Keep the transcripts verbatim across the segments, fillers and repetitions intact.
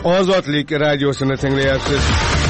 Ozodlik radiosini tinglayapsiz.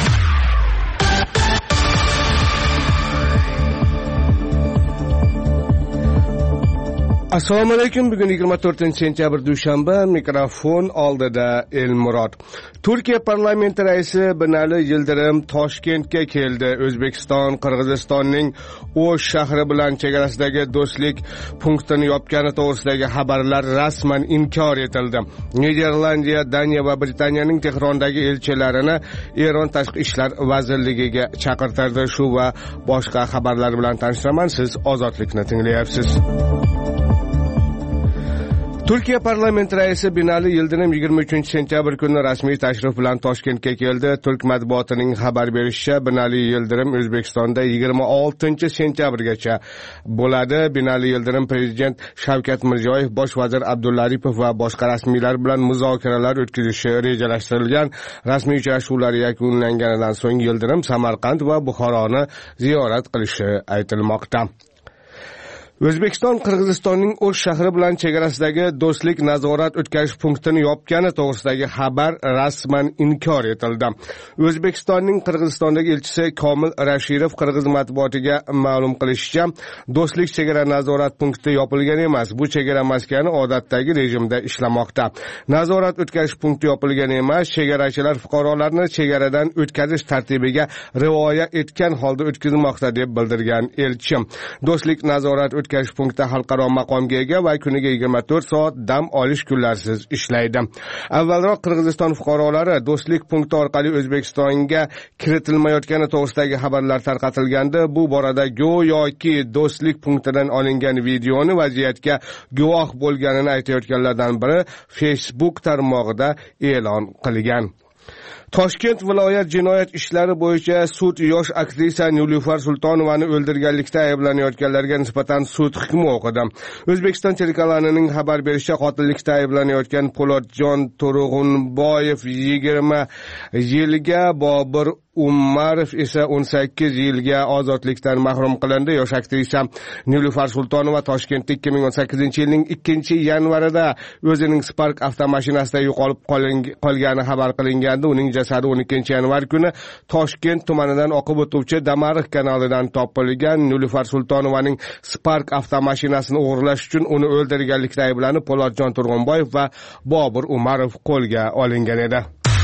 Assalomu alaykum. Bugun yigirma to'rtinchi sentyabr dushanba. Mikrofon oldida Elmurod. Turkiya parlamenti raisi Binali Yildirim Toshkentga keldi. O'zbekiston Qirg'izistonning O'sh shahri bilan chegarasidagi do'stlik punktini yopgani to'g'risidagi xabarlar rasman inkor etildi. Niderlandiya, Daniya va Britaniyaning Tehrondagi elchilarini Eron tashqi ishlar vazirligiga chaqirtirdi. Shu va boshqa xabarlar bilan tanishaman. Siz Ozodlikni tinglayapsiz. Turkiya parlamenti raisi Binali Yildirim yigirma uchinchi sentyabr kuni rasmiy tashrif bilan Toshkentga keldi. Turk matbuotining xabar berishicha, Binali Yildirim O'zbekistonda yigirma oltinchi sentyabrgacha bo'ladi. Binali Yildirim prezident Shavkat Mirziyoyev, bosh vazir Abdulla Aripov va boshqa rasmiylar bilan muzokaralar o'tkazishi rejalashtirilgan. Rasmiy uchrashuvlar yakunlanganidan so'ng Yildirim Samarqand va Buxoroni ziyorat qilishi aytilmoqda. O'zbekiston Qirg'izistonning O'sh shahri bilan chegarasidagi do'stlik nazorat o'tkazish punktini yopgani to'g'risidagi xabar rasman inkor etildi. O'zbekistonning Qirg'izistondagi elchisi Komil Rashirov Qirg'iz matbuotiga ma'lum qilishicha, do'stlik chegara nazorat punkti yopilgan emas. Bu chegara maskani odatdagi rejimda ishlamoqda. Nazorat o'tkazish punkti yopilgan emas. Chegarachilar fuqarolarni chegaradan o'tkazish tartibiga rioya etgan holda o'tkazilmoqda deb bildirgan elchi. Do'stlik nazorat o'tkazish punkti xalqaro maqomga ega va kuniga yigirma to'rt soat dam olish kunlarsiz ishlaydi. Avvalroq Qirg'iziston fuqarolari do'stlik punkti orqali O'zbekistonga kiritilmayotgani to'g'risidagi xabarlar tarqatilgandi. Bu borada go'yoki do'stlik punktidan olingan videoni vaziyatga guvoh bo'lganini aytayotganlardan biri Facebook tarmog'ida e'lon qilgan. Toshkent viloyat jinoyat ishlari bo'yicha sud yosh aktrisa Nilufar Sultonovani o'ldirganlikda ayblanayotganlarga nisbatan sud hukmi o'qidi. O'zbekiston telekanalining xabar berishicha, qotillikda ayblanayotgan Po'latjon To'rg'unboyev yigirma yilga, Bobur Umarov esa o'n sakkiz yilga ozodlikdan mahrum qilindi. Yosh aktrisa Nilufar Sultonova Toshkentda ikki ming o'n sakkizinchi yilning ikkinchi yanvarida o'zining Spark avtomashinasida yo'qolib qolgani xabar qilingandi. Uning jasadi o'n ikkinchi yanvar kuni Toshkent tumanidan oqib o'tuvchi Damariq kanalidan topilgan. Nilufar Sultonovaning Spark avtomashinasini o'g'irlash uchun uni o'ldirganlikda ayblanib Po'latjon To'rg'unboyev va Bobur Umarov qo'lga olingan edi.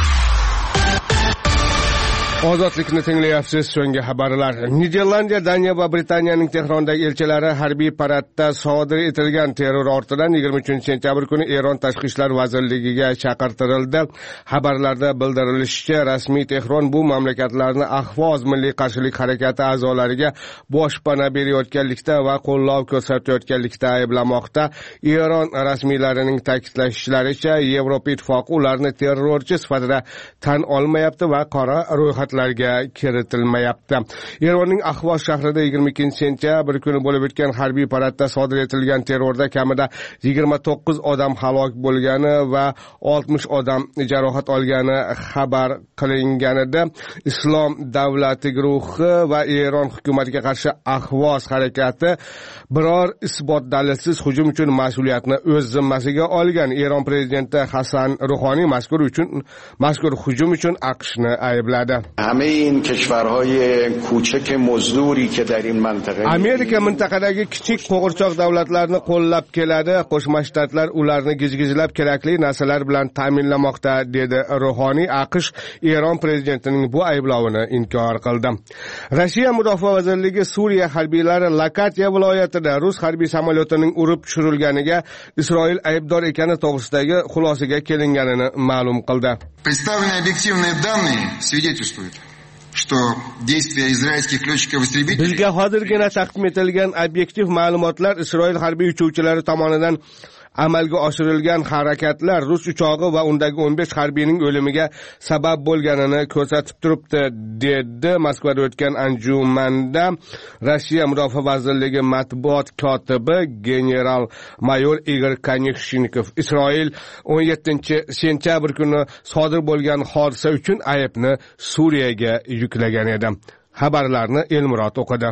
Ozodlikni tinglayapsiz. So'nggi xabarlar. Niderlandiya, Daniya va Britaniyaning Tehrondagi elchilari harbiy paradda sodir etilgan terror ortidan yigirma uchinchi sentyabr kuni Eron tashqi ishlar vazirligiga chaqirtirildi. Xabarlarda bildirilishicha, rasmiy Tehron bu mamlakatlarni Ahvoz milliy qarshilik harakati a'zolariga boshpana berayotganlikda va qo'llov ko'rsatayotganlikda ayblamoqda. Eron rasmiylarining ta'kidlashlaricha, Yevropa ittifoqi ularni terrorchi sifatida tan olmayapti va qora ro'yxat larga kiritilmayapti. Eronning Ahvoz shahrida yigirma ikkinchi sentyabr kuni bo'lib o'tgan harbiy paradda sodir etilgan terrorda kamida yigirma to'qqiz odam halok bo'lgani va oltmish odam jarohat olgani xabar qilinganida, Islom davlati guruhi va Eron hukumatiga qarshi Ahvoz harakati biror isbot dalilsiz hujum uchun mas'uliyatni o'z zimmasiga olgan. Eron prezidenti Hasan Ruhoniy mazkur uchun mazkur hujum uchun AQShni aybladi. همه این کشورهای کوچک مزدوری که در این منطقه Amerika mintaqadagi kichik qo'g'irchoq davlatlarni qo'llab keladi. Qo'shma Shtatlar ularni gijgijlab kerakli narsalar bilan ta'minlamoqda, dedi Ruhoniy. AQSh Eron prezidentining bu ayblovini inkor qildi. Rossiya Mudofaa vazirligi Suriya harbiylari Lakatiya viloyatida rus harbiy samolyotining urib tushirilganiga Isroil aybdor ekani to'g'risidagi xulosaga kelinganini ma'lum qildi. Представленные объективные данные свидетельствуют, что действия израильских летчиков-истребителей Bizga hozirgina taqdim etilgan obyektiv ma'lumotlar Isroil harbiy uchuvchilari tomonidan amalga oshirilgan harakatlar rus uchog'i va undagi o'n besh harbiyning o'limiga sabab bo'lganini ko'rsatib turibdi, dedi Moskvada o'tgan anjumanda Rossiya Mudofaa vazirligi matbuot kotibi general-mayor Igor Konechnikov. Isroil o'n yettinchi sentyabr kuni sodir bo'lgan hodisa uchun aybni Suriyaga yuklagan edi. Xabarlarni Elmurod o'qidi.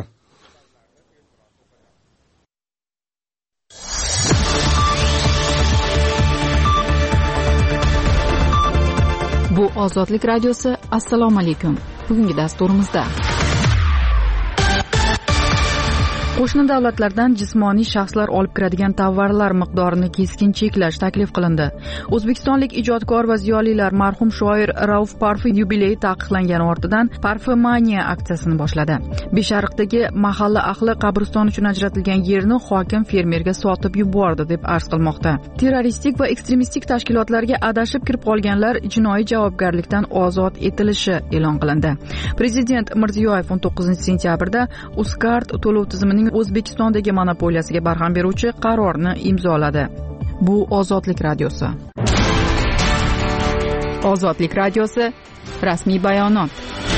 Bu Ozodlik radiosi. Assalomu alaykum. Bugungi dasturimizda qo'shni davlatlardan jismoniy shaxslar olib kiradigan tovarlar miqdorini keskin cheklash taklif qilindi. O'zbekistonlik ijodkor va ziyolilar marhum shoir Rauf Parfi yubileyi taqiqlangani ortidan Parfimaniya aksiyasini boshladi. Beshariqdagi mahalla ahli qabriston uchun ajratilgan yerni hokim fermerga sotib yubordi deb arz qilmoqda. Terroristik va ekstremistik tashkilotlarga adashib kirib qolganlar jinoiy javobgarlikdan ozod etilishi e'lon qilindi. Prezident Mirziyoyev o'n to'qqizinchi sentyabrda Uzcard to'lov tizimining O'zbekistondagi monopoliyasiga barham beruvchi qarorni imzoladi. Bu Ozodlik radiosi. Ozodlik radiosi rasmiy bayonot.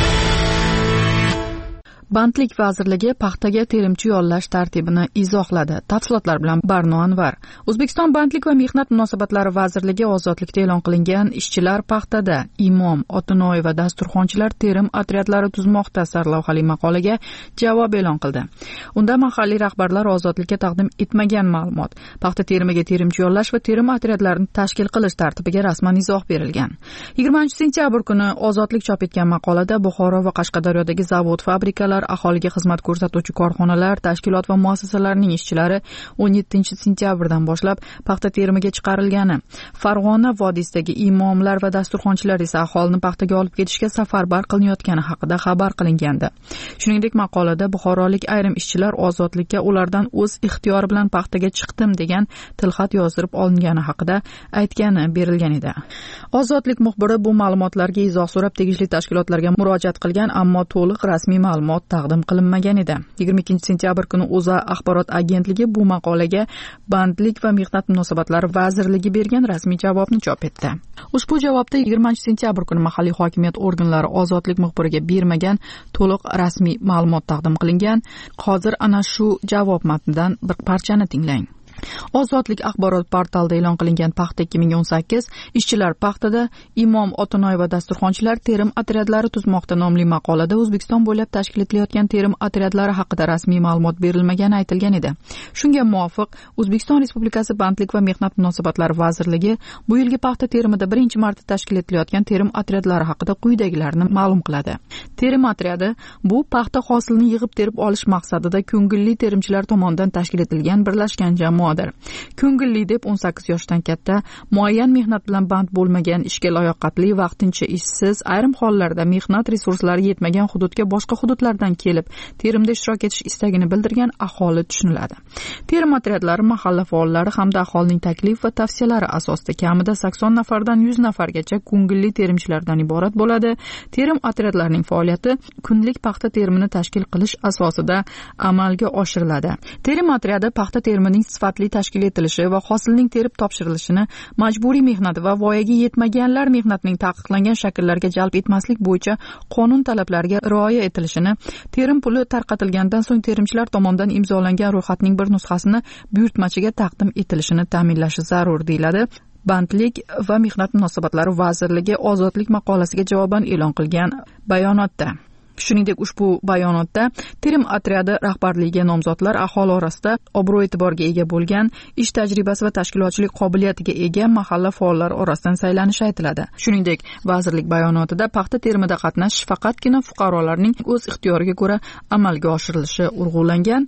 Bandlik vazirligi paxtaga terimchi yollash tartibini izohladi. Tafsilotlar bilan Barno Anvar. O'zbekiston Bandlik va mehnat munosabatlari vazirligi ozodlikda e'lon qilingan ishchilar paxtada, imom, otinoy va dasturxonchilar terim otryadlari tuzmoqda sarlavhali maqolaga javob e'lon qildi. Unda mahalliy rahbarlar ozodlikka taqdim etmagan ma'lumot, paxta terimiga terimchi yollash va terim otryadlarini tashkil qilish tartibiga rasman izoh berilgan. yigirmanchi sentyabr kuni Ozodlik chop etgan maqolada Buxoro va Qashqadaryodagi zavod, fabrikalar, aholiga xizmat ko'rsatuvchi korxonalar, tashkilot va muassasalarning ishchilari o'n yettinchi sentyabrdan boshlab paxta terimiga chiqarilgani, Farg'ona vodiysidagi imomlar va dasturxonchilar esa aholini paxtaga olib ketishga safarbar qilinayotgani haqida xabar qilingandi. Shuningdek, maqolada buxorolik ayrim ishchilar ozodlikka ulardan o'z ixtiyori bilan paxtaga chiqdim degan tilxat yozdirib olingani haqida aytgani berilgan edi. Ozodlik muxbiri bu ma'lumotlarga izoh so'rab tegishli tashkilotlarga murojaat qilgan, ammo to'liq rasmiy ma'lumot taqdim qilinmagan edi. yigirma ikkinchi sentyabr kuni O'zA axborot agentligi bu maqolaga Bandlik va mehnat munosabatlari vazirligi bergan rasmiy javobni chop etdi. Ushbu javobda yigirmanchi sentyabr kuni mahalliy hokimiyat organlari ozodlik muxbiriga bermagan to'liq rasmiy ma'lumot taqdim qilingan. Hozir ana shu javob matnidan bir parchani tinglang. Ozodlik axborot portalida e'lon qilingan paxta ikki ming o'n sakkiz ishchilar paxtada, imom, otinoy va dasturxonchilar terim otryadlari tuzmoqda nomli maqolada O'zbekiston bo'ylab tashkil etilayotgan terim otryadlari haqida rasmiy ma'lumot berilmagani aytilgan edi. Shunga muvofiq O'zbekiston Respublikasi Bandlik va mehnat munosabatlari vazirligi bu yilgi paxta terimida birinchi marta tashkil etilayotgan terim otryadlari haqida quyidagilarni ma'lum qiladi. Terim otryadi bu paxta hosilini yig'ib terib olish maqsadida ko'ngilli terimchilar tomonidan tashkil etilgan birlashgan jamoa. Ko'ngilli deb o'n sakkiz yoshdan katta, muayyan mehnat bilan band bo'lmagan, ishga layoqatli, vaqtincha ishsiz, ayrim hollarda mehnat resurslari yetmagan hududga boshqa hududlardan kelib, terimda ishtirok etish istagini bildirgan aholi tushuniladi. Terim otryadlari mahalla faollari hamda aholining taklif va tavsiyalari asosida kamida sakson nafardan yuz nafargacha ko'ngilli terimchilardan iborat bo'ladi. Terim otryadlarining faoliyati kunlik paxta terimini tashkil qilish asosida amalga oshiriladi. Terim otryadi paxta terimining sifatli tashkil etilishi va hosilning terib topshirilishini, majburiy mehnat va voyaga yetmaganlar mehnatining taqiqlangan shakllarga jalb etmaslik bo'yicha qonun talablariga rioya etilishini, terim puli tarqatilgandan so'ng terimchilar tomonidan imzolangan ro'yxatning bir nusxasini buyurtmachiga taqdim etilishini ta'minlashi zarur deyiladi. Bandlik va mehnat munosabatlari vazirligi Ozodlik maqolasiga javoban e'lon qilgan bayonotda. Shuningdek, ushbu bayonotda terim otryadi rahbarligiga nomzodlar aholi orasida obro'-e'tiborga ega bo'lgan, ish tajribasi va tashkilotchilik qobiliyatiga ega mahalla faollari orasidan saylanishi aytiladi. Shuningdek, vazirlik bayonotida paxta terimida qatnashish faqatgina fuqarolarning o'z ixtiyoriga ko'ra amalga oshirilishi urg'ulangan.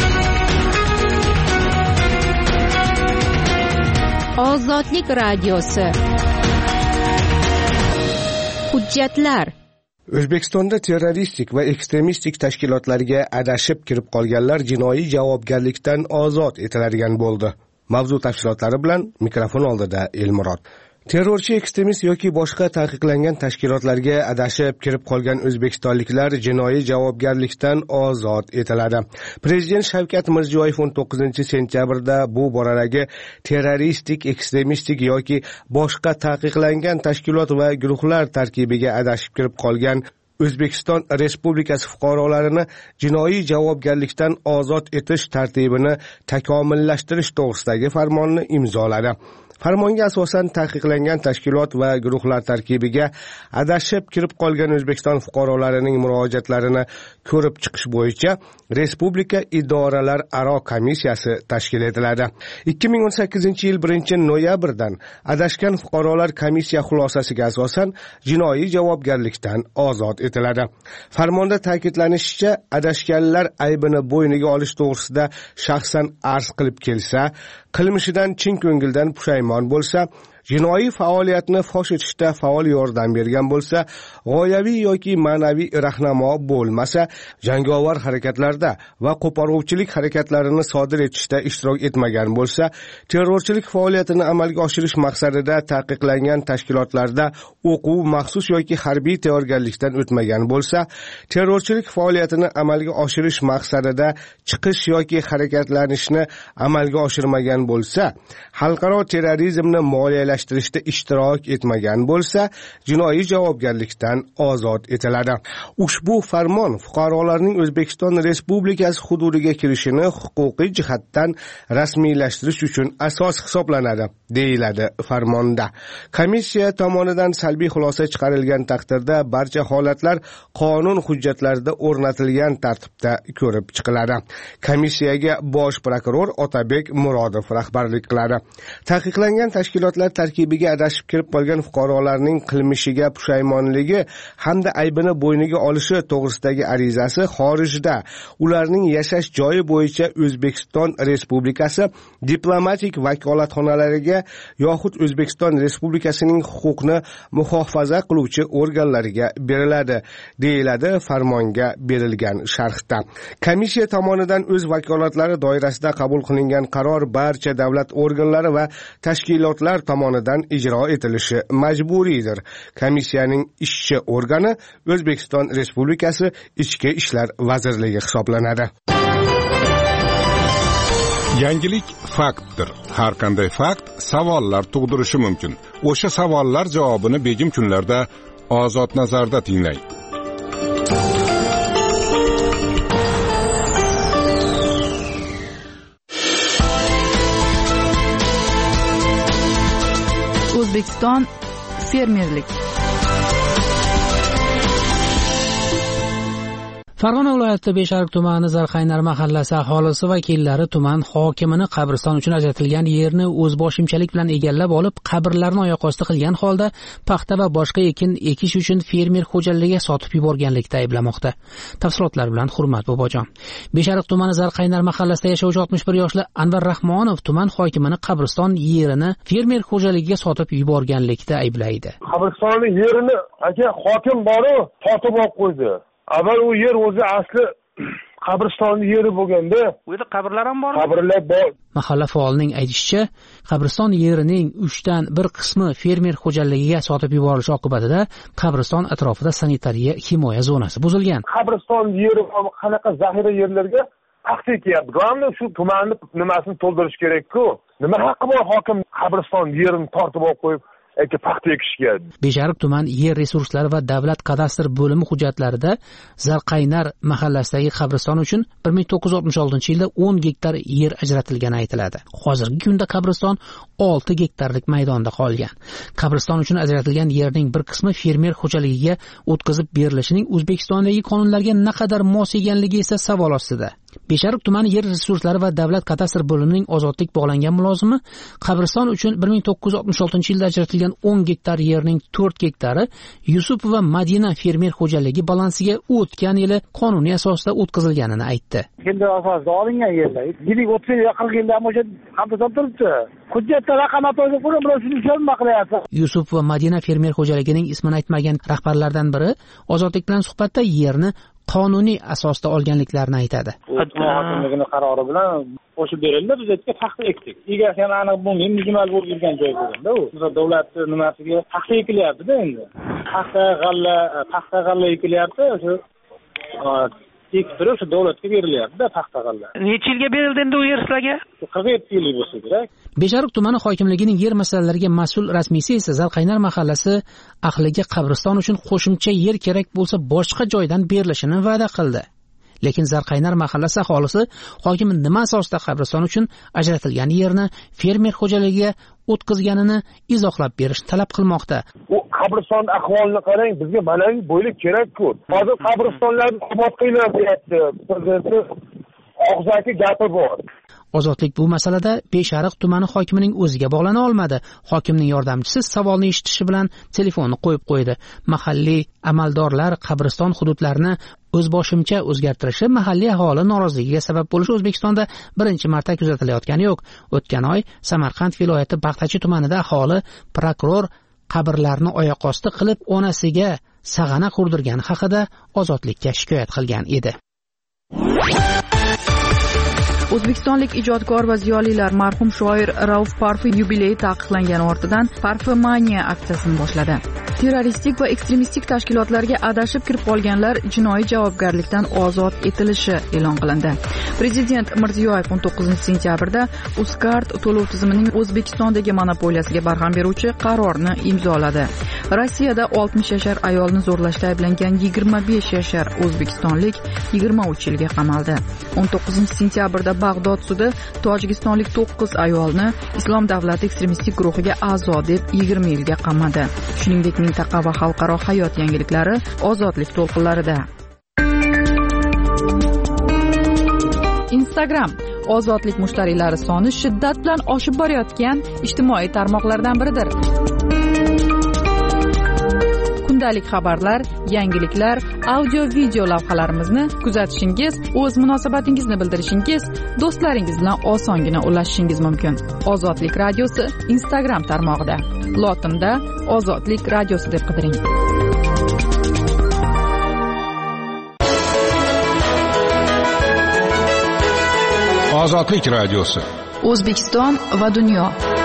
Ozodlik radiosi. Hujjatlar. O'zbekistonda terroristik va ekstremistik tashkilotlarga adashib kirib qolganlar jinoiy javobgarlikdan ozod etiladigan bo'ldi. Mavzu tafsilotlari bilan mikrofon oldida Elmurod. Terrorchi, ekstremist yoki boshqa taqiqlangan tashkilotlarga adashib kirib qolgan o'zbekistonliklar jinoiy javobgarlikdan ozod etiladi. Prezident Shavkat Mirziyoyev o'n to'qqizinchi sentyabrda bu boradagi terroristik, ekstremistik yoki boshqa taqiqlangan tashkilot va guruhlar tarkibiga adashib kirib qolgan O'zbekiston Respublikasi fuqarolarini jinoiy javobgarlikdan ozod etish tartibini takomillashtirish to'g'risidagi farmonni imzoladi. Farmonga asosan taqiqlangan tashkilot va guruhlar tarkibiga adashib kirib qolgan O'zbekiston fuqarolarining murojaatlarini ko'rib chiqish bo'yicha Respublika idoralar aro komissiyasi tashkil etiladi. ikki ming o'n sakkizinchi yil birinchi noyabrdan adashgan fuqarolar komissiya xulosasiga asosan jinoiy javobgarlikdan ozod etiladi. Farmonda ta'kidlanishicha, adashganlar aybini bo'yniga olish to'g'risida shaxsan arz qilib kelsa, qilmishidan chin ko'ngildan pushaymon bo'lsa, jinoiy faoliyatni fosh etishda faol yordam bergan bo'lsa, g'oyaviy yoki ma'naviy rahnamo bo'lmasa, jangovar harakatlarda va qo'poruvchilik harakatlarini sodir etishda ishtirok etmagan bo'lsa, terrorchilik faoliyatini amalga oshirish maqsadida taqiqlangan tashkilotlarda o'quv, maxsus yoki harbiy tayyorgarlikdan o'tmagan bo'lsa, terrorchilik faoliyatini amalga oshirish maqsadida chiqish yoki harakatlanishni amalga oshirmagan bo'lsa, xalqaro terrorizmni moliyalashtirishda ishtirok etmagan bo'lsa, jinoiy javobgarlikdan ozod etiladi. Ushbu farmon fuqarolarning O'zbekiston Respublikasi hududiga kirishini huquqiy jihatdan rasmiylashtirish uchun asos hisoblanadi, deyiladi farmonda. Komissiya tomonidan salbiy xulosa chiqarilgan taqdirda barcha holatlar qonun hujjatlarida o'rnatilgan tartibda ko'rib chiqiladi. Komissiyaga bosh prokuror Otabek Murodov rahbarlik qiladi. Taqiqlangan tashkilotlar tarkibiga adashib kirib qolgan fuqarolarning qilmishiga pushaymonligi hamda aybini bo'yniga olishi to'g'risidagi arizasi xorijda ularning yashash joyi bo'yicha O'zbekiston Respublikasi diplomatik vakolatxonalariga yoxud O'zbekiston Respublikasining huquqni muhofaza qiluvchi organlariga beriladi, deyiladi farmonga berilgan sharhda. Komissiya tomonidan o'z vakolatlari doirasida qabul qilingan qaror barcha davlat organlari va tashkilotlar tomonidan ijro etilishi majburiydir. Komissiyaning ishchi organi O'zbekiston Respublikasi Ichki ishlar vazirligi hisoblanadi. Yangilik faktdir. Har qanday fakt savollar tug'dirishi mumkin. O'sha savollar javobini begim kunlarda Ozod nazarda tinglang. O'zbekiston fermerlik. Farg'ona viloyati Beshariq tumani Zarqaynar mahallasi aholisi vakillari tuman hokimini qabriston uchun ajratilgan yerni o'zboshimchalik bilan egallab olib, qabrlarni oyoq osti qilgan holda paxta va boshqa ekin ekish uchun fermer xo'jaligiga sotib yuborganlikda ayblamoqda. Tafsilotlar bilan Hurmat Bobojon. Beshariq tumani Zarqaynar mahallasida yashovchi oltmish bir yoshli Anvar Rahmonov tuman hokimini qabriston yerini fermer xo'jaligiga sotib yuborganlikda ayblaydi. Qabristonning yerini aka hokim bor-u, sotib olib qo'ydi. Avval u yer o'zi asli qabristonning yeri bo'lganda, u yerda qabrlar ham bor. Qabrlar bor. Mahalla faolining aytishicha, qabriston yerining uchdan bir qismi fermer xo'jaligiga sotib yuborilishi oqibatida qabriston atrofida sanitariya himoya zonasi buzilgan. Qabriston yeri qanaqa zaxira yerlarga paxta ekyapti. Global shu tumanni nimasini to'ldirish kerak-ku. Nima haqqi bor hokim qabriston yerini tortib olib qo'yib aka paxta ekishga? Beshariq tuman yer resurslari va davlat kadastr bo'limi hujjatlarida Zarqaynar mahallasidagi qabriston uchun bir ming to'qqiz yuz oltmish oltinchi yilda o'n gektar yer ajratilgani aytiladi. Hozirgi kunda qabriston olti gektarlik maydonda qolgan. Qabriston uchun ajratilgan yerning bir qismi fermer xo'jaligiga o'tkazib berilishining O'zbekistondagi qonunlarga naqadar mos ekanligi esa savol ostida. Beshariq tumani yer resurslari va davlat kadastr bo'limining ozodlik bog'langan mulozimi qabriston uchun bir ming to'qqiz yuz oltmish oltinchi yilda ajratilgan o'n gektar yerning to'rt gektari Yusuf va Madina fermer xo'jaligi balansiga o'tgan yili qonuniy asosda o'tkazilganini aytdi. Tender asosida olingan yerda yillik o'ttiz qirq yildan o'sha qabriston turibdi. Hujjatda raqam atoyib qo'ygan, biroq shuni tushunma qilyapti. Yusuf va Madina fermer xo'jaligining ismini aytmagan rahbarlardan biri ozodlik bilan suhbatda yerni qonuniy asosda olganliklarini aytadi. Hokimligining qarori bilan qo'shib berildi, biz yerga paxta ekdik. Egasi ham aniq bo'lmagan, mujmal bo'lib yurgan joy bo'lganda u. Biz davlat nimasiga paxta ekilyapti-da endi. Paxta, g'alla, paxta, g'alla ekilyapti. Shu ekib turib shu davlatga berilyapti-da paxta g'alla. Necha yilga berildi endi u yer sizlarga? qirq yetti yillik bo'lsa kerak. Beshariq tumani hokimligining yer masalalariga mas'ul rasmiysi esa Zarqaynar mahallasi ahliga qabriston uchun qo'shimcha yer kerak bo'lsa boshqa joydan berilishini va'da qildi. Lekin Zarqaynar mahallasi aholisi hokim nima asosda qabriston uchun ajratilgan yerni fermer xo'jaligiga o'tkazganini izohlab berishni talab qilmoqda. U qabriston ahvolini qarang, bizga mana bu bo'ylik kerak-ku. Hozir qabristonlarni obod qilyapti. Prezidentning og'zaki gapi bor. Ozodlik bu masalada Beshariq tumani hokimining o'ziga bog'lana olmadi. Hokimning yordamchisi savolni eshitishi bilan telefonni qo'yib qo'ydi. Mahalliy amaldorlar qabriston hududlarini o'zboshimcha o'zgartirishi mahalliy aholi noroziligiga sabab bo'lishi O'zbekistonda birinchi marta kuzatilayotgani yo'q. O'tgan oy Samarqand viloyati Baxtachi tumanida aholi prokuror qabrlarni oyoq osti qilib onasiga sag'ana qurdirgani haqida Ozodlikka shikoyat qilgan edi. O'zbekistonlik ijodkor va ziyolilar marhum shoir Rauf Parfi yubileyi taqiqlangani ortidan Parfimaniya aksiyasini boshladi. Terroristik va ekstremistik tashkilotlarga adashib kirib qolganlar jinoiy javobgarlikdan ozod etilishi e'lon qilindi. Prezident Mirziyoyev o'n to'qqizinchi sentyabrda Uzcard to'lov tizimining O'zbekistondagi monopoliyasiga barham beruvchi qarorni imzoladi. Rossiyada oltmish yashar ayolni zo'rlashda ayblangan yigirma besh yashar o'zbekistonlik yigirma uch yilga qamaldi. o'n to'qqizinchi sentyabrda Bag'dod sudi tojikistonlik to'qqiz ayolni Islom davlati ekstremistik guruhiga a'zo deb yigirma yilga qamadi. Shuningdek, mintaqa va xalqaro hayot yangiliklari Ozodlik to'lqinlarida. Instagram Ozodlik mushtariylari soni shiddat bilan oshib borayotgan ijtimoiy tarmoqlardan biridir. Kundalik xabarlar, yangiliklar, audio-video lavhalarimizni kuzatishingiz, o'z munosabatingizni bildirishingiz, do'stlaringiz bilan osongina ulashishingiz mumkin. Ozodlik radiosi Instagram tarmog'ida. Lotinda Ozodlik radiosi deb qidiring. Ozodlik radiosi. O'zbekiston va dunyo.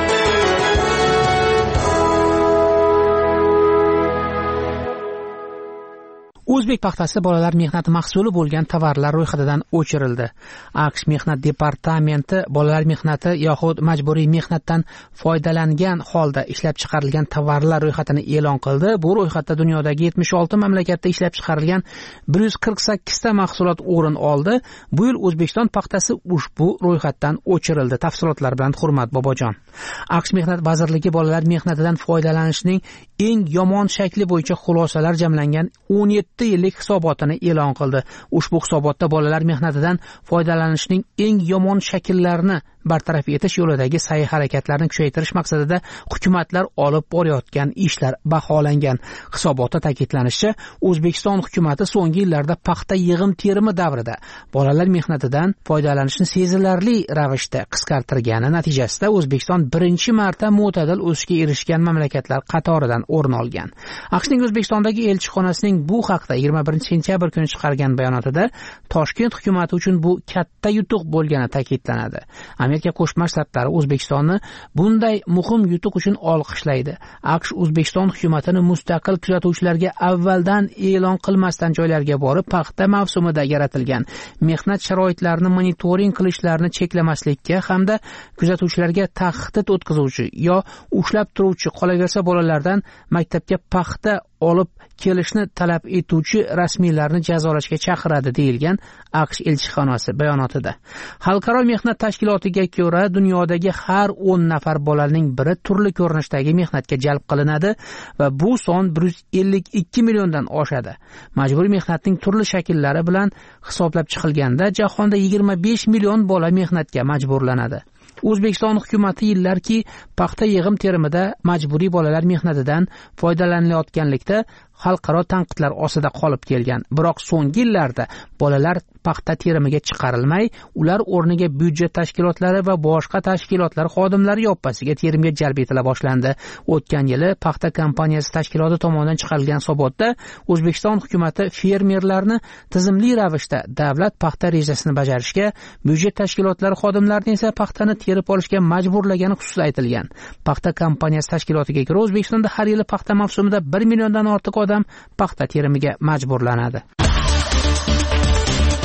O'zbek paxtasi bolalar mehnati mahsuli bo'lgan tovarlar ro'yxatidan o'chirildi. AQSh mehnat departamenti bolalar mehnati yoxud majburiy mehnatdan foydalangan holda ishlab chiqarilgan tovarlar ro'yxatini e'lon qildi. Bu ro'yxatda dunyodagi yetmish olti mamlakatda ishlab chiqarilgan bir yuz qirq sakkiz ta mahsulot o'rin oldi. Bu yil O'zbekiston paxtasi ushbu ro'yxatdan o'chirildi. Tafsilotlar bilan Hurmat Bobojon. AQSh mehnat vazirligi bolalar mehnatidan foydalanishning eng yomon shakli bo'yicha xulosalar jamlangan o'n yetti yillik hisobotini e'lon qildi. Ushbu hisobotda bolalar mehnatidan foydalanishning eng yomon shakllarini bartaraf etish yo'lidagi sa'y harakatlarni kuchaytirish maqsadida hukumatlar olib borayotgan ishlar baholangan. Hisobotda ta'kidlanishicha, O'zbekiston hukumatı so'nggi yillarda paxta yig'im-terimi davrida bolalar mehnatidan foydalanishni sezilarli ravishda qisqartirgani natijasida O'zbekiston birinchi marta mo'tadil o'sishga erishgan mamlakatlar qatoridan o'rin olgan. AQShning O'zbekistondagi elchixonasining bu haqda yigirma birinchi sentyabr kuni chiqargan bayonotida Toshkent hukumati uchun bu katta yutuq bo'lgani ta'kidlanadi. Amerika Qo'shma Shtatlari O'zbekistonni bunday muhim yutuq uchun olqishlaydi. AQSh O'zbekiston hukumatini mustaqil kuzatuvchilarga avvaldan e'lon qilmasdan joylarga borib, paxta mavsumida yaratilgan mehnat sharoitlarini monitoring qilishlarini cheklamaslikka hamda kuzatuvchilarga tahdid o'tkazuvchi yo ushlab turuvchi qolaversa bolalardan maktabga paxta olib kelishni talab etuvchi rasmiylarni jazolashga chaqiradi deyilgan AQSh elchixonasi bayonotida. Xalqaro mehnat tashkilotiga ko'ra dunyodagi har o'n nafar bolaning biri turli ko'rinishdagi mehnatga jalb qilinadi va bu son bir yuz ellik ikki milliondan oshadi. Majburiy mehnatning turli shakllari bilan hisoblab chiqilganda jahonda yigirma besh million bola mehnatga majburlanadi. O'zbekiston hukumati yillarki paxta yig'im terimida majburiy bolalar mehnatidan foydalanilayotganlikda xalqaro tanqidlar ostida qolib kelgan. Biroq so'nggi yillarda bolalar paxta terimiga chiqarilmay, ular o'rniga byudjet tashkilotlari va boshqa tashkilotlar xodimlari yoppasiga terimga jalb etila boshlandi. O'tgan yili paxta kompaniyasi tashkiloti tomonidan chiqarilgan hisobotda O'zbekiston hukumati fermerlarni tizimli ravishda davlat paxta rejasini bajarishga, byudjet tashkilotlari xodimlarini esa paxtani terib olishga majburlagani xususida aytilgan. Paxta kompaniyasi tashkilotiga ko'ra O'zbekistonda har yili paxta mavsumida bir milliondan ortiq odam paxta terimiga majburlanadi.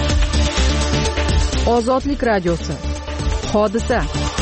Ozodlik radiosi. Hodisa.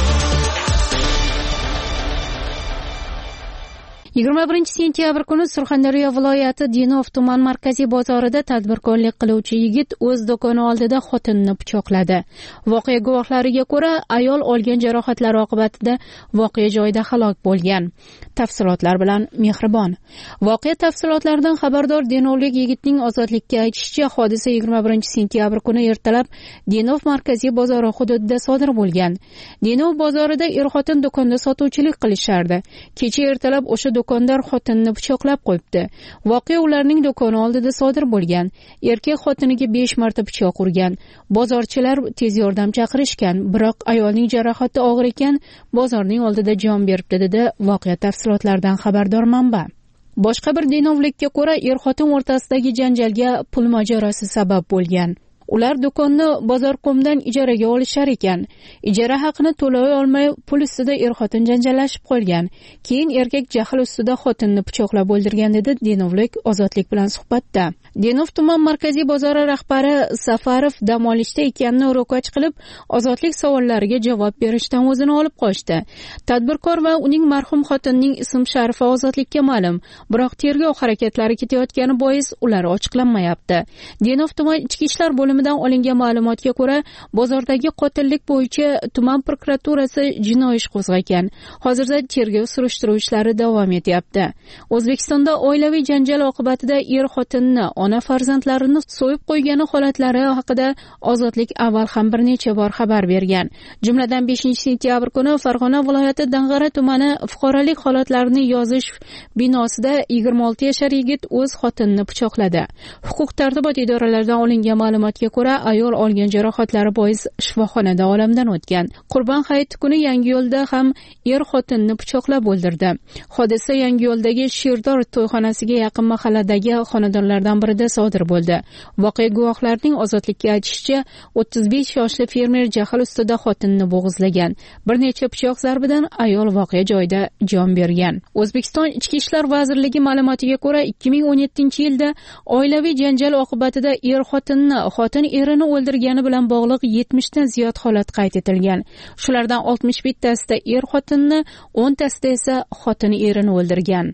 yigirma birinchi sentyabr kuni Surxondaryo viloyati Denov tuman markaziy bozorida tadbirkorlik qiluvchi yigit o'z do'koni oldida xotinini pichoqladi. Voqea guvohlariga ko'ra, ayol olgan jarohatlari oqibatida voqea joyida halok bo'lgan. Tafsilotlar bilan Mehribon. Voqea tafsilotlaridan xabardor denovlik yigitning ozodlikka aytishicha, hodisa yigirma birinchi sentyabr kuni ertalab Denov markaziy bozori hududida sodir bo'lgan. Denov bozorida er-xotin do'konda sotuvchilik qilishardi. Kecha ertalab o'sha do'kondor xotinini pichoqlab qo'yibdi. Voqea ularning do'koni oldida sodir bo'lgan. Erkak xotiniga besh marta pichoq urgan. Bozorchilar tez yordam chaqirishgan, biroq ayolning jarohati og'ir ekan, bozorning oldida jon beribdi, dedi voqea tafsilotlaridan xabardor manba. Boshqa bir denovlikka ko'ra, er-xotin o'rtasidagi janjalga pul mojarosi sabab bo'lgan. Ular do'konni bozorqo'mdan ijaraga olishar ekan. Ijara haqini to'lay olmay pul ustida er-xotin janjallashib qolgan. Keyin erkak jahl ustida xotinni pichoqlab o'ldirgan, dedi denovlik Ozodlik bilan suhbatda. Denov tuman markaziy bozori rahbari Safarov dam olishda ekanini ro'kach qilib, Ozodlik savollariga javob berishdan o'zini olib qochdi. Tadbirkor va uning marhum xotinining ism-sharifi Ozodlikka ma'lum, biroq tergov harakatlari ketayotgani bois ular ochiqlanmayapti. Denov tuman ichki ishlar bo'limidan olingan ma'lumotga ko'ra, bozordagi qotillik bo'yicha tuman prokuraturasi jinoiy ish qo'zg'agan. Hozirda tergov surishtiruv ishlari davom etyapti. O'zbekistonda oilaviy janjal oqibatida er-xotinni, ona farzandlarini so'yib qo'ygani holatlari haqida Ozodlik avval ham bir necha bor xabar bergan. Jumladan beshinchi sentyabr kuni Farg'ona viloyati Dang'ara tumani fuqarolik holatlarini yozish binosida yigirma olti yashar yigit o'z xotinini pichoqladi. Huquq-tartibot idoralaridan olingan ma'lumotga ko'ra, ayol olgan jarohatlari bois shifoxonada olamdan o'tgan. Qurbon hayiti kuni Yangiyo'lda ham er xotinini pichoqlab o'ldirdi. Hodisa Yangiyo'ldagi Shirdor to'yxonasiga yaqin mahalladagi xonadonlardan birida sodir bo'ldi. Voqea guvohlarining Ozodlikka aytishicha, o'ttiz besh yoshli fermer jahl ustida xotinini bo'g'izlagan. Bir necha pichoq zarbidan ayol voqea joyida jon bergan. O'zbekiston Ichki ishlar vazirligi ma'lumotiga ko'ra, ikki ming o'n yettinchi yilda oilaviy janjal oqibatida er xotinni, xotin erini o'ldirgani bilan bog'liq yetmish dan ziyod holat qayd etilgan. Shulardan oltmish bittasida er xotinni, o'n tasida esa xotin erini o'ldirgan.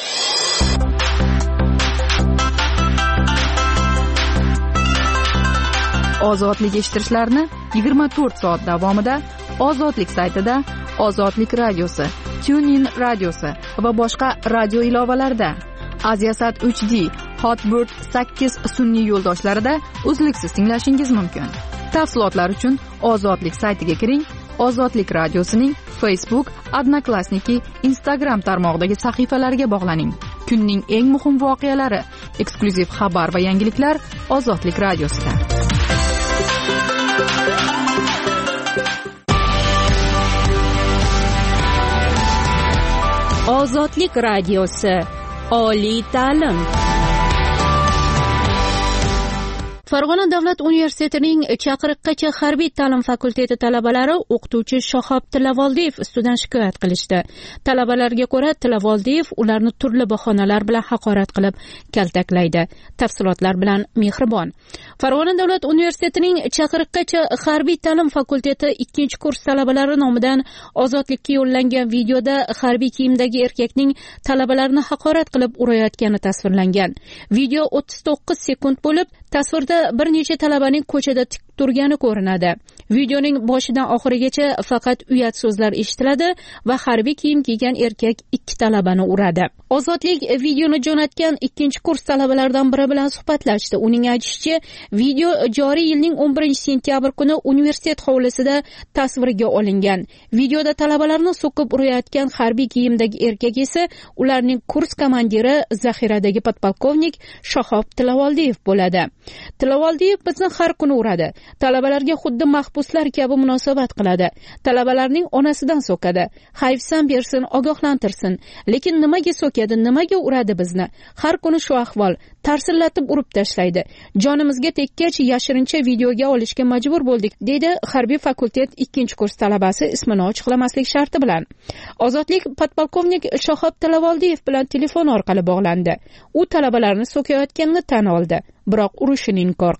Ozodlik eshittirishlarini yigirma to'rt soat davomida Ozodlik saytida, Ozodlik radiosi, TuneIn radiosi va boshqa radio ilovalarida, Aziasat uch D, Hotbird sakkiz sun'iy yo'ldoshlarida uzluksiz tinglashingiz mumkin. Tafsilotlar uchun Ozodlik saytiga kiring. Ozodlik radiosining Facebook, Odnoklassniki, Instagram tarmog'idagi sahifalariga bog'laning. Kunning eng muhim voqealari, eksklyuziv xabar va yangiliklar Ozodlik radiosida. Ozodlik radiosi. Oliy ta'lim. Farg'ona davlat universitetining Chaqiriqqacha harbiy ta'lim fakulteti talabalari o'qituvchi Shohob Tilavoldiyev ustidan shikoyat qilishdi. Talabalarga ko'ra, Tilavoldiyev ularni turli bahonalar bilan haqorat qilib kaltaklaydi. Tafsilotlar bilan Mehribon. Farg'ona davlat universitetining Chaqiriqqacha harbiy ta'lim fakulteti ikkinchi kurs talabalari nomidan Ozodlikka yo'llangan videoda harbiy kiyimdagi erkakning talabalarni haqorat qilib urayotgani tasvirlangan. Video o'ttiz to'qqiz sekund bo'lib, tasvirda bir necha talabaning ko'chada tik turgani ko'rinadi. Videoning boshidan oxirigacha faqat uyat so'zlar eshitiladi va harbiy kiyim kiygan erkak ikki talabani uradi. Ozodlik videoni jo'natgan ikkinchi kurs talabalaridan biri bilan suhbatlashdi. Uning aytishicha, video joriy yilning o'n birinchi sentyabr kuni universitet hovlisida tasvirga olingan. Videoda talabalarni so'kib urayotgan harbiy kiyimdagi erkak esa ularning kurs komandiri zaxiradagi podpolkovnik Shohob Tilavoldiyev bo'ladi. Tilavoldiyev bizni har kuni uradi. Talabalarga xuddi mahbuslar kabi munosabat qiladi. Talabalarning onasidan so'kadi. Hayfsan bersin, ogohlantirsin. Lekin nimaga so'kadi, nimaga uradi bizni? Har kuni shu ahvol. Tarsillatib urib tashlaydi. Jonimizga tekkach yashirincha videoga olishga majbur bo'ldik, dedi harbiy fakultet ikkinchi kurs talabasi ismini ochiqlamaslik sharti bilan. Ozodlik podpolkovnik Shohob Tilavoldiyev bilan telefon orqali bog'landi. U talabalarni so'kayotganini tan oldi, biroq urushini inkor qildi.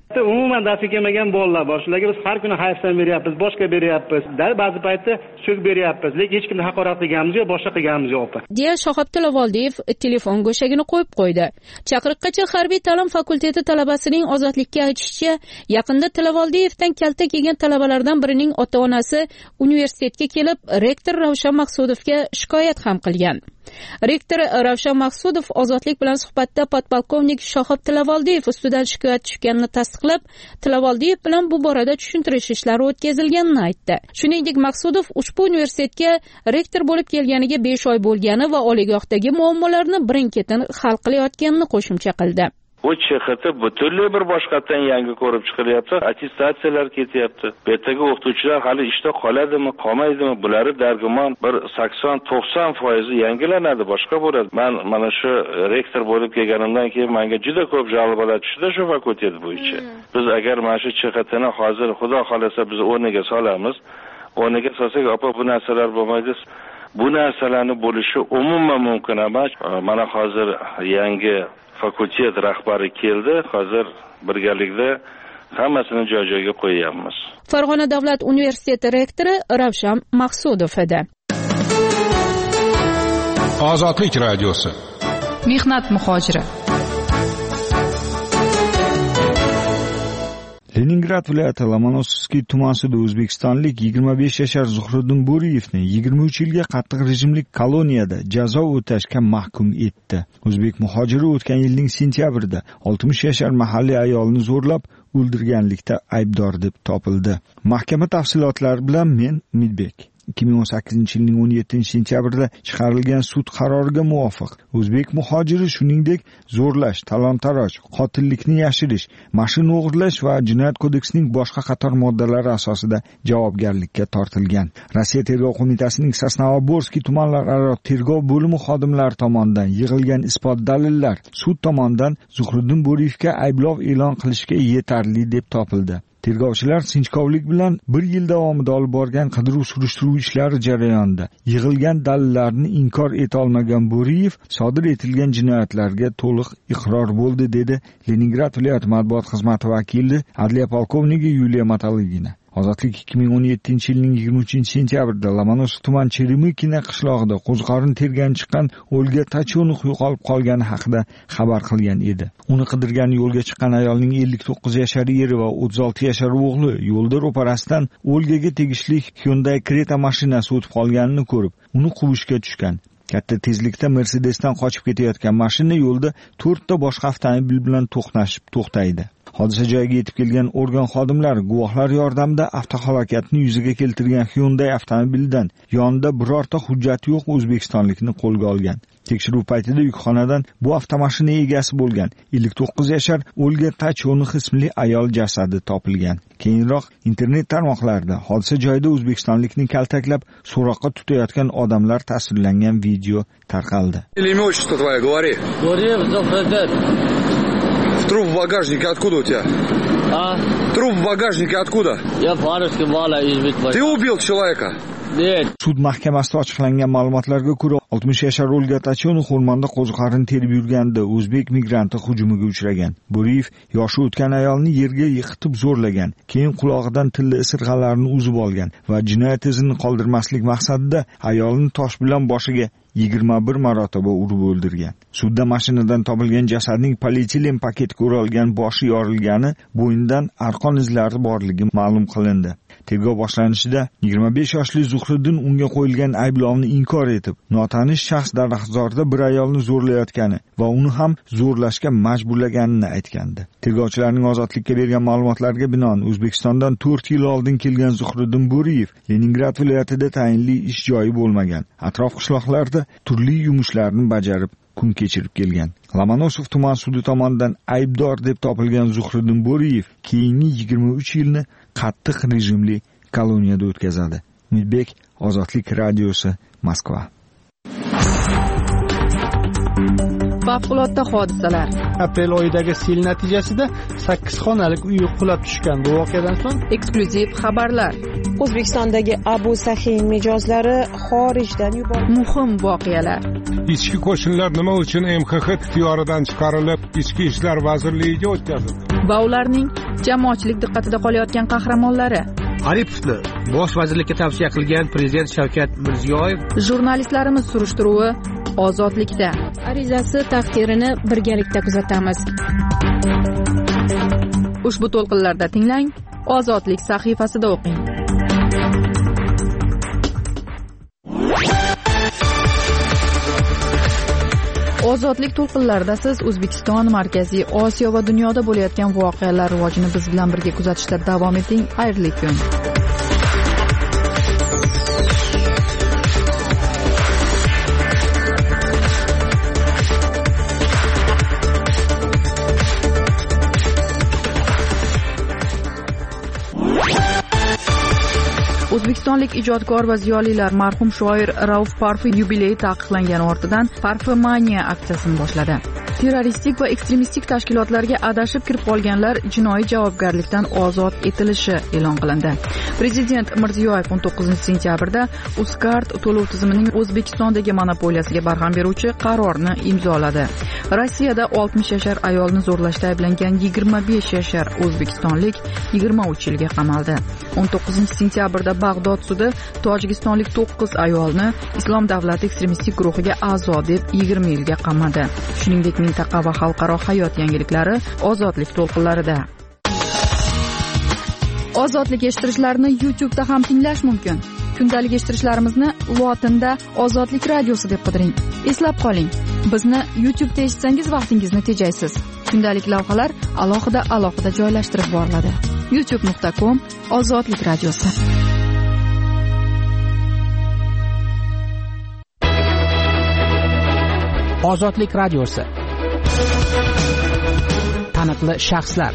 Umuman darsga kelmagan bolalar bor. Shularga biz har kuni hayfsan beryapmiz, boshqa beryapmiz. Ba'zi paytda so'k beryapmiz, lekin hech kimni haqorat qilganimiz yo'q, boshqa qilganimiz yo'q. deya Shohab Tilavoldiyev telefon go'shagini qo'yib qo'ydi. Chaqiriqqacha harbiy ta'lim fakulteti talabasining ozodlikka aytishicha, yaqinda Tilavoldiyevdan kaltak yegan talabalardan birining ota-onasi universitetga kelib, rektor Ravshan Maqsudovga shikoyat ham qilgan. Rektor Ravshan Maqsudov ozodlik bilan suhbatda podpolkovnik Shohab Tilavoldiyev ustidan shikoyat tushganini tasdiqlab, Tilavoldiyev bilan bu borada tushuntirish ishlari o'tkazilganini aytdi. Shuningdek, Maqsudov ushbu universitetga rektor bo'lib kelganiga besh oy bo'lgani va oliygohdagi muammolarni birin-ketin hal qilayotganini qo'shimcha qildi. Bu chexati butunlay bir boshqatdan yangi ko'rib chiqilyapti, attestatsiyalar ketyapti. Bu yerdagi o'qituvchilar hali ishda qoladimi, qolmaydimi? Bularni dargumon bir sakson to'qson foiz yangilanadi, boshqa bo'ladi. Men mana shu rektor bo'lib kelganimdan keyin menga juda ko'p jalbalar tushdi shu fakultet bo'yicha. Biz agar mana shu chexatini hozir xudo xolasa biz o'rniga solamiz, o'rniga solsak, opa bu narsalar bo'lmaydi. Bu narsalarni bo'lishi umuman mumkin emas. Mana hozir yangi fakultet rahbari keldi. Hozir birgalikda hammasini joy-joyiga qo'yamiz. Farg'ona davlat universiteti rektori Ravshan Maqsudov edi. Ozodlik radiosi. Mehnat muhojiri. Leningrad viloyati Lomonosovskiy tumanida o'zbekistonlik yigirma besh yashar Zuhriddin Bo'riyevni yigirma uch yilga qattiq rejimli koloniyada jazo o'tashga mahkum etdi. O'zbek muhojiri o'tgan yilning sentyabrida oltmish yashar mahalliy ayolni zo'rlab o'ldirganlikda aybdor deb topildi. Mahkama tafsilotlari bilan men Umidbek. ikki ming o'n sakkizinchi yilning o'n yettinchi sentyabrida chiqarilgan sud qaroriga muvofiq o'zbek muhojiri shuningdek zo'rlash, talon-taroj, qotillikni yashirish, mashina o'g'irlash va jinoyat kodeksining boshqa qator moddalari asosida javobgarlikka tortilgan. Rossiya tergov qo'mitasining Sosnovoborskiy tumanlararo tergov bo'limi xodimlari tomonidan yig'ilgan isbot dalillar sud tomonidan Zuhriddin Bo'riyevga ayblov e'lon qilishga yetarli deb topildi. Tergovchilar sinchkovlik bilan bir yil davomida olib borgan qidiruv-surishtiruv ishlari jarayonida yig'ilgan dalillarni inkor eta olmagan Bo'riyev sodir etilgan jinoyatlarga to'liq iqror bo'ldi, dedi Leningrad viloyat matbuot xizmati vakili adliya polkovniki Yuliya Mataligina. Ozodlik ikki ming o'n yettinchi yilning yigirma uchinchi sentyabrida Lomonosov tuman Cheremikina qishlog'ida qo'ziqorin tergan chiqqan Olga Tachonov yo'qolib qolgani haqida xabar qilgan edi. Uni qidirgan yo'lga chiqqan ayolning ellik to'qqiz yashar eri va o'ttiz olti yashar o'g'li yo'lda ro'parasidan Olgaga tegishli Hyundai Creta mashinasi o'tib qolganini ko'rib, uni quvishga tushgan. Katta tezlikda Mercedesdan qochib ketayotgan mashina yo'lda to'rtta boshqa avtomobil bilan to'qnashib to'xtaydi. Hodisa joyiga yetib kelgan organ xodimlari guvohlar yordamida avtohalokatni yuzaga keltirgan Hyundai avtomobilidan yonida birorta hujjati yo'q o'zbekistonlikni qo'lga olgan. Tekshiruv paytida yukxonadan bu avtomashina egasi bo'lgan ellik to'qqiz yashar Olga Tachonov ismli ayol jasadi topilgan. Keyinroq internet tarmoqlarida hodisa joyida o'zbekistonlikni kaltaklab so'roqqa tutayotgan odamlar tasvirlangan video tarqaldi. Имя, отчество твое, говори. Гурьев Зухриддин. Труп в багажнике откуда у тебя? А? Труп в багажнике откуда? Я по-русски мало избит. Ты убил человека? Нет. Sud mahkamasida ochiqlangan ma'lumotlarga ko'ra oltmish yashar Olga Tachonov o'rmonda qo'ziqorin terib yurganda o'zbek migranti hujumiga uchragan. Bo'riyev yoshi o'tgan ayolni yerga yiqitib zo'rlagan, keyin qulog'idan tilla isirg'alarini uzib olgan va jinoyat izini qoldirmaslik maqsadida ayolni tosh bilan boshiga yigirma bir marotaba urib o'ldirgan. Sudda mashinadan topilgan jasadning polietilen paketga o'ralgan boshi yorilgani, bo'ynidan arqon izlari borligi ma'lum qilindi. Tergov boshlanishida yigirma besh yoshli Zuhriddin unga qo'yilgan ayblovni inkor etib, notanish shaxs daraxtzorda bir ayolni zo'rlayotgani va uni ham zo'rlashga majburlaganini aytgandi. Tergovchilarning ozodlikka bergan ma'lumotlarga binoan O'zbekistondan to'rt yil oldin kelgan Zuhriddin Bo'riyev Leningrad viloyatida tayinli ish joyi bo'lmagan, atrof qishloqlarda turli yumushlarni bajarib kun kechirib kelgan. Lomonosov tuman sudi tomonidan aybdor deb topilgan Zuhriddin Bo'riyev keyingi yigirma uch yilni qattiq rejimli koloniyada o'tkazadi. Umidbek, Ozodlik radiosi, Moskva. Favqulodda hodisalar. Aprel oyidagi sel natijasida sakkiz xonalik uy qulab tushgan. Bu voqeadan so'ng eksklyuziv xabarlar. O'zbekistondagi Abu Sahiy mijozlari xorijdan yuborildi. Muhim voqealar. Ichki qo'shinlar nima uchun M X X ixtiyoridan chiqarilib, Ichki ishlar vazirligiga o'tkazildi? Va ularning jamoatchilik diqqatida qolayotgan qahramonlari. Aripovni bosh vazirlikka tavsiya qilgan prezident Shavkat Mirziyoyev. Jurnalistlarimiz surishtiruvi ozodlikda. Arizasi taqdirini birgalikda kuzatamiz. Ushbu to'lqinlarda tinglang, Ozodlik sahifasida o'qing. Ozodlik to'lqinlarida siz O'zbekiston, Markaziy Osiyo va dunyoda bo'layotgan voqealar rivojini biz bilan birga kuzatishda davom eting. Xayrli kun. O'zbekistonlik ijodkor va ziyolilar marhum shoir Rauf Parfi yubileyi taqiqlangani ortidan Parfimaniya aksiyasini boshladi. Terroristik va ekstremistik tashkilotlarga adashib kirib qolganlar jinoiy javobgarlikdan ozod etilishi e'lon qilindi. Prezident Mirziyoyev o'n to'qqizinchi sentyabrda Uzcard to'lov tizimining O'zbekistondagi monopoliyasiga barham beruvchi qarorni imzoladi. Rossiyada oltmish yashar ayolni zo'rlashda ayblangan yigirma besh yashar o'zbekistonlik yigirma uch yilga qamaldi. o'n to'qqizinchi sentyabrda Bag'dod sudi tojikistonlik to'qqiz ayolni Islom davlati ekstremistik guruhiga a'zo deb yigirma yilga qamadi. Shuningdek, mintaqa va xalqaro hayot yangiliklari Ozodlik to'lqinlarida. Ozodlik eshittirishlarni YouTube'da ham tinglash mumkin. Kundalik eshittirishlarimizni lotinda Ozodlik radiosi deb qidiring. Eslab qoling, bizni YouTube'da eshitsangiz vaqtingizni tejaysiz. Kundalik lavhalar alohida alohida joylashtirib boriladi. youtube nuqta com Ozodlik radiosi. Ozodlik radiosi. Taniqli shaxslar.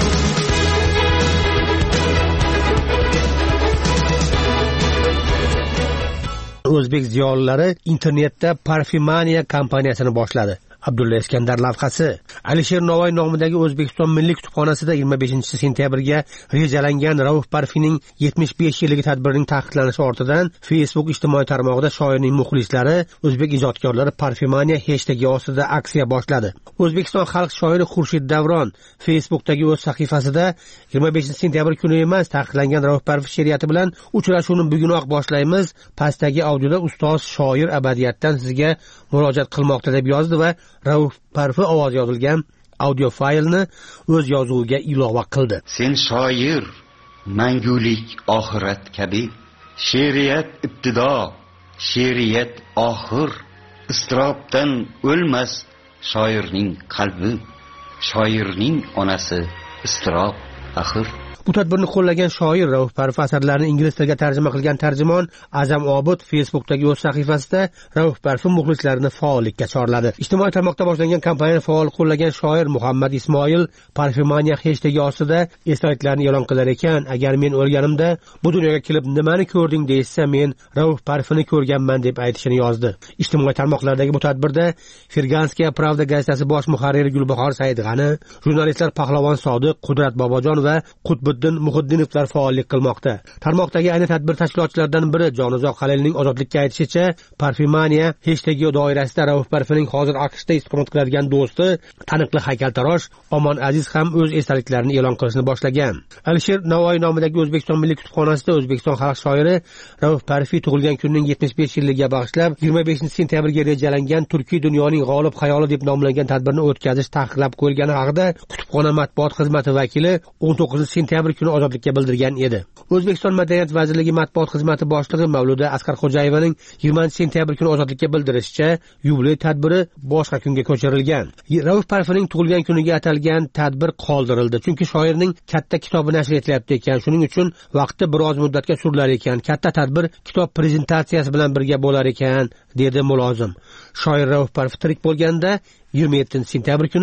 O'zbek ziyolilari internetda Parfimaniya kompaniyasini boshladi. Abdulla Iskandar lavhasi. Alisher Navoiy nomidagi O'zbekiston Milliy kutubxonasida yigirma beshinchi sentyabrga rejalangan Rauf Parfining yetmish besh yilligi tadbirining taqiqlanishi ortidan Facebook ijtimoiy tarmog'ida shoirning muxlislari o'zbek ijodkorlari Parfimaniya hashtagi ostida aksiya boshladi. O'zbekiston xalq shoiri Xurshid Davron Facebookdagi o'z sahifasida yigirma beshinchi sentyabr kuni emas taqiqlangan Rauf Parfi she'riyati bilan uchrashuvni bugunoq boshlaymiz. Pastdagi audioda ustoz shoir abadiyatdan sizga murojaat qilmoqda deb yozdi va Rauf Parfi ovozi yozilgan audio faylni o'z yozuviga ilova qildi. Sen shoir, mangulik oxirat kabi, she'riyat ibtido, she'riyat oxir, istirobdan o'lmas shoirning qalbi, shoirning onasi istirob axir. Bu tadbirni qo'llagan shoir Rauf Parfi asarlarini ingliz tiliga tarjima qilgan tarjimon Azam Obid Facebookdagi o'z sahifasida Rauf Parfi muxlislarini faollikka chorladi. Ijtimoiy tarmoqda boshlangan kampaniyani faol qo'llagan shoir Muhammad Ismoil Parfimaniya hashtagi ostida esdaliklarni e'lon qilar ekan, agar men o'lganimda bu dunyoga kelib nimani ko'rding deysa, men Rauf Parfini ko'rganman deb aytishini yozdi. Ijtimoiy tarmoqlardagi bu tadbirda Ferganskiya Pravda gazetasi bosh muharriri Gulbahor Saidg'ani, jurnalistlar Pahlavon Sodiq, Qudrat Bobojon va Qutb Muhiddinovlar faollik qilmoqda. Tarmoqdagi ayni tadbir tashkilotchilaridan biri Jonizoq Halilning ozodlikka aytishicha, Parfimaniya hashtagi doirasida Rauf Parfining hozir AQShda istiqomat qiladigan do'sti, taniqli haykaltarosh Omon Aziz ham o'z esdaliklarini e'lon qilishni boshlagan. Alisher Navoiy nomidagi O'zbekiston Milliy kutubxonasida O'zbekiston xalq shoiri Rauf Parfi tug'ilgan kunning yetmish besh yilligiga bag'ishlab yigirma beshinchi sentyabrga rejalangan Turkiy dunyoning g'olib xayoli deb nomlangan tadbirni o'tkazish taqiqlab qo'yilgani haqida kutubxona matbuot xizmati vakili o'n to'qqizinchi sentyabr kuni ozodlikka bildirgan edi. O'zbekiston Madaniyat vazirligi matbuot xizmati boshlig'i Mavluda Asqarxo'jayevaning yigirmanchi sentyabr kuni ozodlikka bildirishicha, yubiley tadbiri boshqa kunga ko'chirilgan. Rauf Parfining tug'ilgan kuniga atalgan tadbir qoldirildi, chunki shoirning katta kitobi nashr etilyapti ekan. Shuning uchun vaqti biroz muddatga surilar ekan. Katta tadbir kitob prezentatsiyasi bilan birga bo'lar ekan, dedi mulozim. Shoir Rauf Parfi tirik bo'lganda yigirma yettinchi sentyabr kuni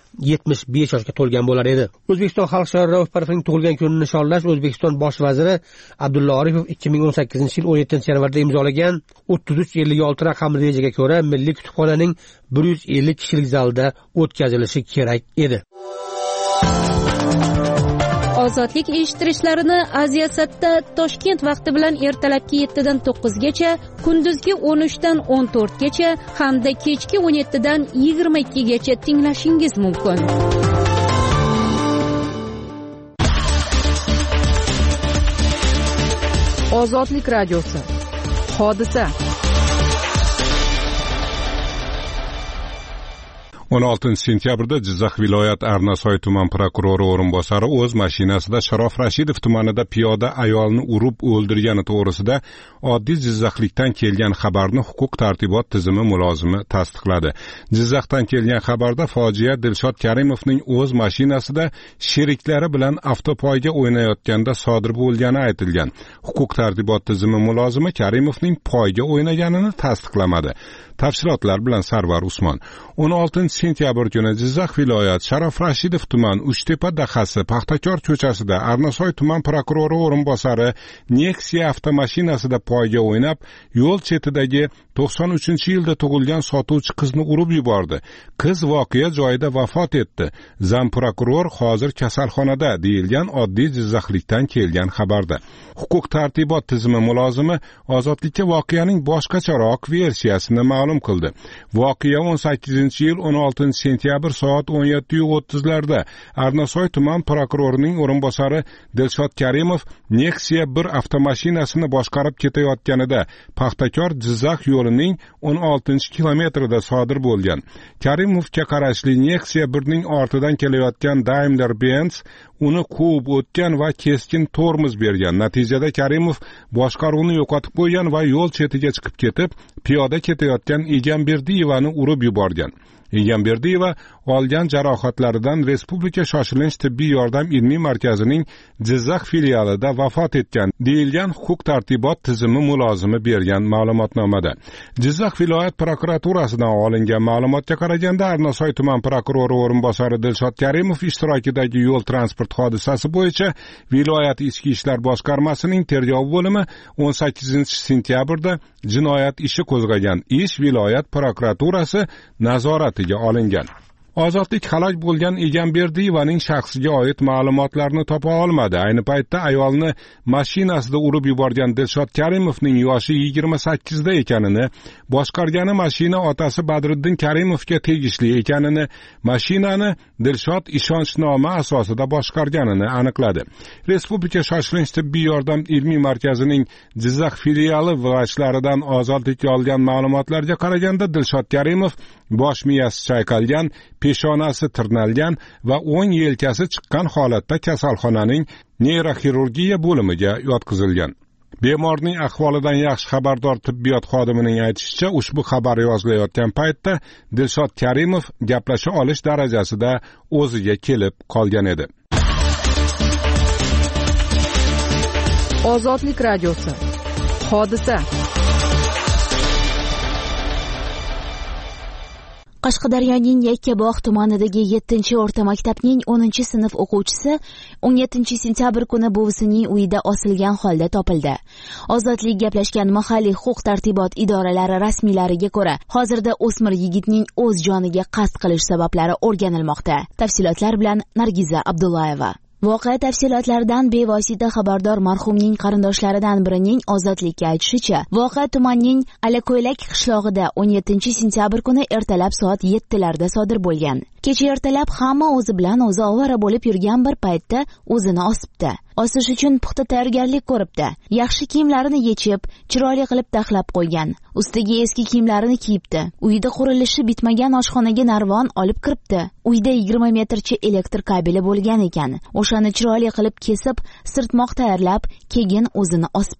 yetmish besh yoshga to'lgan bo'lar edi. O'zbekiston Xalq shoiri Rauf Parfining tug'ilgan kunini nishonlash O'zbekiston bosh vaziri Abdulla Oripov ikki ming o'n sakkizinchi yil o'n yettinchi yanvarda imzolagan o'ttiz uch ellik olti raqamli rejaga ko'ra Milliy kutubxonaning bir yuz ellik kishilik zalda o'tkazilishi kerak edi. Ozodlik eshittirishlarini Aziyasatda Toshkent vaqti bilan ertalabki yettidan to'qqizgacha, kunduzgi o'n uchdan o'n to'rtgacha hamda kechki o'n yettidan yigirma ikkigacha tinglashingiz mumkin. Ozodlik radiosi. Hodisa. o'n oltinchi sentyabrda Jizzax viloyat Arnasoy tuman prokurori o'rinbosari o'z mashinasida Sharof Rashidov tumanida piyoda ayolni urib o'ldirgani to'g'risida oddiy Jizzaxlikdan kelgan xabarni huquq tartibot tizimi mulozimi tasdiqladi. Jizzaxdan kelgan xabarda fojia Dilshod Karimovning o'z mashinasida sheriklari bilan avtopoyga o'ynayotganda sodir bo'lgani aytilgan. Huquq tartibot tizimi mulozimi Karimovning poyga o'ynaganini tasdiqlamadi. Tafsilotlar bilan Sarvar Usmon. o'n oltinchi sentyabr kuni Jizzax viloyat Sharof Rashidov tuman Uchtepa dahasi Paxtakor ko'chasida Arnasoy tuman prokurori o'rinbosari Nexia avtomashinasida poyga o'ynab, yo'l chetidagi to'qson uchinchi yilda tug'ilgan sotuvchi qizni urib yubordi. Qiz voqea joyida vafot etdi. Zam prokuror hozir kasalxonada, deyilgan oddiy Jizzaxlikdan kelgan xabarda. Huquq tartibot tizimi mulozimi Ozodlikka voqeaning boshqacharoq versiyasini ma'lum qildi. Voqea o'n sakkizinchi yil o'n oltinchi sentyabr soat o'n yetti o'ttizlarda Arnasoy tuman prokurorining o'rinbosari Dilshod Karimov Nexia bir avtomashinasini boshqarib ketayotganida Paxtakor Jizzax yo'lining o'n oltinchi kilometrida sodir bo'lgan. Karimovga qarashli Nexia birning ortidan kelayotgan Daimler-Benz uni quvib o'tgan va keskin tormoz bergan. Natijada Karimov boshqaruvni yo'qotib qo'ygan va yo'l chetiga chiqib ketib, piyoda ketayotgan Egamberdiyevani urib yuborgan. Egamberdiyeva olgan jarohatlaridan Respublika shoshilinch tibbiy yordam ilmiy markazining Jizzax filialida vafot etgan, deyilgan huquq tartibot tizimi mulozimi bergan ma'lumotnomada. Jizzax viloyat prokuraturasidan olingan ma'lumotga qaraganda Arnasoy tuman prokurori o'rinbosari Dilshod Karimov ishtirokidagi yo'l transport hodisasi bo'yicha viloyat ichki ishlar boshqarmasining tergov bo'limi o'n sakkizinchi sentyabrda jinoyat ishi qo'zg'agan. Ish viloyat prokuraturasi nazoratiga olingan. Ozodlik halok bo'lgan Egamberdiyevaning shaxsiga oid ma'lumotlarni topa olmadi. Ayni paytda ayolni mashinasida urib yuborgan Dilshod Karimovning yoshi yigirma sakkizda ekanini, boshqargani mashina otasi Badriddin Karimovga tegishli ekanini, mashinani Dilshod ishonchnoma asosida boshqarganini aniqladi. Respublika shoshilinch tibbiy yordam ilmiy markazining Jizzax filiali vrachlaridan Ozodlikka olgan ma'lumotlarga qaraganda Dilshod Karimov bosh miyasi chayqalgan, peshonasi tirnalgan va o'ng yelkasi chiqqan holatda kasalxonaning neyroxirurgiya bo'limiga yotqizilgan. Bemorning ahvolidan yaxshi xabardor tibbiyot xodimining aytishicha, ushbu xabar yozilayotgan paytda Dilshod Karimov gaplasha olish darajasida o'ziga kelib qolgan edi. Ozodlik radiosi. Hodisa. Qashqadaryoning Yakkabog' tumanidagi yettinchi o'rta maktabning o'ninchi sinf o'quvchisi o'n yettinchi sentyabr kuni buvisining uyida osilgan holda topildi. Ozodlik gaplashgan mahalliy huquq tartibot idoralari rasmiylariga ko'ra, hozirda o'smir yigitning o'z joniga qasd qilish sabablari o'rganilmoqda. Tafsilotlar bilan Nargiza Abdullayeva. Voqea tafsilotlaridan bevosita xabardor marhumning qarindoshlaridan birining Ozodlikka aytishicha, voqea tumanning Alako'ylak qishlog'ida o'n yettinchi sentyabr kuni ertalab soat yettilarda sodir bo'lgan. Kecha ertalab hamma o'zi bilan o'zi ovora bo'lib yurgan bir paytda o'zini osibdi. Osish uchun puxta tayyorgarlik ko'ribdi. Yaxshi kiyimlarini yechib, chiroyli qilib taxlab qo'ygan. Ustiga eski kiyimlarini kiyibdi. Uyda qurilishi bitmagan oshxonaga narvon olib kiribdi. Uyda yigirma metrcha elektr kabeli bo'lgan ekan. O'shani chiroyli qilib kesib, sirtmoq tayyorlab, keyin o'zini osibdi,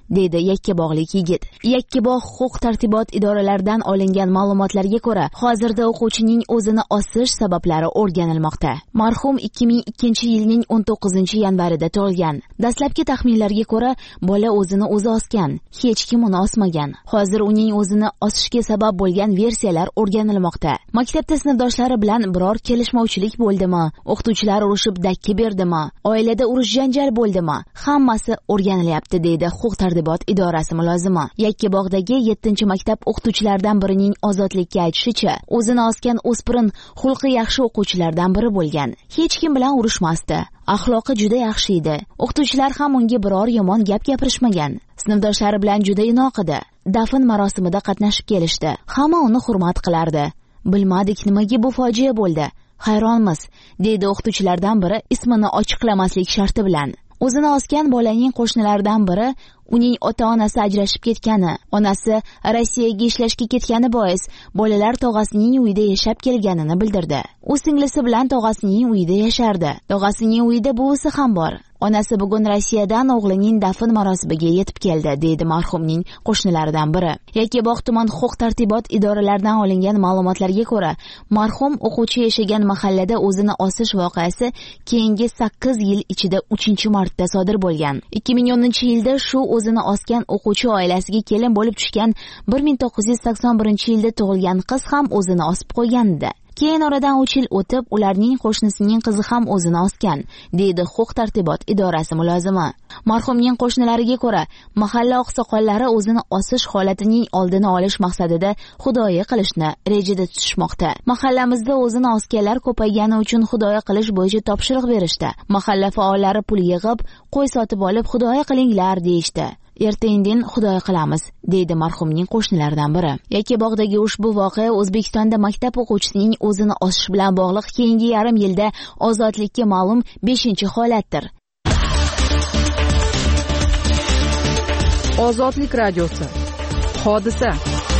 dedi yakkabog'lik yigit. Yakkabog' huquq tartibot idoralaridan olingan ma'lumotlarga ko'ra, hozirda o'quvchining o'zini osish sabablari o'rganilmoqda. Marhum ikki ming ikkinchi yilning o'n to'qqizinchi yanvarida tug'ilgan. Dastlabki taxminlarga ko'ra, bola o'zini o'zi osgan, hech kim uni osmagan. Hozir uning o'zini osishga sabab bo'lgan versiyalar o'rganilmoqda. Maktabda sinfdoshlari bilan biror kelishmovchilik bo'ldimi? O'qituvchilar urushib dakki berdimi? Oilada urush janjal bo'ldimi? Hammasi o'rganilyapti, deydi huquq tartibot idorasi mulozimi. Yakkabog'dagi yettinchi maktab o'qituvchilaridan birining Ozodlikka aytishicha, o'zini osgan o'spirin xulqi yaxshi o'quvchilardan biri bo'lgan. Hech kim bilan urushmasdi. Axloqi juda yaxshi edi. O'qituvchilar ham unga biror yomon gap gapirishmagan. Sinfdoshlari bilan juda inoq edi. Dafn marosimida qatnashib kelishdi. Hamma uni hurmat qilardi. Bilmadik nimaga bu fojia bo'ldi. Hayronmiz, deydi o'qituvchilardan biri ismini ochiqlamaslik sharti bilan. O'zini osgan bolaning qo'shnilaridan biri uning ota-onasi ajrashib ketgani, onasi Rossiyaga ishlashga ketgani bois bolalar tog'asining uyida yashab kelganini bildirdi. U singlisi bilan tog'asining uyida yashardi. Tog'asining uyida buvisi ham bor. Onasi bugun Rossiyadan o'g'lining dafn marosimiga yetib keldi, deydi marhumning qo'shnilaridan biri. Yakkabog' tuman huquq tartibot idoralaridan olingan ma'lumotlarga ko'ra, marhum o'quvchi yashagan mahallada o'zini osish voqeasi keyingi sakkiz yil ichida uchinchi marta sodir bo'lgan. ikki ming o'ninchi yilda shu o'zini osgan o'quvchi oilasiga kelin bo'lib tushgan bir ming to'qqiz yuz sakson birinchi yilda tug'ilgan qiz ham o'zini osib qo'ygandi. Keyin oradan uch yil o'tib, ularning qo'shnisining qizi ham o'zini osgan, deydi huquq tartibot idorasi mulozimi. Marhumning qo'shnilariga ko'ra, mahalla oqsoqollari o'zini osish holatining oldini olish maqsadida xudoyi qilishni rejada tutishmoqda. Mahallamizda o'zini osganlar ko'paygani uchun xudoyi qilish bo'yicha topshiriq berishdi. Mahalla faollari pul yig'ib, qo'y sotib olib xudoyi qilinglar deyishdi. Erta-indin xudoy qilamiz, deydi marhumning qo'shnilaridan biri. Yakkabog'dagi ushbu voqea O'zbekistonda maktab o'quvchisining o'zini osish bilan bog'liq keyingi yarim yilda ozodlikka ma'lum beshinchi holatdir. Ozodlik radiosi. Hodisa.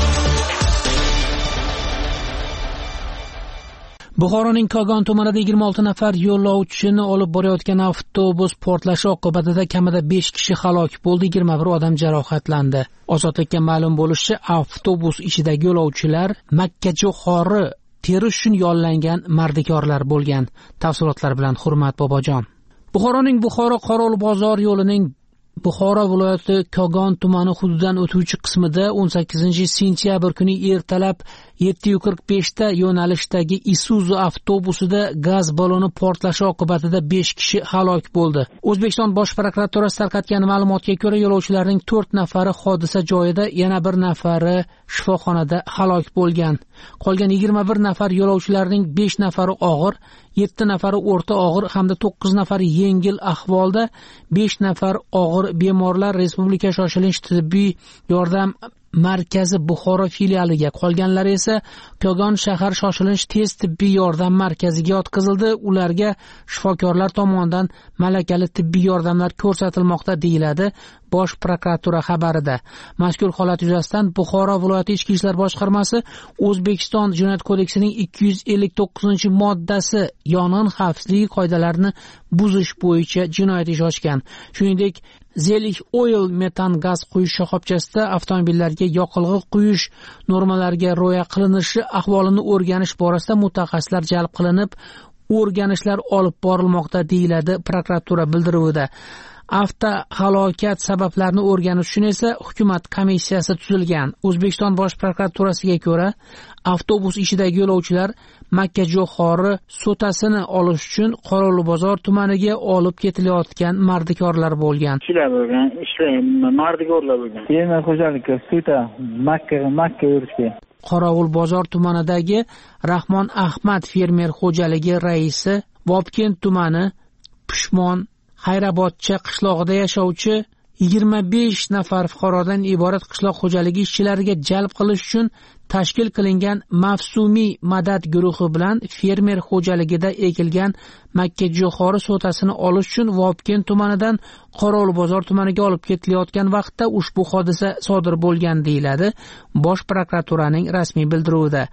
Buxoroning Kogon tumanida yigirma olti nafar yo'lovchini olib borayotgan avtobus portlashi oqibatida kamida besh kishi halok bo'ldi, yigirma bir odam jarohatlandi. Ozodlikka ma'lum bo'lishicha, avtobus ichidagi yo'lovchilar makkajo'xori terish uchun yollangan mardikorlar bo'lgan. Tafsilotlar bilan Hurmat Bobojon. Buxoroning Buxoro Qorovul bozor yo'lining Buxoro viloyati Kogon tumani hududidan o'tuvchi qismida o'n sakkizinchi sentyabr kuni ertalab yetti qirq besh ta yo'nalishdagi Isuzu avtobusida gaz balloni portlashi oqibatida besh kishi halok bo'ldi. O'zbekiston Bosh prokuraturasi tarqatgan ma'lumotga ko'ra, yo'lovchilarning to'rt nafari hodisa joyida, yana bir nafari shifoxonada halok bo'lgan. Qolgan yigirma bir nafar yo'lovchilarning besh nafari og'ir, yetti nafari o'rta og'ir hamda to'qqiz nafari yengil ahvolda, besh nafar og'ir bemorlar Respublika shoshilinch tibbiy yordam markazi Buxoro filialiga, qolganlari esa Kogon shahar shoshilinch tez tibbiy yordam markaziga yotqizildi. Ularga shifokorlar tomonidan malakali tibbiy yordamlar ko'rsatilmoqda, deyiladi Bosh prokuratura xabarida. Mazkur holat yuzasidan Buxoro viloyati ichki ishlar boshqarmasi O'zbekiston Jinoyat kodeksining ikki yuz ellik to'qqizinchi moddasi yong'in xavfsizligi qoidalarini buzish bo'yicha jinoyat ish ochgan. Shuningdek, Zelik Oil metan gaz quyish shoxobchasida avtomobillarga yoqilg'i quyish normalariga rioya qilinishi ahvolini o'rganish borasida mutaxassislar jalb qilinib, o'rganishlar olib borilmoqda, deyiladi prokuratura bildiruvida. Avto halokat sabablarini o'rganish uchun esa hukumat komissiyasi tuzilgan. O'zbekiston Bosh prokuraturasiga ko'ra, avtobus ichidagi yo'lovchilar makkajo'xori so'tasini olish uchun Qorovulbozor tumaniga olib ketilayotgan mardikorlar bo'lgan. Ishlar bo'lgan, ishlar mardikorlar bo'lgan. Yana xo'jalikka sota makka makka yurishga. Qorovulbozor tumanidagi Rahmon Ahmad fermer xo'jaligi raisi, Vobkent tumani Pushmon Hayrabodcha qishlog'ida yashovchi yigirma besh nafar fuqarodan iborat qishloq xo'jaligi ishchilariga jalb qilish uchun tashkil qilingan mavsumiy madad guruhi bilan fermer xo'jaligida ekilgan makkajo'xori so'tasini olish uchun Vobkent tumanidan Qorovulbozor tumaniga olib ketilayotgan vaqtda ushbu hodisa sodir bo'lgan, deyiladi Bosh prokuraturaning rasmiy bildiruvida.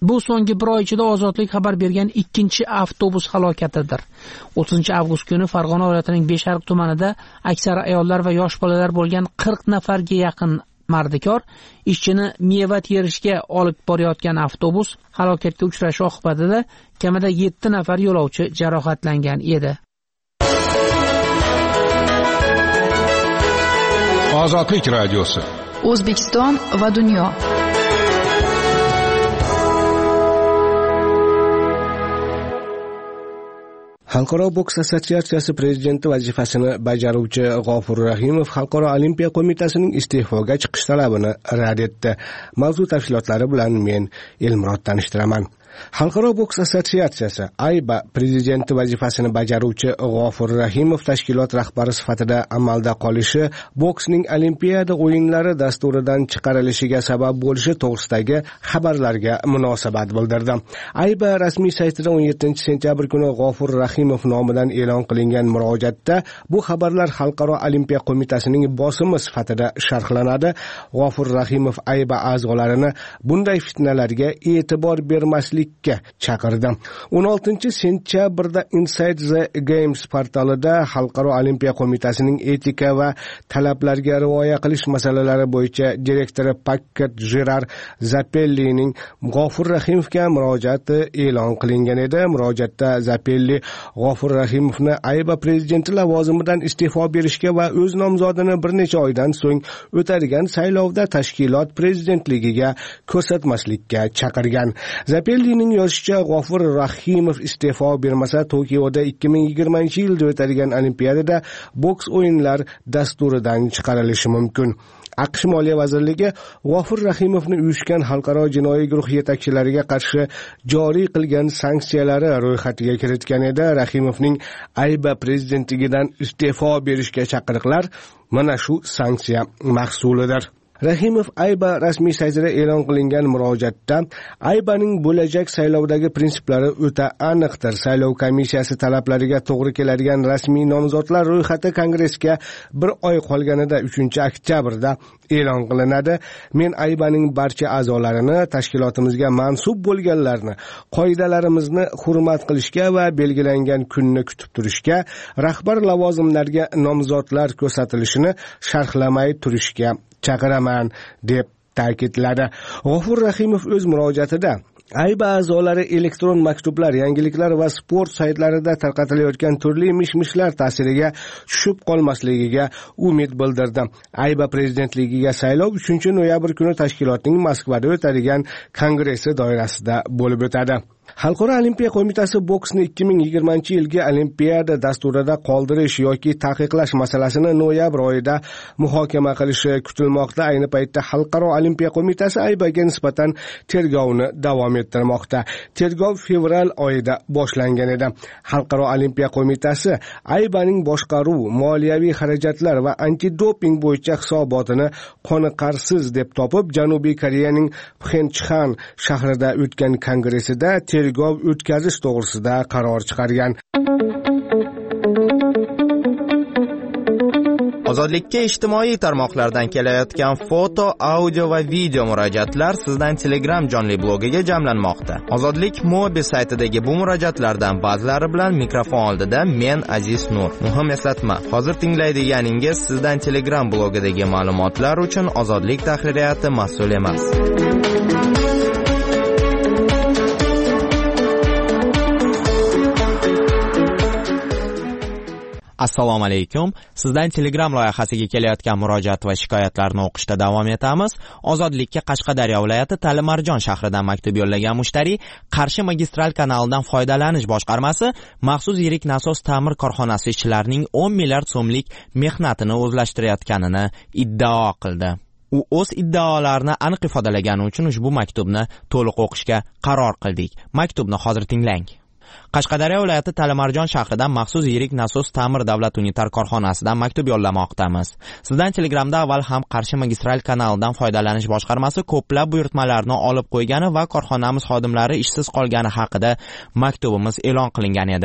Bu so'nggi bir oy ichida Ozodlik xabar bergan ikkinchi avtobus halokatidir. o'ttizinchi avgust kuni Farg'ona viloyatining Beshariq tumanida aksari ayollar va yosh bolalar bo'lgan qirq nafarga yaqin mardikor ishchini meva terishga olib borayotgan avtobus halokatga uchrashi oqibatida kamida yetti nafar yo'lovchi jarohatlangan edi. Ozodlik radiosi. O'zbekiston va dunyo. Xalqaro boks assotsiatsiyasi prezidenti vazifasini bajaruvchi G'ofur Rahimov Xalqaro olimpiya qo'mitasining iste'foga chiqish talabini rad etdi. Mavzu tafsilotlari bilan men Elmurod tanishtiraman. Xalqaro boks assotsiatsiyasi A Y B A prezidenti vazifasini bajaruvchi G'ofur Rahimov tashkilot rahbari sifatida amalda qolishi boksning Olimpiada o'yinlari dasturidan chiqarilishiga sabab bo'lishi to'g'risidagi xabarlarga munosabat bildirdi. A Y B A rasmiy saytida o'n yettinchi sentyabr kuni G'ofur Rahimov nomidan e'lon qilingan murojaatda bu xabarlar Xalqaro olimpiya qo'mitasining bosimi sifatida sharhlanadi. G'ofur Rahimov A Y B A a'zolarini bunday fitnalarga e'tibor bermaslik chaqirdi. o'n oltinchi sentyabrda Inside the Games portalida Xalqaro olimpiya qo'mitasining etika va talablarga rioya qilish masalalari bo'yicha direktori Paket Jirar Zapellining G'ofur Rahimovga murojaati e'lon qilingan edi. Murojaatda Zapelli G'ofur Rahimovni A Y B A prezidenti lavozimidan iste'fo berishga va o'z nomzodini bir necha oydan so'ng o'tadigan saylovda tashkilot prezidentligiga ko'rsatmaslikka chaqirgan. Zapelli yozishicha, G'ofur Rahimov iste'fo bermasa Tokioda ikki ming yigirmanchi yilda o'tadigan Olimpiadada boks o'yinlar dasturidan chiqarilishi mumkin. AQSh Moliya vazirligi G'ofur Rahimovni uyushgan xalqaro jinoiy guruh yetakchilariga qarshi joriy qilgan sanksiyalari ro'yxatiga kiritgan edi. Rahimovning A Y B A prezidentligidan iste'fo berishga chaqiriqlar mana shu sanksiya mahsulidir. Rahimov A Y B A rasmiy saytida e'lon qilingan murojaatda A Y B Aning bo'lajak saylovdagi prinsiplari o'ta aniqdir. Saylov komissiyasi talablariga to'g'ri keladigan rasmiy nomzodlar ro'yxati kongressga bir oy qolganida uchinchi oktyabrda e'lon qilinadi. Men A Y B Aning barcha a'zolarini, tashkilotimizga mansub bo'lganlarni, qoidalarimizni hurmat qilishga va belgilangan kunni kutib turishga, rahbar lavozimlarga nomzodlar ko'rsatilishini sharhlamay turishga chaqiraman deb ta'kidladi. G'ofur Rahimov o'z murojaatida A Y B A a'zolari elektron maktublar, yangiliklar va sport saytlarida tarqatilayotgan turli mish-mishlar ta'siriga tushib qolmasligiga umid bildirdi. A Y B A prezidentligiga saylov uchinchi noyabr kuni tashkilotning Moskvada o'tadigan kongressi doirasida bo'lib o'tadi. Xalqaro olimpiya qo'mitasi boksni ikki ming yigirmanchi yilgi Olimpiada dasturida qoldirish yoki taqiqlash masalasini noyabr oyida muhokama qilishi kutilmoqda. Ayni paytda Xalqaro olimpiya qo'mitasi A Y B Aga nisbatan tergovni davom ettirmoqda. Tergov fevral oyida boshlangan edi. Xalqaro olimpiya qo'mitasi A Y B Aning boshqaruv, moliyaviy xarajatlar va antidoping bo'yicha hisobotini qoniqarsiz deb topib, Janubiy Koreyaning Pxenchxan shahrida o'tgan kongressida tergov o'tkazish to'g'risida qaror chiqargan. Ozodlikka ijtimoiy tarmoqlardan kelayotgan foto, audio va video murojaatlar sizdan Telegram jonli blogiga jamlanmoqda. Ozodlik Mobi saytidagi bu murojaatlardan ba'zilari bilan mikrofon oldida men Aziz Nur. Muhim eslatma, hozir tinglaydiganingiz sizdan Telegram blogidagi ma'lumotlar uchun Ozodlik tahririyati mas'ul emas. Assalomu alaykum. Sizdan Telegram loyihasiga kelayotgan murojaat va shikoyatlarni o'qishda davom etamiz. Ozodlikka Qashqadaryo viloyati Talimarjon shahridan maktub yo'llagan mushtari Qarshi magistral kanalidan foydalanish boshqarmasi maxsus yirik nasos ta'mir korxonasi ishchilarining o'n milliard so'mlik mehnatini o'zlashtirayotganini iddao qildi. U o'z iddaolarini aniq ifodalagani uchun ushbu maktubni to'liq o'qishga qaror qildik. Maktubni hozir tinglang. Qashqadaryo viloyati Talimarjon shahridan maxsus yirik nasos ta'mir davlat unitar korxonasidan maktub yo'llamoqdamiz. Sizdan Telegramda avval ham Qarshi magistral kanalidan foydalanish boshqarmasi ko'plab buyurtmalarni olib qo'ygani va korxonamiz xodimlari ishsiz qolgani haqida maktubimiz e'lon qilingan edi.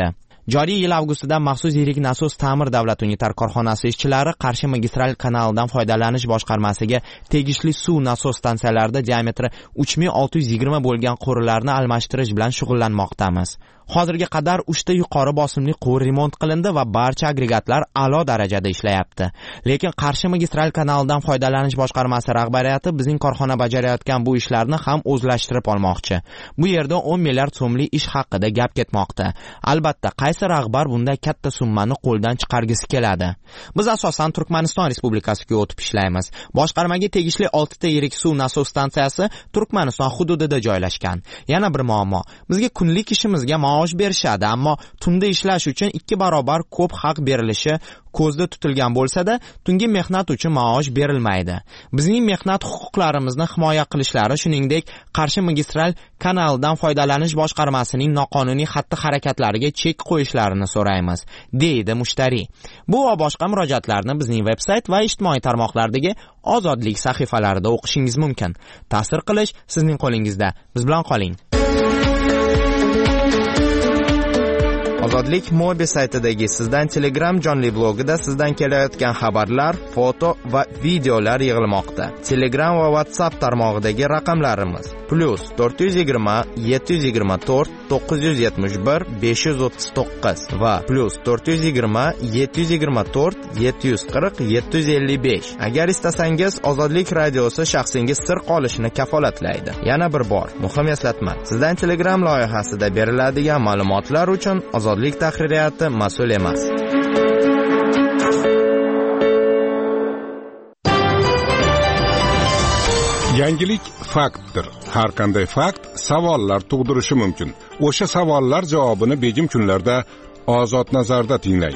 Joriy yil avgustida maxsus yirik nasos ta'mir davlat unitar korxonasi ishchilari Qarshi magistral kanalidan foydalanish boshqarmasiga tegishli suv nasos stansiyalarida diametri uch ming olti yuz yigirma bo'lgan quvurlarni almashtirish bilan shug'ullanmoqdamiz. Hozirga qadar uchta yuqori bosimli quvur remont qilindi va barcha agregatlar a'lo darajada ishlayapti. Lekin Qarshi magistral kanalidan foydalanish boshqarmasi rahbariyati bizning korxona bajarayotgan bu ishlarni ham o'zlashtirib olmoqchi. Bu yerda o'n milliard so'mlik ish haqida gap ketmoqda. Albatta, qaysi rahbar bunday katta summani qo'ldan chiqargisi keladi? Biz asosan Turkmaniston Respublikasiga o'tib ishlaymiz. Boshqarmaga tegishli oltita yirik suv nasos stansiyasi Turkmaniston hududida joylashgan. Yana bir muammo, bizga kunlik ishimizga maosh berishadi, ammo tunda ishlash uchun ikki barobar ko'p haq berilishi ko'zda tutilgan bo'lsa-da, tungi mehnat uchun maosh berilmaydi. Bizning mehnat huquqlarimizni himoya qilishlari, shuningdek, Qarshi magistral kanalidan foydalanish boshqarmasining noqonuniy xatti-harakatlariga chek qo'yishlarini so'raymiz, deydi mushtariy. Bu va boshqa murojaatlarni bizning veb-sayt va ijtimoiy tarmoqlardagi Ozodlik sahifalarida o'qishingiz mumkin. Ta'sir qilish sizning qo'lingizda. Biz bilan qoling. Ozodlik Mobi saytidagi Sizdan Telegram jonli blogida sizdan kelayotgan xabarlar, foto va videolar yig'ilmoqda. Telegram va WhatsApp tarmog'idagi raqamlarimiz plus to'rt yuz yigirma yetti yuz yigirma to'rt to'qqiz yuz yetmish bir besh yuz o'ttiz to'qqiz va plus to'rt yuz yigirma yetti yuz yigirma to'rt yetti yuz qirq yetti yuz ellik besh. Agar istasangiz, Ozodlik radiosi shaxsingiz sir qolishini kafolatlaydi. Yana bir bor, muhim eslatma. Sizdan Telegram loyihasida beriladigan ma'lumotlar uchun Ozodlik tahririyati mas'ul emas. Yangilik faktdir. Har qanday fakt savollar tug'dirishi mumkin. O'sha savollar javobini begim kunlarda Ozod nazarda tinglang.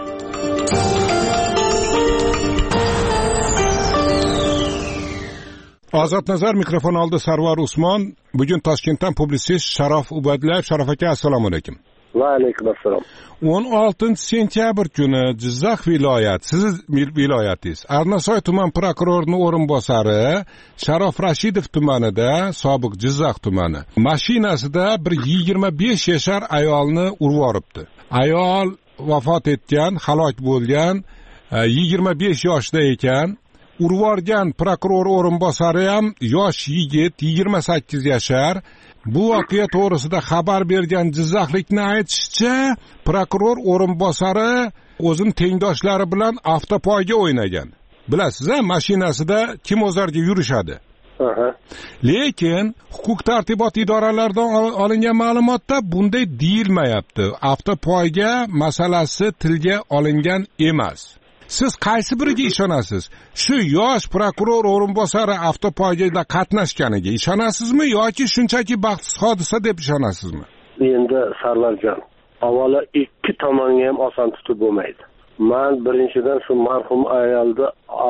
Ozod nazar mikrofon oldi Sarvar Usmon. Bugun Toshkentdan publitsist Sharof Ubadlayev. Sharof aka, assalomu alaykum. Va alaykum assalom. o'n oltinchi sentyabr kuni Jizzax viloyati, siz viloyatingiz, Arnasoy tuman prokurorining o'rinbosari Sharof Rashidov tumanida, sobiq Jizzax tumani, mashinasida bir yigirma besh yashar ayolni urib yoribdi. Ayol vafot etgan, halok bo'lgan, yigirma besh yoshda ekan. Urib yorgan prokuror o'rinbosari ham yosh yigit, yigirma sakkiz yashar. Bu voqea to'g'risida xabar bergan jizzaxlikni aytishicha, prokuror o'rinbosari o'zining tengdoshlari bilan avtopoyga o'ynagan. Bilasiz-a, mashinasida kim o'zarga yurishadi. Aha. Lekin huquq tartibot idoralaridan olingan ma'lumotda bunday deyilmayapti. Avtopoyga masalasi tilga olingan emas. Siz qaysi biriga ishonasiz? Shu yosh prokuror o'rinbosari avtopoygada qatnashganiga ishonasizmi yoki shunchaki baxtsiz hodisa deb ishonasizmi? Endi Sarlarjon, avvalo ikki tomonga ham oson tutib bo'lmaydi. Men birinchidan shu marhum ayolni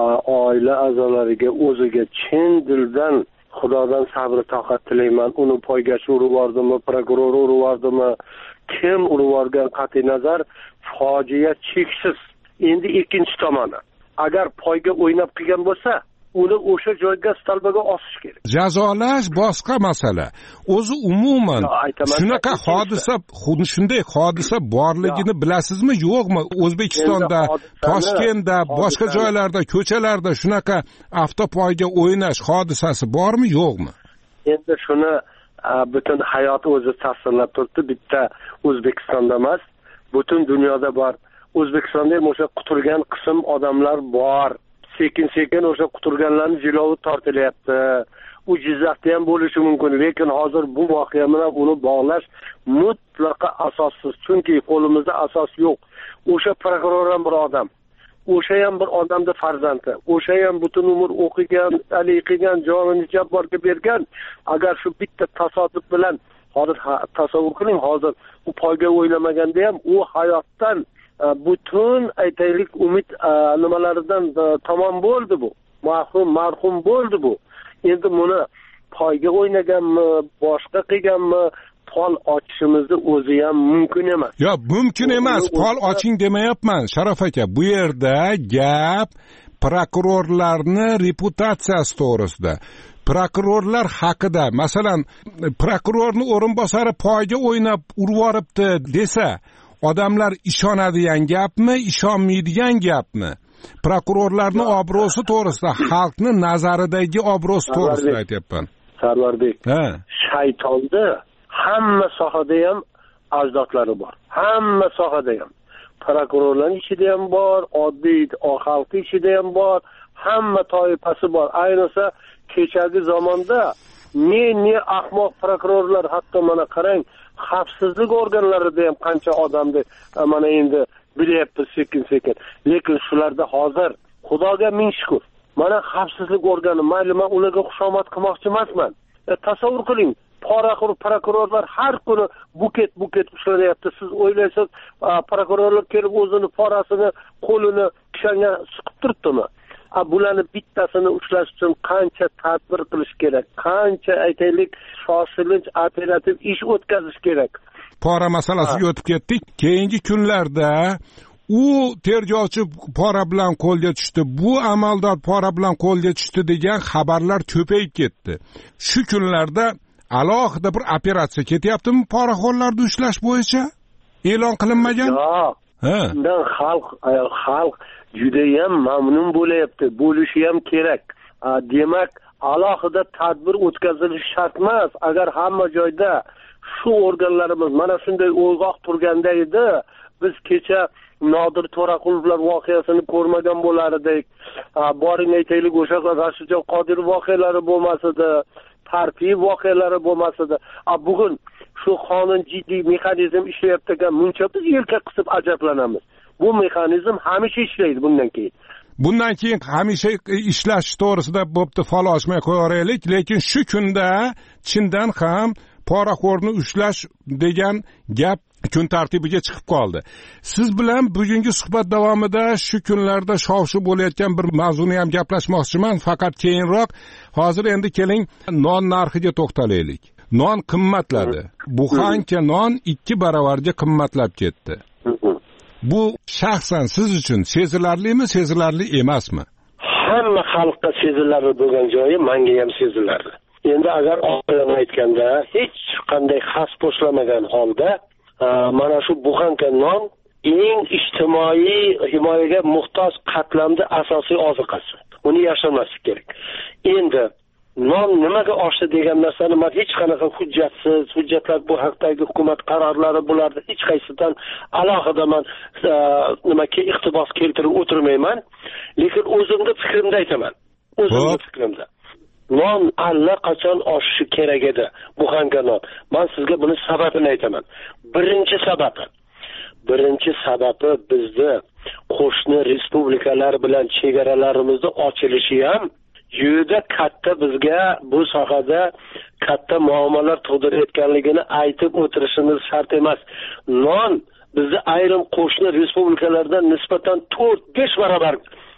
oila a'zolariga o'ziga chin dildan Xudodan sabr toqat tilayman. Uni poygachi urib yordimi, prokuror urib yordimi, kim urib yorgan qat'iy nazar fojia cheksiz. Endi ikkinchi tomoni, agar poyga o'ynab qilgan bo'lsa, uni o'sha joyga stalbaga osish kerak. Jazolash boshqa masala. O'zi umuman shunaqa hodisa, shunday hodisa borligini bilasizmi, yo'qmi? O'zbekistonda, Toshkentda, boshqa joylarda, ko'chalarda shunaqa avtopoyga o'ynash hodisasi bormi, yo'qmi? Endi shuni butun hayot o'zi tasvirlab turibdi. Bitta O'zbekistonda emas, butun dunyoda bor. O'zbekistonda ham o'sha quturgan qism odamlar bor. Sekin-sekin o'sha quturganlarning jilovi tortilyapti. U Jizzaxda ham bo'lishi mumkin, lekin hozir bu voqea bilan uni bog'lash mutlaqo asossiz. Chunki qo'limizda asos yo'q. O'sha prokuror ham bir odam. O'sha ham bir odamning farzandi. O'sha ham butun umr o'qigan, ali qilgan, jonini jabborga bergan. Agar shu bitta tasodif bilan hozir tasavvur qiling, hozir u poyga o'ylamaganda ham u hayotdan butun aytaylik umid nimalaridan tamom bo'ldi bu. Marhum marhum bo'ldi bu. Endi buni poyga o'ynaganmi, boshqa qilganmi, pol ochishimizni o'zi ham mumkin emas. Yo, mumkin emas. Pol oching demayapman, Sharof aka. Bu yerda gap prokurorlarning reputatsiyasi to'g'risida. Prokurorlar haqida, masalan, prokurorning o'rinbosari poyga o'ynab urib yoribdi desa, odamlar ishonadigan gapmi, ishonmaydigan gapmi? Prokurorlarning obro'si to'g'risida, xalqni nazaridagi obro'si to'g'risida aytyapman. Sarvarbek, shaytonda hamma sohada ham ajdodlari bor. Hamma sohada ham. Prokurorlarning ichida ham bor, oddiy xalq ichida ham bor, hamma toifasi bor. Ayniqsa kechagi zamonda ne ne ahmoq prokurorlar, hatto mana qarang, xavfsizlik organlarida ham qancha odamni mana endi bilyapmiz sekin-sekin. Lekin shularda hozir Xudoga ming shukr. Mana xavfsizlik organi, mayli men ularga xushomad qilmoqchi emasman. E, tasavvur qiling, poraxo'r prokurorlar har kuni buket-buket ushlanyapti. Siz o'ylaysiz, prokurorlar kelib o'zini porasini, qo'lini kishanga siqib turibdimi? A bularni bittasini ushlash uchun qancha tadbir qilish kerak, qancha aytaylik shoshilinch operativ ish o'tkazish kerak. Pora masalasiga o'tib ketdik. Keyingi kunlarda u tergovchi pora bilan qo'lga tushdi, bu amaldor pora bilan qo'lga tushdi degan xabarlar ko'payib ketdi. Shu kunlarda alohida bir operatsiya ketyaptimi poraxo'rlarni ushlash bo'yicha? E'lon qilinmagan? Yo'q. Undan xalq xalq juda ham mamnun bo'layapti, bo'lishi ham kerak. Demak, alohida tadbir o'tkazilishi shart emas. Agar hamma joyda shu organlarimiz mana shunday o'yg'oq turganda edi, biz kecha Nodir To'raqulovlar voqeasini ko'rmagan bo'lar edik. Boring aytaylik, o'sha Rashidjon Qodirov voqealari bo'lmasdi, Parpiyev voqealari bo'lmasdi. Bugun shu qonun jiddiy mexanizm ishlayapti ekan, muncha biz yelka qisib ajablanamiz. Bu mexanizm hamisha ishlaydi bundan keyin. Bundan keyin hamisha ishlash to'g'risida bo'pti, fol ochmay qo'yaraylik, lekin shu kunda chindan ham poraxo'rni ushlash degan gap kun tartibiga chiqib qoldi. Siz bilan bugungi suhbat davomida shu kunlarda shovshu bo'layotgan bir mavzuni ham gaplashmoqchiman, faqat keyinroq. Hozir endi keling non narxiga to'xtalaylik. Non qimmatladi. Buxanka non ikki baravarga qimmatlab ketdi. Bu shaxsan siz uchun sezilarlimi, sezilarli emasmi? Hamma xalqqa sezilarli bo'lgan joyi menga ham sezilarli. Endi agar oxirdan aytganda hech qanday xas qo'shilmagan holda mana shu buxanka non eng ijtimoiy himoyaga muhtoj qatlamda asosiy oziqasi. Uni yashirmaslik kerak. Endi non nimaga oshdi degan narsani men hech qanaqa hujjatsiz, hujjatlar bu haqdagi hukumat qarorlari bularda hech qaysidan alohida men nimaga iqtibos keltirib o'tirmayman, lekin o'zimda fikrimda aytaman. O'zimda fikrimda. Non allaqachon oshishi kerak edi, buxanka non. Men sizga buni sababini aytaman. Birinchi sababi Birinchi sababi bizda qo'shni respublikalar bilan chegaralarimizni ochilishi ham juda katta bizga bu sohada katta muammolar tug'dirayotganligini aytib o'tirishimiz shart emas. Non bizda ayrim qo'shni respublikalardan nisbatan to'rt besh barobar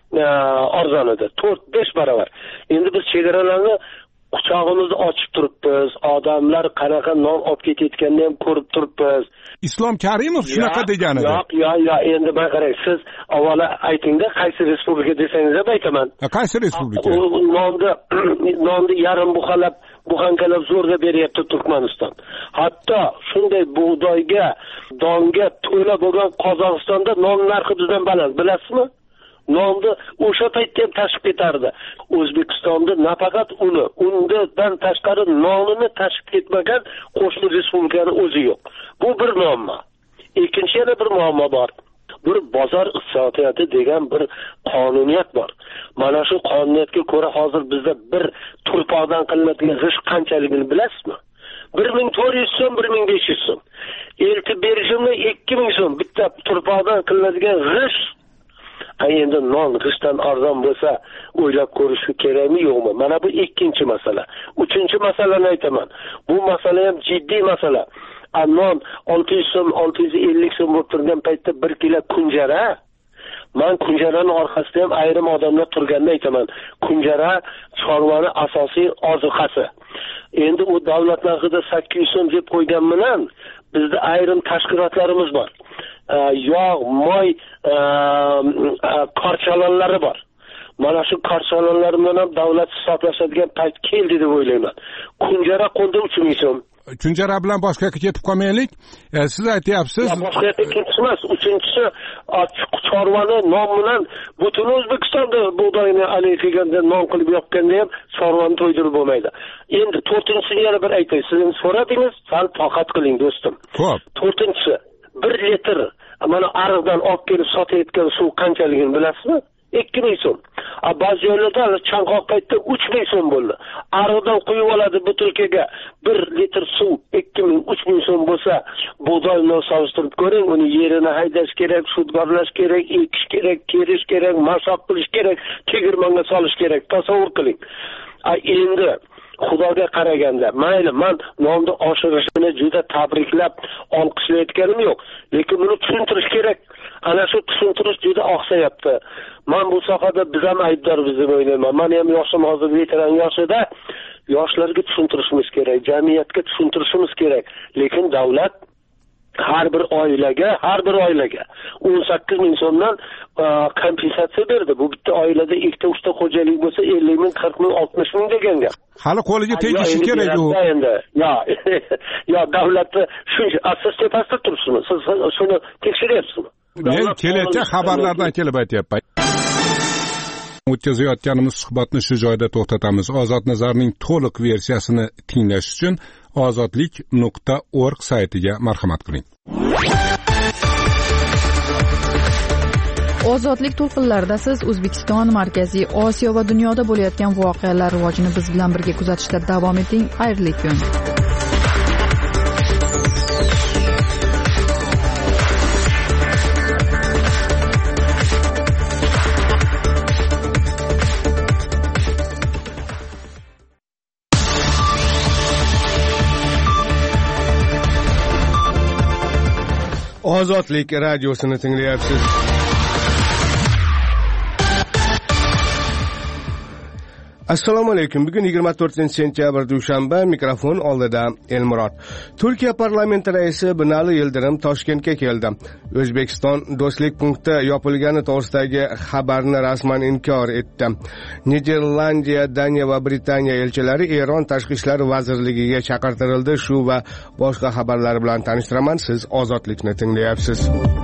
arzon edi. to'rt besh barobar. Endi biz chegaralarni quchog'imizni ochib turibmiz. Odamlar qanaqa non olib ketayotganini ham ko'rib turibmiz. Islom Karimov shunaqa degani. Yo'q, yo'q, yo'q, endi men qarang, siz avvalo aytingda qaysi respublika desangiz ham aytaman. Qaysi respublika? Nonni nonni yarim buxalab, buxankalab zo'rga beryapti Turkmaniston. Hatto shunday bug'doyga, donga to'la bo'lgan Qozog'istonda non narxi bizdan baland, bilasizmi? Nonni o'sha paytda ham tashib ketardi. O'zbekistonda nafaqat uni, undan tashqari nonini tashib ketmagan qo'shni respublikaning o'zi yo'q. Bu bir muammo. Ikkinchi yana bir muammo bor. Bir bozor iqtisodiyoti degan bir qonuniyat bor. Mana shu qonuniyatga ko'ra hozir bizda bir turpoqdan qilinadigan g'isht qanchaligini bilasizmi? bir ming to'rt yuz so'm, bir ming besh yuz so'm. Eltib berishimda ikki ming so'm bitta turpoqdan qilinadigan g'isht. Endi non g'ishtdan arzon bo'lsa, o'ylab ko'rish kerakmi, yo'qmi? Mana bu ikkinchi masala. Uchinchi masalani aytaman. Bu masala ham jiddiy masala. Non olti yuz so'm, olti yuz ellik so'm bo'lib turgan paytda bir kilo kunjara, men kunjaraning orqasida ham ayrim odamlar turganini aytaman. Kunjara chorvani asosiy oziqasi. Endi u davlat narxida sakkiz yuz so'm deb qo'ygan bilan bizda ayrim tashkilotlarimiz bor. Yog', moy korchalonlari bor. Mana shu korchalonlar bilan ham davlat hisoblashadigan payt keldi deb o'ylayman. Kunjara qo'lda uch ming so'm. kunjara bilan boshqa yoqqa ketib qolmaylik. Siz aytyapsiz boshqa yoqqa ketish emas, uchinchisi ochiq chorvani nom bilan butun O'zbekistonda bug'doyni alay qilganda non qilib yoqqanda ham chorvani to'ydirib bo'lmaydi. Endi to'rtinchisini yana bir aytay, sizdan so'radingiz, sal toqat qiling do'stim. Xo'p. To'rtinchisi bir litr mana ariqdan olib kelib sotayotgan suv qanchaligini bilasizmi? ikki ming so'm. Ba'zi joylarda chanqoq paytda uch ming so'm bo'ldi. Ariqdan quyib oladi butilkaga bir litr suv ikki ming uch ming so'm bo'lsa, bug'doyni solishtirib ko'ring, uni yerini haydash kerak, sudgorlash kerak, ekish kerak, terish kerak, mashoq qilish kerak, tegirmonga solish kerak. Tasavvur qiling. Endi Xudoga qaraganda, mayli, men nonni oshirishini juda tabriklab, olqishlayotganim yo'q, lekin buni tushuntirish kerak. Ana shu tushuntirish juda oqsayapti. Men bu sohada biz ham aybdormiz deb o'ylayman. Men ham yoshim hozir veteran yoshida, yoshlarga tushuntirishimiz kerak, jamiyatga tushuntirishimiz kerak. Lekin davlat har bir oilaga, har bir oilaga o'n sakkiz ming so'mdan kompensatsiya berdi. Bu bitta oilada ikkita uchta xo'jalik bo'lsa ellik ming, qirq ming, oltmish ming degan gap. Hali qo'liga tegishi kerak u. Endi yo, yo davlatni shuncha asos tepasida turibsizmi? Siz shuni tekshiryapsizmi? Men kelayotgan xabarlardan kelib aytyapman. O'tkazayotganimiz suhbatni shu joyda to'xtatamiz. Ozod Nazarning to'liq versiyasini tinglash uchun ozodlik nuqta org saytiga marhamat qiling. Ozodlik to'lqinlarida siz O'zbekiston, Markaziy Osiyo va dunyoda bo'layotgan voqealar rivojini biz bilan birga kuzatishda davom eting. Xayrli kun. Ozodlik radiosini tinglayapsiz. Assalomu alaykum. Bugun yigirma to'rtinchi sentyabr dushanba, mikrofon oldida Elmurod. Turkiya parlamenti raisi Binali Yildirim Toshkentga keldi. O'zbekiston do'stlik punkti yopilgani to'g'risidagi xabarni rasman inkor etdi. Niderlandiya, Daniya va Britaniya elchilari Eron tashqi ishlar vazirligiga chaqirtirildi. Shu va boshqa xabarlar bilan tanishtiraman. Siz ozodlikni tinglayapsiz.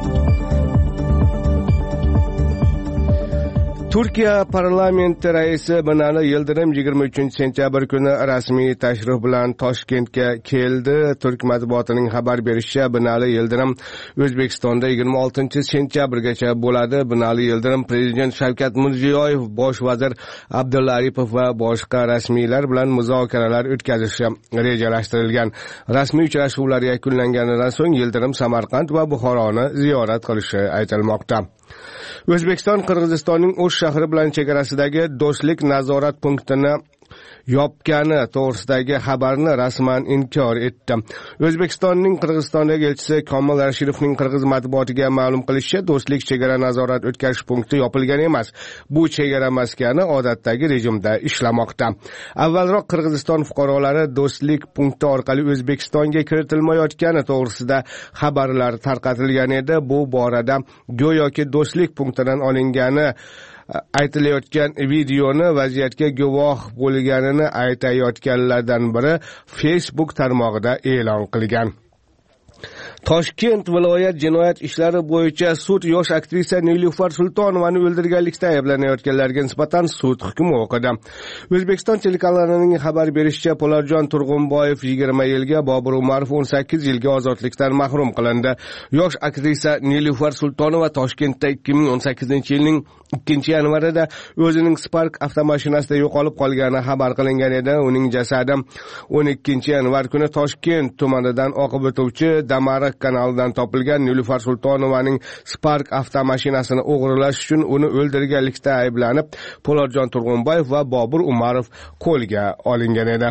Turkiya parlamenti raisi Binali Yildirim yigirma uchinchi sentyabr kuni rasmiy tashrif bilan Toshkentga keldi. Turk matbuotining xabar berishicha, Binali Yildirim O'zbekistonda yigirma oltinchi sentyabrgacha bo'ladi. Binali Yildirim prezident Shavkat Mirziyoyev, bosh vazir Abdulla Aripov va boshqa rasmiylar bilan muzokaralar o'tkazishi rejalashtirilgan. Rasmiy uchrashuvlar yakunlanganidan so'ng Yildirim Samarqand va Buxoroni ziyorat qilishi aytilmoqda. O'zbekiston Qirg'izistonning O'sh shahri bilan chegarasidagi do'stlik nazorat punktini yopgani to'g'risidagi xabarni rasman inkor etdi. O'zbekistonning Qirg'izistondagi elchisi Komil Rashirovning qirg'iz matbuotiga ma'lum qilishicha, do'stlik chegara nazorat o'tkazish punkti yopilgan emas. Bu chegara maskani odatdagi rejimda ishlamoqda. Avvalroq Qirg'iziston fuqarolari do'stlik punkti orqali O'zbekistonga kiritilmayotgani to'g'risida xabarlar tarqatilgan edi. Bu borada go'yoki do'stlik punktidan olingani aytilayotgan videoni vaziyatga guvoh bo'lganini aytayotganlardan biri Facebook tarmog'ida e'lon qilgan. Toshkent viloyat jinoyat ishlari bo'yicha sud yosh aktrisa Nilufar Sultonovani o'ldirganlikda ayblanayotganlarga nisbatan sud hukmi o'qidi. O'zbekiston telekanalining xabar berishicha, Po'latjon Turg'unboyev yigirma yilga, Bobur Umarov o'n sakkiz yilga ozodlikdan mahrum qilindi. Yosh aktrisa Nilufar Sultonova Toshkentda ikki ming o'n sakkizinchi yilning ikkinchi yanvarida o'zining Spark avtomashinasida yo'qolib qolgani xabar qilingan edi. Uning jasadi o'n ikkinchi yanvar kuni Toshkent tumanidan oqib o'tuvchi Damariq kanalidan topilgan. Nilufar Sultonovaning Spark avtomashinasini o'g'irlash uchun uni o'ldirganlikda ayblanib, Po'latjon Turg'unboyev va Bobur Umarov qo'lga olingan edi.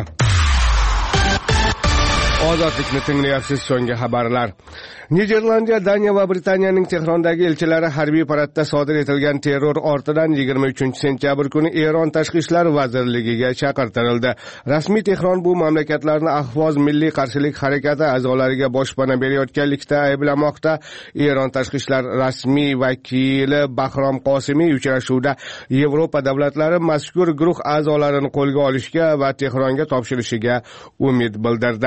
Ozodlikni tinglayapsiz. So'nggi xabarlar. Niderlandiya, Daniya va Britaniyaning Tehrondagi elchilari harbiy paradda sodir etilgan terror ortidan yigirma uchinchi sentyabr kuni Eron tashqi ishlar vazirligiga chaqirtirildi. Rasmiy Tehron bu mamlakatlarni Ahvoz milliy qarshilik harakati a'zolariga boshpana berayotganlikda ayblamoqda. Eron tashqi ishlar rasmiy vakili Bahrom Qosimiy uchrashuvda Yevropa davlatlari mazkur guruh a'zolarini qo'lga olishga va Tehronga topshirishiga umid bildirdi.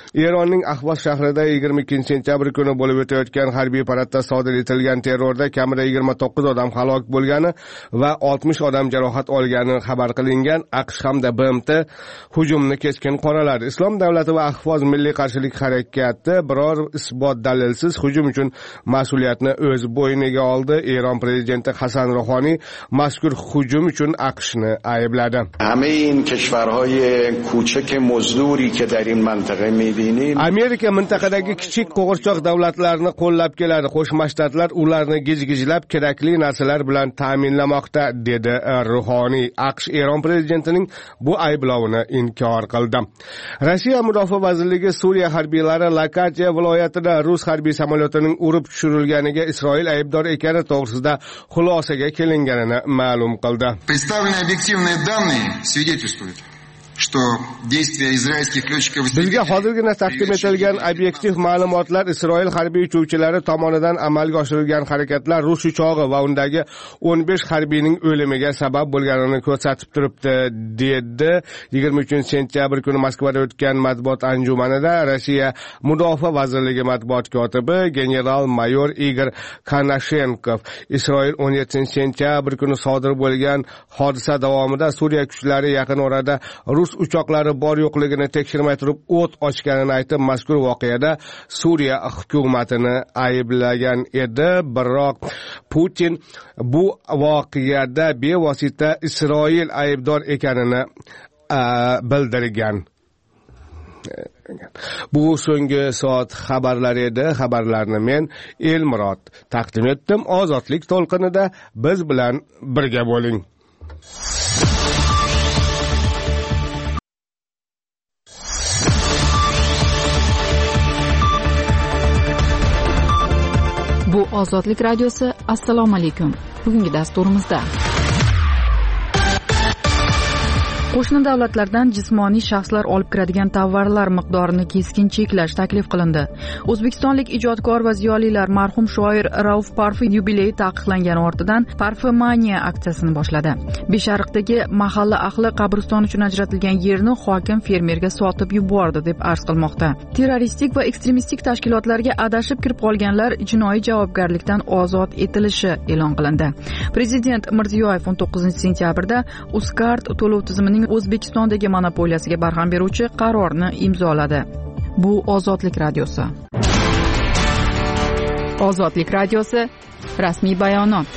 Eronning Ahvos shahrida yigirma ikkinchi sentyabr kuni bo'lib o'tayotgan harbiy paradda sodir etilgan terrorda kamida yigirma to'qqiz odam halok bo'lgani va oltmish odam jarohat olgani xabar qilingan. AQSh hamda B M T hujumni keskin qoraladi. Islom davlati va Ahvos milliy qarshilik harakati biror isbot dalilsiz hujum uchun mas'uliyatni o'z bo'yniga oldi. Eron prezidenti Hasan Ruhoniy mazkur hujum uchun AQShni aybladi. همه این کشورهای کوچک مزدوری که در این منطقه می‌بینیم Amerika mintaqadagi kichik qo'g'irchoq davlatlarni qo'llab keladi. Qo'shma Shtatlar ularni gijgijlab kerakli narsalar bilan ta'minlamoqda, dedi Ruhoniy. AQSh Eron prezidentining bu ayblovini inkor qildi. Rossiya Mudofaa vazirligi Suriya harbiylari Lakatiya viloyatida rus harbiy samolyotining urib tushirilganiga Isroil aybdor ekani to'g'risida xulosaga kelinganini ma'lum qildi. Представленные объективные данные свидетельствуют, что действия израильских летчиков-истребителей Bizga hozirgina taqdim etilgan obyektiv ma'lumotlar Isroil harbiy uchuvchilari tomonidan amalga oshirilgan harakatlar rus uchog'i va undagi o'n besh harbiyning o'limiga sabab bo'lganini ko'rsatib turibdi, dedi yigirma uchinchi sentyabr kuni Moskvada o'tgan matbuot anjumanida Rossiya Mudofaa vazirligi matbuot kotibi general-mayor Igor Konashenkov. Isroil o'n yettinchi sentyabr kuni sodir bo'lgan hodisa davomida Suriya kuchlari yaqin orada rus uchoqlari bor yo'qligini tekshirmay turib o't ochganini aytib, mazkur voqeada Suriya hukumatini ayblagan edi. Biroq Putin bu voqeada bevosita Isroil aybdor ekanini bildirgan. Bu so'nggi soat xabarlari edi. Xabarlarni men Elmurod taqdim etdim. Ozodlik to'lqinida biz bilan birga bo'ling. Bu Ozodlik radiosi. Assalomu alaykum. Bugungi dasturimizda qo'shni davlatlardan jismoniy shaxslar olib kiradigan tovarlar miqdorini keskin cheklash taklif qilindi. O'zbekistonlik ijodkor va ziyolilar marhum shoir Rauf Parfi yubileyi taqiqlangani ortidan Parfimaniya aksiyasini boshladi. Beshariqdagi mahalla ahli qabriston uchun ajratilgan yerni hokim fermerga sotib yubordi deb arz qilmoqda. Terroristik va ekstremistik tashkilotlarga adashib kirib qolganlar jinoiy javobgarlikdan ozod etilishi e'lon qilindi. Prezident Mirziyoyev o'n to'qqizinchi sentyabrda Uzcard to'lov tizimining O'zbekistondagi monopoliyasiga barham beruvchi qarorni imzoladi. Bu Ozodlik radiosi. Ozodlik radiosi rasmiy bayonot.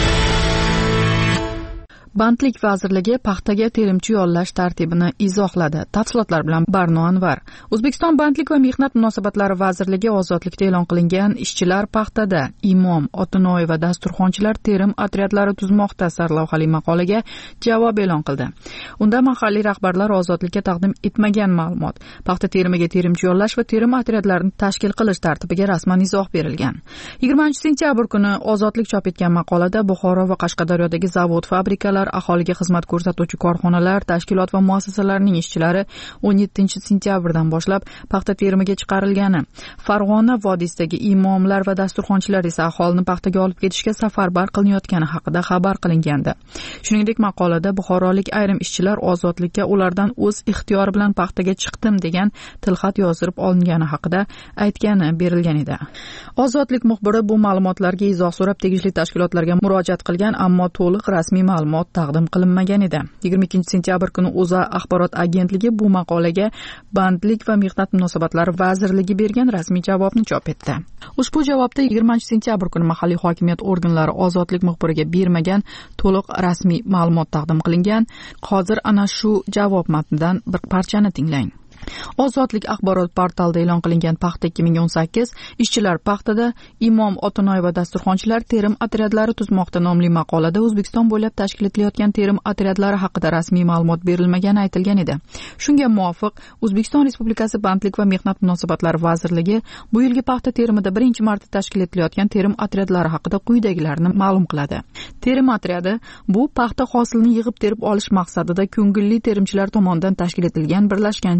Bandlik vazirligi paxtaga terimchi yollash tartibini izohladi. Tafsilotlar bilan Barno Anvar. O'zbekiston Bandlik va mehnat munosabatlari vazirligi ozodlikda e'lon qilingan ishchilar paxtada imom, otinoy va dasturxonchilar terim otryadlari tuzmoqda sarlavhali maqolaga javob e'lon qildi. Unda mahalliy rahbarlar ozodlikka taqdim etmagan ma'lumot, paxta terimiga terimchi yollash va terim otryadlarini tashkil qilish tartibiga rasman izoh berilgan. yigirmanchi sentyabr kuni Ozodlik chop etgan maqolada Buxoro va Qashqadaryodagi zavod, fabrikalar, aholiga xizmat ko'rsatuvchi korxonalar, tashkilot va muassasalarning ishchilari o'n yettinchi sentyabrdan boshlab paxta terimiga chiqarilgani, Farg'ona vodiysidagi imomlar va dasturxonchilar esa aholini paxtaga olib ketishga safarbar qilinayotgani haqida xabar qilingandi. Shuningdek, maqolada buxorolik ayrim ishchilar ozodlikka ulardan o'z ixtiyori bilan paxtaga chiqdim degan tilxat yozdirib olingani haqida aytgani berilgan edi. Ozodlik muxbiri bu ma'lumotlarga izoh so'rab tegishli tashkilotlarga murojaat qilgan, ammo to'liq rasmiy ma'lumot taqdim qilinmagan edi. yigirma ikkinchi sentyabr kuni O'zA axborot agentligi bu maqolaga Bandlik va mehnat munosabatlari vazirligi bergan rasmiy javobni chop etdi. Ushbu javobda yigirmanchi sentyabr kuni mahalliy hokimiyat organlari ozodlik muxbiriga bermagan to'liq rasmiy ma'lumot taqdim qilingan. Hozir ana shu javob matnidan bir parchani tinglang. Ozodlik axborot portalida e'lon qilingan paxta ikki ming o'n sakkiz ishchilar paxtada imom, otinoy va dasturxonchilar terim otryadlari tuzmoqda nomli maqolada O'zbekiston bo'ylab tashkil etilayotgan terim otryadlari haqida rasmiy ma'lumot berilmagani aytilgan edi. Shunga muvofiq O'zbekiston Respublikasi Bandlik va mehnat munosabatlari vazirligi bu yilgi paxta terimida birinchi marta tashkil etilayotgan terim otryadlari haqida quyidagilarni ma'lum qiladi. Terim otryadi bu paxta hosilini yig'ib terib olish maqsadida ko'ngilli terimchilar tomonidan tashkil etilgan birlashgan jamoa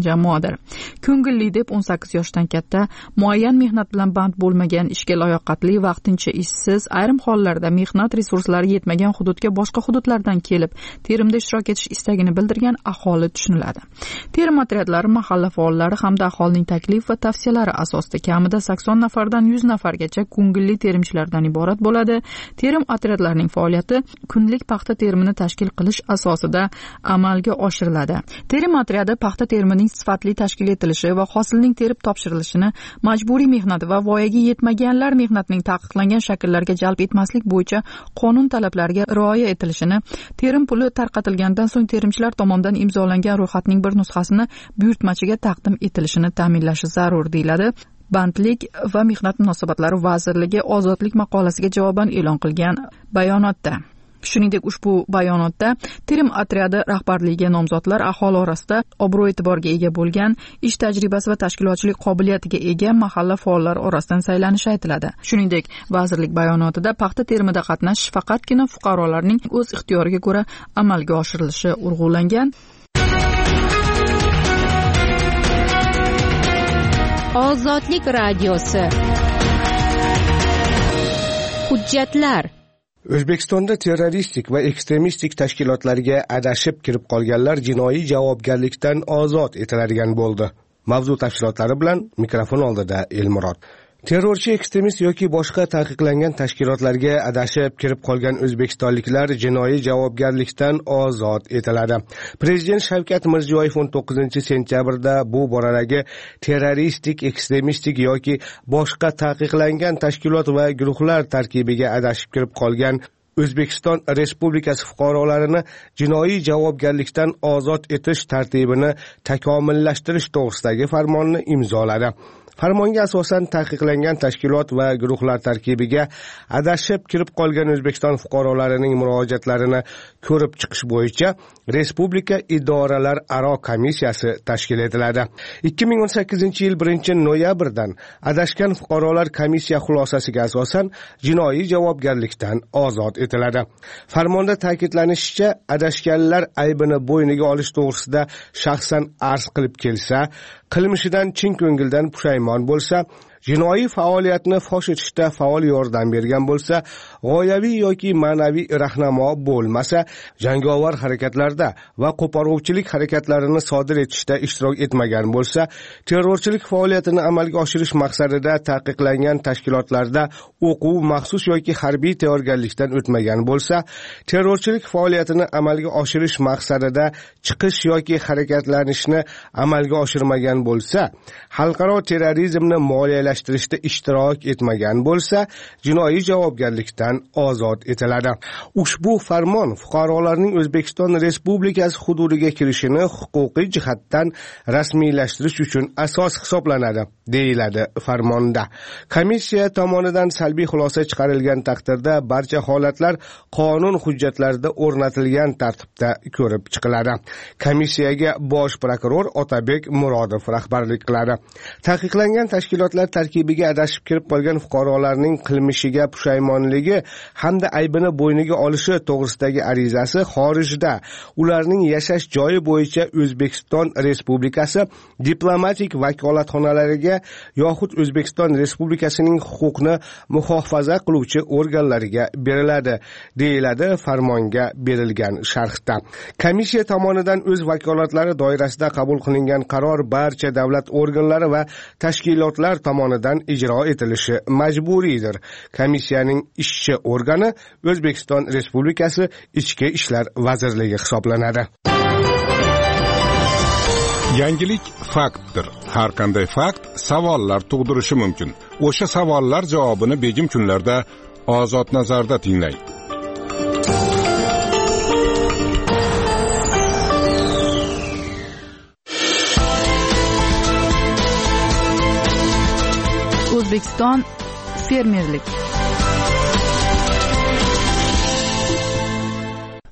mumkindir. Ko'ngilli deb o'n sakkiz yoshdan katta, muayyan mehnat bilan band bo'lmagan, ishga layoqatli, vaqtincha ishsiz, ayrim hollarda mehnat resurslari yetmagan hududga boshqa hududlardan kelib, terimda ishtirok etish istagini bildirgan aholi tushuniladi. Terim otryadlari mahalla faollari hamda aholining taklif va tavsiyalari asosida kamida sakson nafardan yuz nafargacha ko'ngilli terimchilardan iborat bo'ladi. Terim otryadlarining faoliyati kunlik paxta terimini tashkil qilish asosida amalga oshiriladi. Terim otryadi paxta terimining sifatli tashkil etilishi va hosilning terib topshirilishini, majburiy mehnat va voyaga yetmaganlar mehnatining taqiqlangan shakllarga jalb etmaslik bo'yicha qonun talablariga rioya etilishini, terim puli tarqatilgandan so'ng terimchilar tomonidan imzolangan ro'yxatning bir nusxasini buyurtmachiga taqdim etilishini ta'minlashi zarur deyiladi. Bandlik va mehnat munosabatlari vazirligi ozodlik maqolasiga javoban e'lon qilgan bayonotda. Shuningdek, ushbu bayonotda terim otryadi rahbarligiga nomzodlar aholi orasida obro'-e'tiborga ega bo'lgan, ish tajribasi va tashkilotchilik qobiliyatiga ega mahalla faollari orasidan saylanishi aytiladi. Shuningdek, vazirlik bayonotida paxta terimida qatnashish faqatgina fuqarolarning o'z ixtiyoriga ko'ra amalga oshirilishi urg'ulangan. Ozodlik radiosi. Hujjatlar. O'zbekistonda terroristik va ekstremistik tashkilotlarga adashib kirib qolganlar jinoiy javobgarlikdan ozod etiladigan bo'ldi. Mavzu tafsilotlari bilan mikrofon oldida Elmurod. Terrorchi, ekstremist yoki boshqa taqiqlangan tashkilotlarga adashib kirib qolgan o'zbekistonliklar jinoiy javobgarlikdan ozod etiladi. Prezident Shavkat Mirziyoyev o'n to'qqizinchi sentyabrda bu boradagi terroristik, ekstremistik yoki boshqa taqiqlangan tashkilot va guruhlar tarkibiga adashib kirib qolgan O'zbekiston Respublikasi fuqarolarini jinoiy javobgarlikdan ozod etish tartibini takomillashtirish to'g'risidagi farmonni imzoladi. Farmonga asosan taqiqlangan tashkilot va guruhlar tarkibiga adashib kirib qolgan O'zbekiston fuqarolarining murojaatlarini ko'rib chiqish bo'yicha Respublika idoralar aro komissiyasi tashkil etiladi. ikki ming o'n sakkizinchi yil birinchi noyabrdan adashgan fuqarolar komissiya xulosasiga asosan jinoiy javobgarlikdan ozod etiladi. Farmonda ta'kidlanishicha, adashganlar aybini bo'yniga olish to'g'risida shaxsan arz qilib kelsa, qilmishidan chin ko'ngildan pushaymon bo'lsa, jinoiy faoliyatni fosh etishda faol yordam bergan bo'lsa, g'oyaviy yoki ma'naviy rahnamo bo'lmasa, jangovar harakatlarda va qo'poruvchilik harakatlarini sodir etishda ishtirok etmagan bo'lsa, terrorchilik faoliyatini amalga oshirish maqsadida taqiqlangan tashkilotlarda o'quv, maxsus yoki harbiy tayyorgarlikdan o'tmagan bo'lsa, terrorchilik faoliyatini amalga oshirish maqsadida chiqish yoki harakatlanishni amalga oshirmagan bo'lsa, xalqaro terrorizmni moliyalashtirishda ishtirok etmagan bo'lsa, jinoiy javobgarlikdan ozod etiladi. Ushbu farmon fuqarolarning O'zbekiston Respublikasi hududiga kirishini huquqiy jihatdan rasmiylashtirish uchun asos hisoblanadi, deyiladi farmonda. Komissiya tomonidan salbiy xulosa chiqarilgan taqdirda barcha holatlar qonun hujjatlarida o'rnatilgan tartibda ko'rib chiqiladi. Komissiyaga bosh prokuror Otabek Murodov rahbarlik qiladi. Taqiqlangan tashkilotlar tarkibiga adashib kirib qolgan fuqarolarning qilmishiga pushaymonligi hamda aybini bo'yniga olishi to'g'risidagi arizasi xorijda ularning yashash joyi bo'yicha O'zbekiston Respublikasi diplomatik vakolatxonalariga yoxud O'zbekiston Respublikasining huquqni muhofaza qiluvchi organlariga beriladi, deyiladi farmonga berilgan sharhda. Komissiya tomonidan o'z vakolatlari doirasida qabul qilingan qaror barcha davlat organlari va tashkilotlar tomonidan ijro etilishi majburiydir. Komissiyaning ishchi organi O'zbekiston Respublikasi Ichki ishlar vazirligi hisoblanadi. Yangilik faktdir. Har qanday fakt savollar tug'dirishi mumkin. O'sha savollar javobini begim kunlarda Ozod nazarda tinglang. O'zbekiston fermerlik.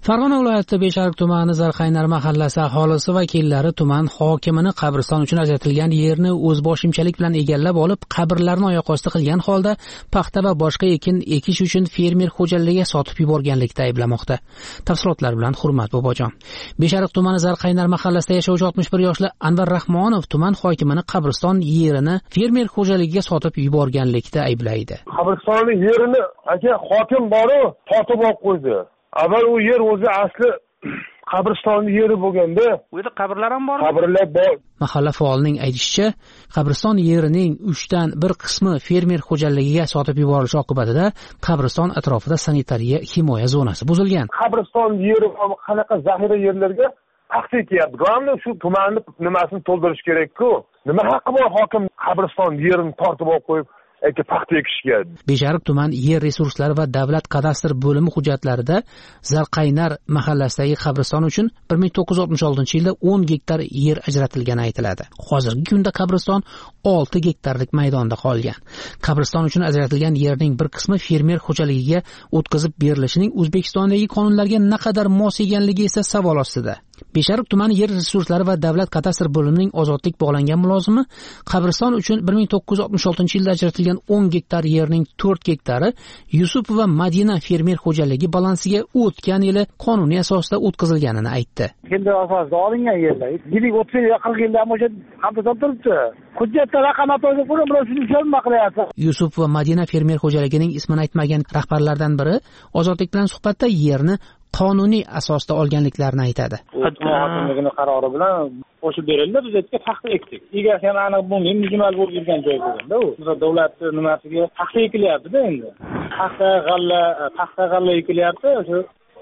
Farg'ona viloyati Beshariq tumani Zarqaynar mahallasi aholisi vakillari tuman hokimini qabriston uchun ajratilgan yerni o'zboshimchalik bilan egallab olib, qabrlarni oyoq osti qilgan holda paxta va boshqa ekin ekish uchun fermer xo'jaligiga sotib yuborganlikda ayblamoqda. Tafsilotlar bilan Hurmat Bobojon. Beshariq tumani Zarqaynar mahallasida yashovchi oltmish bir yoshli Anvar Rahmonov tuman hokimini qabriston yerini fermer xo'jaligiga sotib yuborganlikda ayblaydi. Qabristonni yerini aka hokim bor-u, tortib olib qo'ydi. Avval u yer o'zi asli qabristonning yeri bo'lganda, u yerda qabrlar ham bor. Qabrlar bor. Mahalla faolining aytishicha, qabriston yerining uchdan bir qismi fermer xo'jaligiga sotib yuborilishi oqibatida qabriston atrofida sanitariya himoya zonasi buzilgan. Qabriston yeri qanaqa zaxira yerlarga paxta ekyapti. Global shu tumanni nimasini to'ldirish kerak-ku. Nima haqqi bor hokim qabriston yerini tortib olib qo'yib paxta ekishga? Beshariq tuman yer resurslari va davlat kadastr bo'limi hujjatlarida Zarqaynar mahallasidagi qabriston uchun bir ming to'qqiz yuz oltmish oltinchi yilda o'n gektar yer ajratilgani aytiladi. Hozirgi kunda qabriston olti gektarlik maydonda qolgan. Qabriston uchun ajratilgan yerning bir qismi fermer xo'jaligiga o'tkazib berilishining O'zbekistondagi qonunlarga naqadar mos ekanligi esa savol ostida. Beshariq tumani yer resurslari va davlat kadastr bo'limining ozodlik bog'langan mulozimi qabriston uchun bir ming to'qqiz yuz oltmish oltinchi yilda ajratilgan o'n gektar yerning to'rt gektari Yusuf va Madina fermer xo'jaligi balansiga o'tgan yili qonuniy asosda o'tkazilganini aytdi. Endi asosida olingan yerlar yillik o'ttiz qirq yildan o'sha qabriston turibdi. Hujjatda raqam atoyga ko'ra bular shuni nima qilyapti? Yusuf va Madina fermer xo'jaligining ismini aytmagan rahbarlardan biri ozodlik bilan suhbatda yerni qonuniy asosda olganliklarini aytadi. Hokimligini qarori bilan qo'shib berildi, biz yerga paxta ekdik. Egasi ham aniq bo'lmagan, mujmal bo'lib yurgan joy bo'lganda u. Biz davlat nimasiga paxta ekilyapti-da endi. Paxta, g'alla, paxta g'alla ekilyapti, o'sha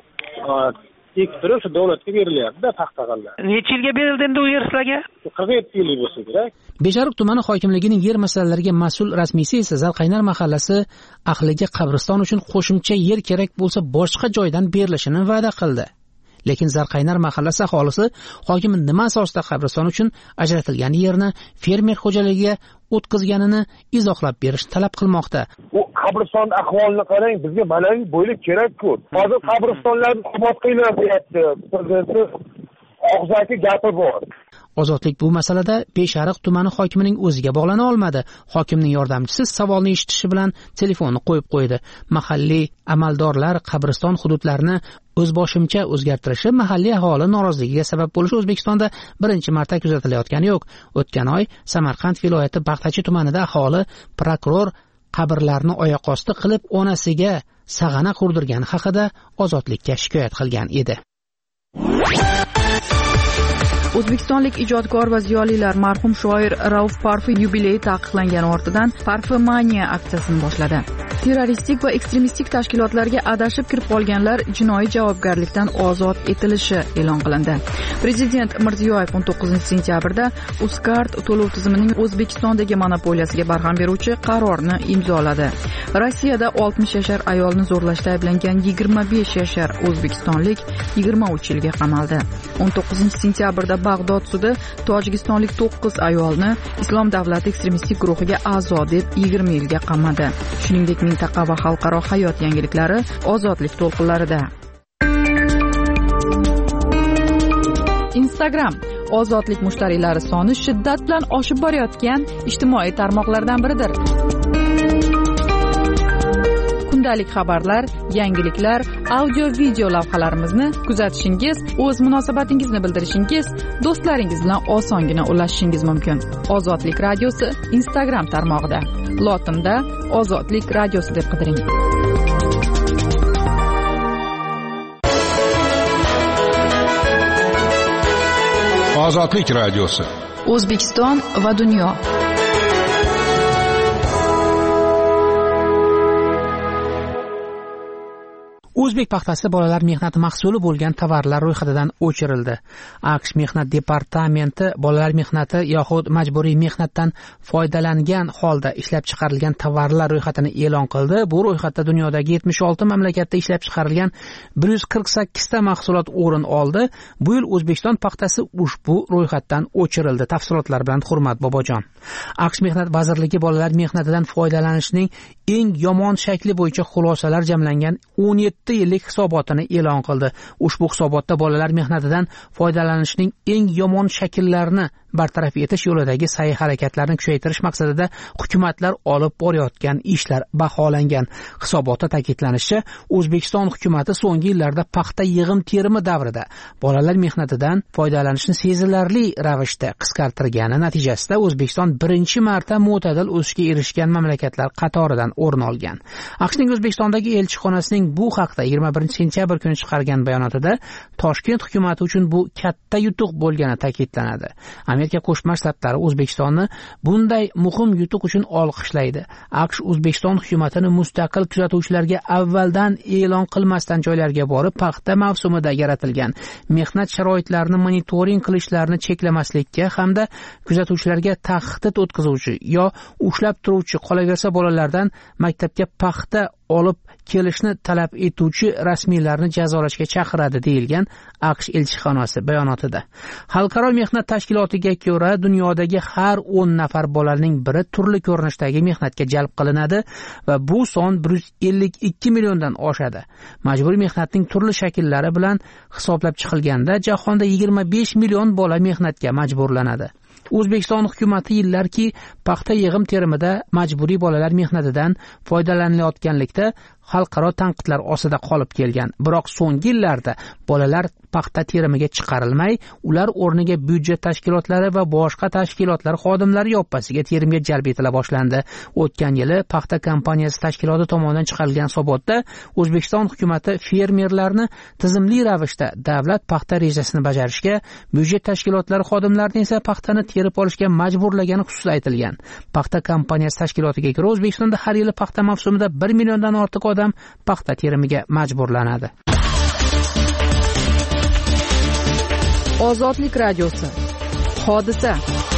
ekib turib shu davlatga berilyapti-da paxta g'alla. Necha yilga berildi endi u yer sizlarga? qirq yetti yillik bo'lsa kerak. Beshariq tumani hokimligining yer masalalariga mas'ul rasmiysi esa Zarqaynar mahallasi ahliga qabriston uchun qo'shimcha yer kerak bo'lsa boshqa joydan berilishini va'da qildi. Lekin Zarqaynar mahallasi aholisi hokim nima asosda qabriston uchun ajratilgan yerni fermer xo'jaligiga o'tkazganini izohlab berishni talab qilmoqda. U qabriston ahvolini qarang, bizga baland bo'ylik kerak-ku. Hozir qabristonlarni obod qilyapti. Prezidentning og'zaki gapi bor. Ozodlik bu masalada Beshariq tumani hokimining o'ziga bog'lana olmadi. Hokimning yordamchisi savolni eshitishi bilan telefonni qo'yib qo'ydi. Mahalliy amaldorlar qabriston hududlarini o'zboshimcha o'zgartirishi mahalliy aholi noroziligiga sabab bo'lishi O'zbekistonda birinchi marta kuzatilayotgani yo'q. O'tgan oy Samarqand viloyati Baxtachi tumanida aholi prokuror qabrlarni oyoq osti qilib onasiga sag'ana qurdirgani haqida Ozodlikka shikoyat qilgan edi. O'zbekistonlik ijodkor va ziyolilar marhum shoir Rauf Parfi yubileyi taqiqlangani ortidan Parfimaniya aksiyasini boshladi. Terroristik va ekstremistik tashkilotlarga adashib kirib qolganlar jinoiy javobgarlikdan ozod etilishi e'lon qilindi. Prezident Mirziyoyev o'n to'qqizinchi sentyabrda Uzcard to'lov tizimining O'zbekistondagi monopoliyasiga barham beruvchi qarorni imzoladi. Rossiyada oltmish yashar ayolni zo'rlashda ayblangan yigirma besh yashar o'zbekistonlik yigirma uch yilga qamaldi. o'n to'qqizinchi sentyabrda Bag'dod sudi tojikistonlik to'qqiz ayolni Islom davlati ekstremistik guruhiga a'zo deb yigirma yilga qamadi. Shuningdek, mintaqa va xalqaro hayot yangiliklari ozodlik to'lqinlarida. Instagram ozodlik mushtariylari soni shiddat bilan oshib borayotgan ijtimoiy tarmoqlardan biridir. Kundalik xabarlar, yangiliklar, audio-video lavhalarimizni kuzatishingiz, o'z munosabatingizni bildirishingiz, do'stlaringiz bilan osongina ulashishingiz mumkin. Ozodlik radiosi Instagram tarmog'ida. Lotinda Ozodlik radiosi deb qidiring. Ozodlik radiosi. O'zbekiston va dunyo. O'zbek paxtasi bolalar mehnati mahsuli bo'lgan tovarlar ro'yxatidan o'chirildi. AQSh mehnat departamenti bolalar mehnati yoxud majburiy mehnatdan foydalangan holda ishlab chiqarilgan tovarlar ro'yxatini e'lon qildi. Bu ro'yxatda dunyodagi yetmish olti mamlakatda ishlab chiqarilgan bir yuz qirq sakkiz ta mahsulot o'rin oldi. Bu yil O'zbekiston paxtasi ushbu ro'yxatdan o'chirildi. Tafsilotlar bilan Hurmat Bobojon. AQSh mehnat vazirligi bolalar mehnatidan foydalanishning eng yomon shakli bo'yicha xulosalar jamlangan o'n yetti olti yillik hisobotini e'lon qildi. Ushbu hisobotda bolalar mehnatidan foydalanishning eng yomon shakllarini bartaraf etish yo'lidagi sa'y harakatlarni kuchaytirish maqsadida hukumatlar olib borayotgan ishlar baholangan. Hisobotda ta'kidlanishicha, O'zbekiston hukumatı so'nggi yillarda paxta yig'im-terimi davrida bolalar mehnatidan foydalanishni sezilarli ravishda qisqartirgani natijasida O'zbekiston birinchi marta mo'tadil o'sishga erishgan mamlakatlar qatoridan o'rin olgan. AQShning O'zbekistondagi elchixonasining bu haqda yigirma birinchi sentyabr kuni chiqargan bayonotida Toshkent hukumati uchun bu katta yutuq bo'lgani ta'kidlanadi. Amerika Qo'shma Shtatlari O'zbekistonni bunday muhim yutuq uchun olqishlaydi. AQSh O'zbekiston hukumatini mustaqil kuzatuvchilarga avvaldan e'lon qilmasdan joylarga borib, paxta mavsumida yaratilgan mehnat sharoitlarini monitoring qilishlarini cheklamaslikka hamda kuzatuvchilarga tahdid o'tkazuvchi yo ushlab turuvchi, qolaversa bolalardan maktabga paxta olib kelishni talab etuvchi rasmiylarni jazolashga chaqiradi deyilgan AQSh elchixonasi bayonotida. Xalqaro mehnat tashkilotiga ko'ra, dunyodagi har o'n nafar bolaning biri turli ko'rinishdagi mehnatga jalb qilinadi va bu son bir yuz ellik ikki milliondan oshadi. Majburiy mehnatning turli shakllari bilan hisoblab chiqilganda jahonda yigirma besh million bola mehnatga majburlanadi. O'zbekiston hukumati yillarki paxta yig'im terimida majburiy bolalar mehnatidan foydalanilayotganlikda xalqaro tanqidlar ostida qolib kelgan. Biroq so'nggi yillarda bolalar paxta terimiga chiqarilmay, ular o'rniga byudjet tashkilotlari va boshqa tashkilotlar xodimlari yoppasiga terimga jalb etila boshlandi. O'tgan yili paxta kompaniyasi tashkiloti tomonidan chiqarilgan hisobotda O'zbekiston hukumati fermerlarni tizimli ravishda davlat paxta rejasini bajarishga, byudjet tashkilotlari xodimlarini esa paxtani terib olishga majburlagani xususida aytilgan. Paxta kompaniyasi tashkilotiga ko'ra, O'zbekistonda har yili paxta mavsumida bir milliondan ortiq odam paxta terimiga majburlanadi. Ozodlik radiosi. Hodisa.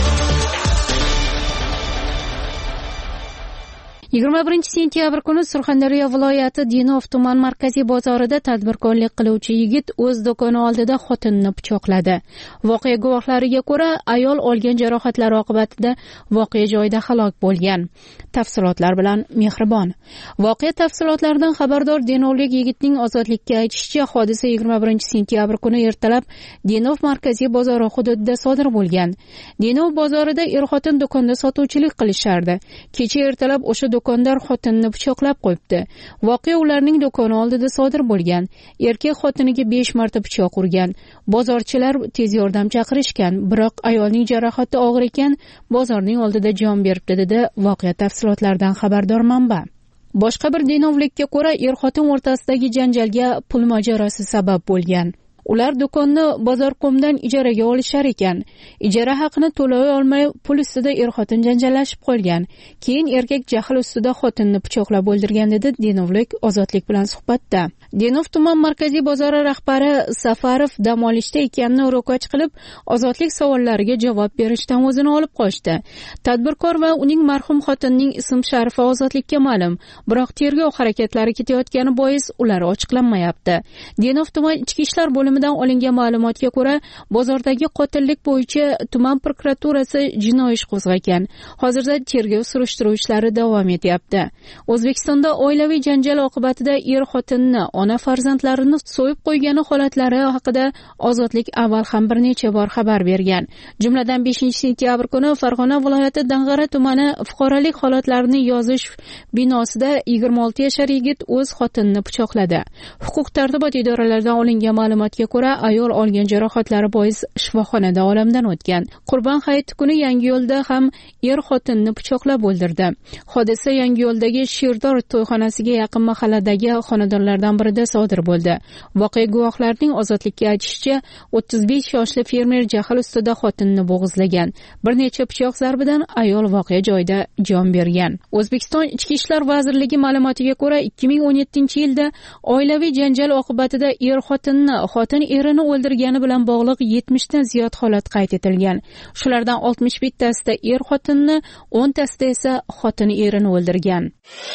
yigirma birinchi sentyabr kuni Surxondaryo viloyati Denov tuman markaziy bozorida tadbirkorlik qiluvchi yigit o'z do'koni oldida xotinini pichoqladi. Voqea guvohlariga ko'ra, ayol olgan jarohatlari oqibatida voqea joyida halok bo'lgan. Tafsilotlar bilan Mehribon. Voqea tafsilotlaridan xabardor denovlik yigitning ozodlikka aytishicha, hodisa yigirma birinchi sentyabr kuni ertalab Denov markaziy bozori hududida sodir bo'lgan. Denov bozorida er-xotin do'konda sotuvchilik qilishardi. Kecha ertalab o'sha do'kondor xotinini pichoqlab qo'yibdi. Voqea ularning do'koni oldida sodir bo'lgan. Erkak xotiniga besh marta pichoq urgan. Bozorchilar tez yordam chaqirishgan, biroq ayolning jarohati og'ir ekan, bozorning oldida jon beribdi, dedi voqea tafsilotlaridan xabardor manba. Boshqa bir denovlikka ko'ra, er-xotin o'rtasidagi janjalga pul mojarosi sabab bo'lgan. Ular do'konni Bozorqo'mdan ijaraga olishar ekan. Ijara haqini to'lay olmay pul ustida er-xotin janjallashib qolgan. Keyin erkak jahl ustida xotinni pichoqlab o'ldirgan, dedi denovlik Ozodlik bilan suhbatda. Denov tuman markaziy bozori rahbari Safarov dam olishda ekanini ro'kach qilib, Ozodlik savollariga javob berishdan o'zini olib qochdi. Tadbirkor va uning marhum xotinining ism-sharifi Ozodlikka ma'lum, biroq tergov harakatlari ketayotgani bois ular ochiqlanmayapti. Denov tuman ichki ishlar bo'limidan olingan ma'lumotga ko'ra, bozordagi qotillik bo'yicha tuman prokuraturasi jinoiy ish qo'zg'agan. Hozirda tergov surishtiruv ishlari davom etyapti. O'zbekistonda oilaviy janjal oqibatida er-xotinni, ona farzandlarini so'yib qo'ygani holatlari haqida Ozodlik avval ham bir necha bor xabar bergan. Jumladan beshinchi sentyabr kuni Farg'ona viloyati Dang'ara tumani fuqarolik holatlarini yozish binosida yigirma olti yashar yigit o'z xotinini pichoqladi. Huquq-tartibot idoralaridan olingan ma'lumotga ko'ra, ayol olgan jarohatlari bois shifoxonada olamdan o'tgan. Qurbon hayiti kuni Yangiyo'lda ham er xotinini pichoqlab o'ldirdi. Hodisa Yangiyo'ldagi Shirdor to'yxonasiga yaqin mahalladagi xonadonlardan birida sodir bo'ldi. Voqea guvohlarining Ozodlikka aytishicha, o'ttiz besh yoshli fermer jahl ustida xotinini bo'g'izlagan. Bir necha pichoq zarbidan ayol voqea joyida jon bergan. O'zbekiston Ichki ishlar vazirligi ma'lumotiga ko'ra, ikki ming o'n yettinchi yilda oilaviy janjal oqibatida er xotinni, xotin erini o'ldirgani bilan bog'liq yetmish dan ziyod holat qayd etilgan. Shulardan oltmish bittasida er xotinni, o'n tasida esa xotin erini o'ldirgan.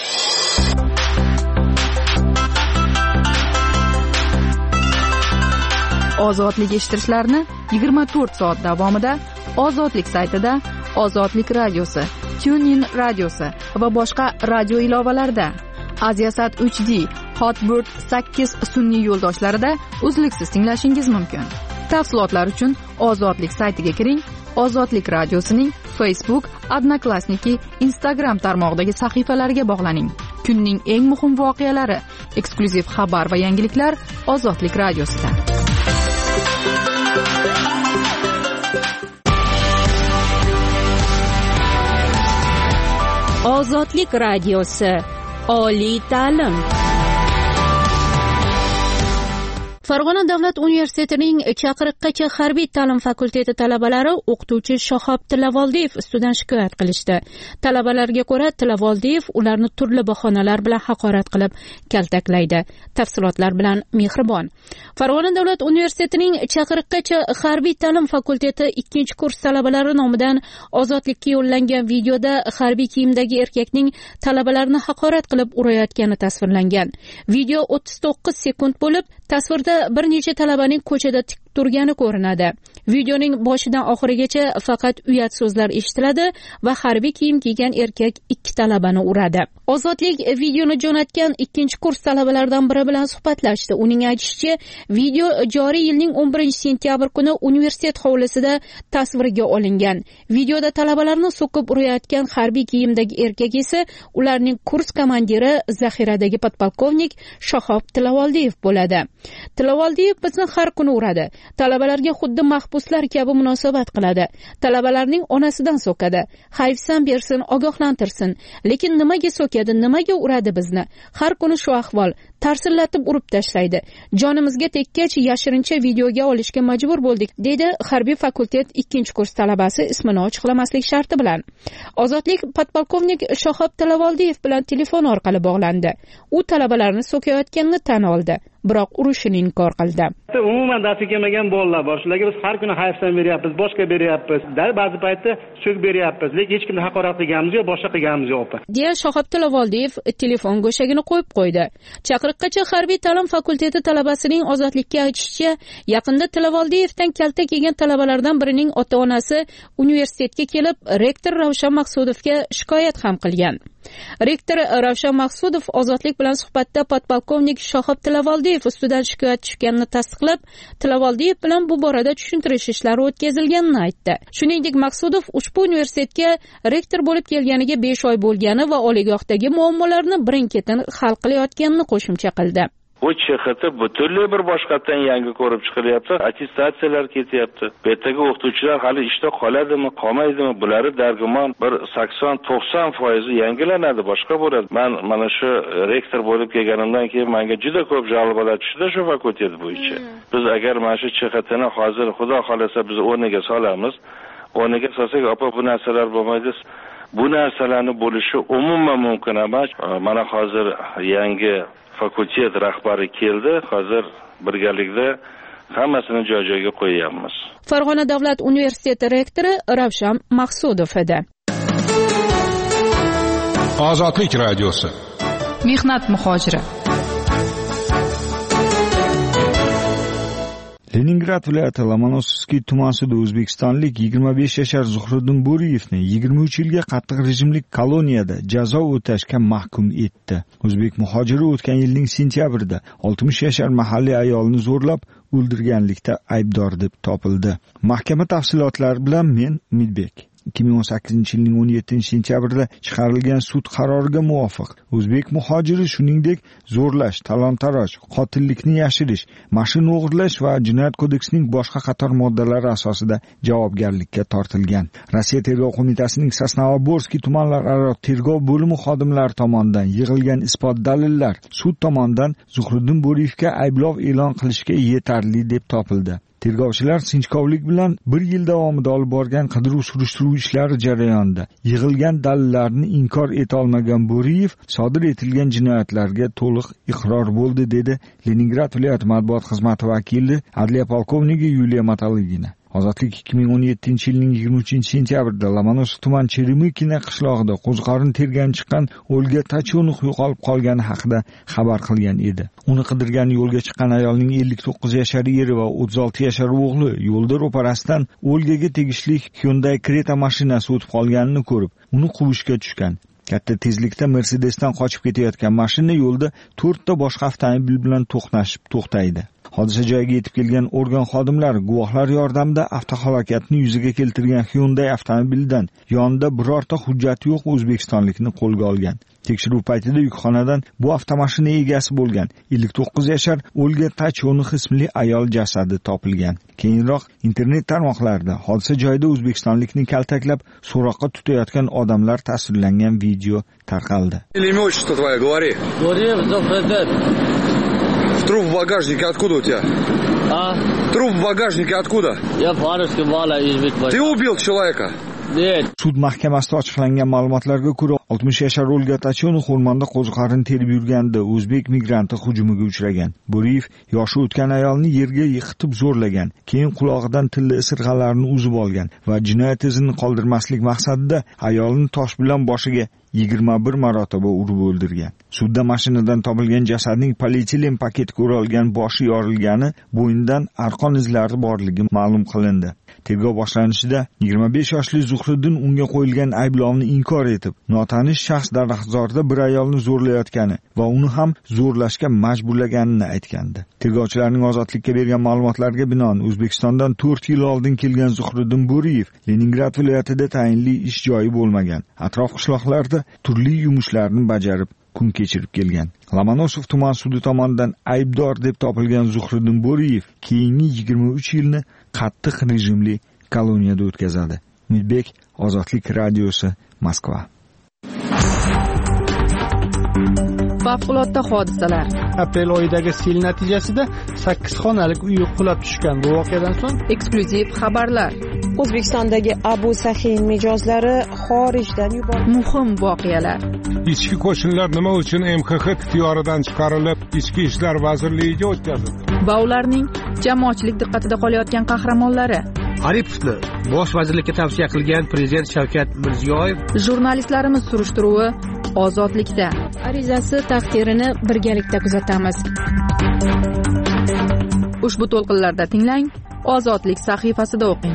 Ozodlik eshittirishlarni yigirma to'rt soat davomida Ozodlik saytida, Ozodlik radiosi, TuneIn radiosi va boshqa radio ilovalarida, Aziasat uch D, Hotbird sakkiz sun'iy yo'ldoshlarida uzluksiz tinglashingiz mumkin. Tafsilotlar uchun Ozodlik saytiga kiring. Ozodlik radiosining Facebook, Odnoklassniki, Instagram tarmog'idagi sahifalariga bog'laning. Kunning eng muhim voqealari, eksklyuziv xabar va yangiliklar Ozodlik radiosida. Ozodlik radiosi. Oliy ta'lim. Farg'ona davlat universitetining Chaqiriqqacha harbiy ta'lim fakulteti talabalari o'qituvchi Shohob Tilavoldiyev ustidan shikoyat qilishdi. Talabalarga ko'ra, Tilavoldiyev ularni turli bahonalar bilan haqorat qilib, kaltaklaydi. Tafsilotlar bilan Mehribon. Farg'ona davlat universitetining Chaqiriqqacha harbiy ta'lim fakulteti ikkinchi kurs talabalari nomidan Ozodlikka yo'llangan videoda harbiy kiyimdagi erkakning talabalarni haqorat qilib urayotgani tasvirlangan. Video o'ttiz to'qqiz sekund bo'lib, tasvirda bir necha talabaning ko'chada tik turgani ko'rinadi. Videoning boshidan oxirigacha faqat uyat so'zlar eshitiladi va harbiy kiyim kiygan erkak ikki talabani uradi. Ozodlik videoni jo'natgan ikkinchi kurs talabalaridan biri bilan suhbatlashdi. Uning aytishicha, video joriy yilning o'n birinchi sentyabr kuni universitet hovlisida tasvirga olingan. Videoda talabalarni so'kib urayotgan harbiy kiyimdagi erkak esa ularning kurs komandiri zaxiradagi podpolkovnik Shohob Tilavoldiyev bo'ladi. Tilavoldiyev bizni har kuni uradi. Talabalarga xuddi mahbuslar kabi munosabat qiladi. Talabalarning onasidan so'kadi. Hayfsan bersin, ogohlantirsin. Lekin nimaga so'kadi, nimaga uradi bizni? Har kuni shu ahvol. Tarsillatib urib tashlaydi. Jonimizga tekkach yashirincha videoga olishga majbur bo'ldik, dedi harbiy fakultet ikkinchi kurs talabasi ismini ochiqlamaslik sharti bilan. Ozodlik podpolkovnik Shohob Tilavoldiyev bilan telefon orqali bog'landi. U talabalarni so'kayotganini tan oldi, biroq urishini inkor qildi. Umuman darsi kelmagan bolalar bor. Shularga biz har kuni hayfsan beryapmiz, boshqa beryapmiz. Ba'zi paytda so'k beryapmiz, lekin hech kimni haqorat qilganimiz yo'q, boshqa qilganimiz yo'q. deya Shohob Tilavoldiyev telefon go'shagini qo'yib qo'ydi. Chaqiriqqacha harbiy ta'lim fakulteti talabasining Ozodlikka aytishicha, yaqinda Tilavoldiyevdan kaltak yegan talabalardan birining ota-onasi universitetga kelib, rektor Ravshan Maqsudovga shikoyat ham qilgan. Rektor Ravshan Maqsudov Ozodlik bilan suhbatda podpolkovnik Shohob Tilavoldiyev ustidan shikoyat tushganini tasdiqlab, Tilavoldiyev bilan bu borada tushuntirish ishlari o'tkazilganini aytdi. Shuningdek, Maqsudov ushbu universitetga rektor bo'lib kelganiga besh oy bo'lgani va oliygohdagi muammolarni birin-ketin hal qilayotganini qo'shimcha qildi. Bu chexati butunlay bir boshqatdan yangi ko'rib chiqilyapti. Attestatsiyalar ketyapti. Bu yerdagi o'qituvchilar hali ishda qoladimi, qolmaydimi? Bularni dargumon bir sakson to'qson foiz yangilanadi, boshqa bo'ladi. Men mana shu rektor bo'lib kelganimdan keyin menga juda ko'p javobalar tushdi shu fakultet bo'yicha. Biz agar mana shu chexatini hozir xudo xolasa biz o'rniga solamiz. O'rniga solsak, opa bu narsalar bo'lmaydi. Bu narsalarni bo'lishi umuman mumkin emas. Mana hozir yangi fakultet rahbari keldi. Hozir birgalikda hammasini joy-joyiga qo'yamiz. Farg'ona davlat universiteti rektori Ravshan Maqsudov edi. Ozodlik radiosi. Mehnat muhojiri. Leningrad viloyati Lomonosovskiy tumanida o'zbekistonlik yigirma besh yashar Zuhriddin Bo'riyevni yigirma uch yilga qattiq rejimli koloniyada jazo o'tashga mahkum etdi. O'zbek muhojiri o'tgan yilning sentyabrida oltmish yashar mahalliy ayolni zo'rlab o'ldirganlikda aybdor deb topildi. Mahkama tafsilotlari bilan men Umidbek. ikki ming o'n sakkizinchi yilning o'n yettinchi sentyabrida chiqarilgan sud qaroriga muvofiq o'zbek muhojiri shuningdek zo'rlash, talon-taroj, qotillikni yashirish, mashina o'g'irlash va jinoyat kodeksining boshqa qator moddalari asosida javobgarlikka tortilgan. Rossiya tergov qo'mitasining Sosnovoborskiy tumanlararo tergov bo'limi xodimlari tomonidan yig'ilgan isbot dalillar sud tomonidan Zuhriddin Bo'riyevga ayblov e'lon qilishga yetarli deb topildi. Tergovchilar sinchkovlik bilan bir yil davomida olib borgan qidiruv-surishtiruv ishlari jarayonida yig'ilgan dalillarni inkor eta olmagan Bo'riyev sodir etilgan jinoyatlarga to'liq iqror bo'ldi, dedi Leningrad viloyati matbuot xizmati vakili adliya polkovniki Yuliya Mataligina. Ozodlik ikki ming o'n yettinchi yilning yigirma uchinchi sentyabrida Lomonosov tuman Cheremikina qishlog'ida qo'zg'orin tergan chiqqan Olga Tachonux yo'qolib qolgani haqida xabar qilgan edi. Uni qidirgan yo'lga chiqqan ayolning ellik to'qqiz yashar eri va o'ttiz olti yashar o'g'li yo'lda ro'parasidan Olgaga tegishli Hyundai Creta mashinasi o'tib qolganini ko'rib, uni quvishga tushgan. Katta tezlikda Mercedesdan qochib ketayotgan mashina yo'lda to'rtta boshqa avtomobil bilan to'qnashib to'xtaydi. Hodisa joyiga yetib kelgan organ xodimlari guvohlar yordamida avtohalokatni yuzaga keltirgan Hyundai avtomobilidan yonida birorta hujjati yo'q o'zbekistonlikni qo'lga olgan. Tekshiruv paytida yukxonadan bu avtomashina egasi bo'lgan ellik to'qqiz yashar Olga Tachonix ismli ayol jasadi topilgan. Keyinroq internet tarmoqlarida hodisa joyida o'zbekistonlikni kaltaklab so'roqqa tutayotgan odamlar tasvirlangan video tarqaldi. Имя, отчество твое, говори. Труп в багажнике откуда у тебя? А? Труп в багажнике откуда? Я по-русски вала избит. Ты убил человека? Нет. Sud mahkamasida ochiqlangan ma'lumotlarga ko'ra oltmish yashar Olga Tachonix o'rmonda qo'ziqorin terib yurganda o'zbek migranti hujumiga uchragan. Bo'riyev yoshi o'tgan ayolni yerga yiqitib zo'rlagan, keyin qulog'idan tilla isirg'alarini uzib olgan va jinoyat izini qoldirmaslik maqsadida ayolni tosh bilan boshiga yigirma bir marotaba urib o'ldirgan. Sudda mashinadan topilgan jasadning polietilen paketga o'ralgan boshi yorilgani, bo'ynidan arqon izlari borligi ma'lum qilindi. Tergov boshlanishida yigirma besh yoshli Zuhriddin unga qo'yilgan ayblovni inkor etib, notanish shaxs daraxtzorda bir ayolni zo'rlayotgani va uni ham zo'rlashga majburlaganini aytgandi. Tergovchilarning ozodlikka bergan ma'lumotlarga binoan O'zbekistondan to'rt yil oldin kelgan Zuhriddin Bo'riyev Leningrad viloyatida tayinli ish joyi bo'lmagan, atrof qishloqlarda turli yumushlarni bajarib kun kechirib kelgan. Lomonosov tuman sudi tomonidan aybdor deb topilgan Zuhriddin Bo'riyev keyingi yigirma uch yilni qattiq rejimli koloniyada o'tkazadi. Umidbek, Ozodlik radiosi, Moskva. Favqulodda hodisalar. Aprel oyidagi sel natijasida sakkiz xonalik uy qulab tushgan. Bu voqeadan so'ng eksklyuziv xabarlar. O'zbekistondagi Abu Sahin mijozlari xorijdan yuborildi. Muhim voqealar. Ichki qo'shinlar nima uchun M X X ixtiyoridan chiqarilib, Ichki ishlar vazirligiga o'tkazildi? Va ularning jamoatchilik diqqatida qolayotgan qahramonlari. Aripovni bosh vazirlikka tavsiya qilgan prezident Shavkat Mirziyoyev. Jurnalistlarimiz surishtiruvi Ozodlikda. Arizasi taqdirini birgalikda kuzatamiz. Ushbu to'lqinlarda tinglang, Ozodlik sahifasida o'qing.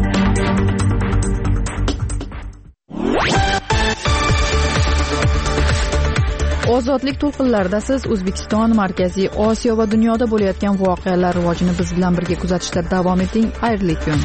Ozodlik to'lqinlarida siz O'zbekiston, Markaziy Osiyo va dunyoda bo'layotgan voqealar rivojini biz bilan birga kuzatishda davom eting. Xayrli kun.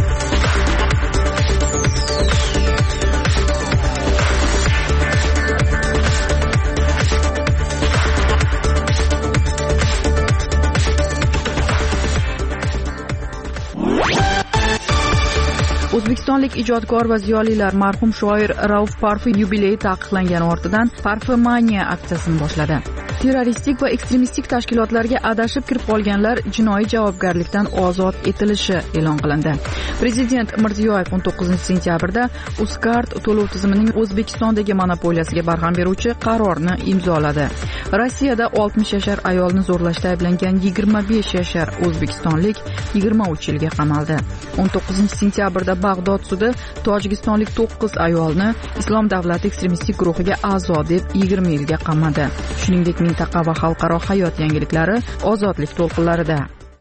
O'zbekistonlik ijodkor va ziyolilar marhum shoir Rauf Parfi yubileyi taqiqlangani ortidan Parfimaniya aksiyasini boshladi. Terroristik va ekstremistik tashkilotlarga adashib kirib qolganlar jinoiy javobgarlikdan ozod etilishi e'lon qilindi. Prezident Mirziyoyev o'n to'qqizinchi sentyabrda Uzcard to'lov tizimining O'zbekistondagi monopoliyasiga barham beruvchi qarorni imzoladi. Rossiyada oltmish yashar ayolni zo'rlashda ayblangan yigirma besh yashar o'zbekistonlik yigirma uch yilga qamaldi. o'n to'qqizinchi sentyabrda Bag'dod sudi tojikistonlik to'qqiz ayolni Islom davlati ekstremistik guruhiga a'zo deb yigirma yilga qamadi. Shuningdek, mintaqa va xalqaro hayot yangiliklari Ozodlik to'lqinlarida.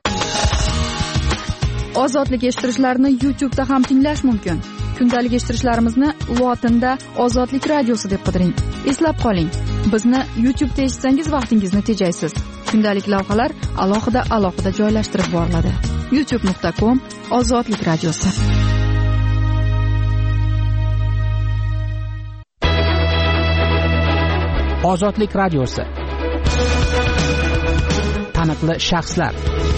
Ozodlik eshittirishlarni YouTube da ham tinglash mumkin. Kundalik eshittirishlarimizni lotinda Ozodlik radiosi deb qidiring. Eslab qoling, bizni YouTube da eshitsangiz vaqtingizni tejaysiz. Kundalik lavhalar alohida alohida joylashtirib boriladi. youtube nuqta com Ozodlik radiosi. Ozodlik radiosi. Taniqli shaxslar.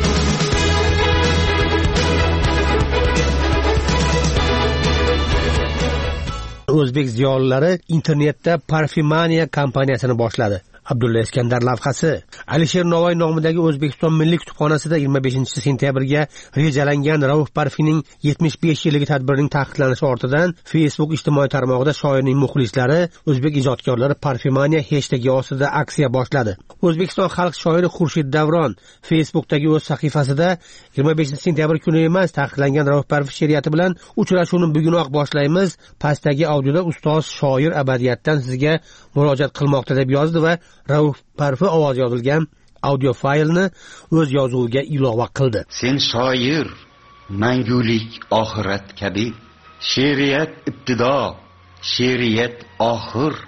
O'zbek ziyolilari internetda Parfimaniya kompaniyasini boshladi. Abdulla Iskandar lavhasi. Alisher Navoiy nomidagi O'zbekiston Milliy kutubxonasida yigirma beshinchi sentyabrga rejalangan Rauf Parfining yetmish besh yilligi tadbirining taqiqlanishi ortidan Facebook ijtimoiy tarmog'ida shoirning muxlislari o'zbek ijodkorlari Parfimaniya hashtagi ostida aksiya boshladi. O'zbekiston xalq shoiri Xurshid Davron Facebookdagi o'z sahifasida yigirma beshinchi sentyabr kuni emas taqiqlangan Rauf Parfi she'riyati bilan uchrashuvni bugunoq boshlaymiz. Pastdagi audioda ustoz shoir abadiyatdan sizga murojaat qilmoqda deb yozdi va Rauf Parfi ovoz yozilgan audio faylni o'z yozuviga ilova qildi. Sen shoir, mangulik oxirat kabi, she'riyat ibtido, she'riyat oxir,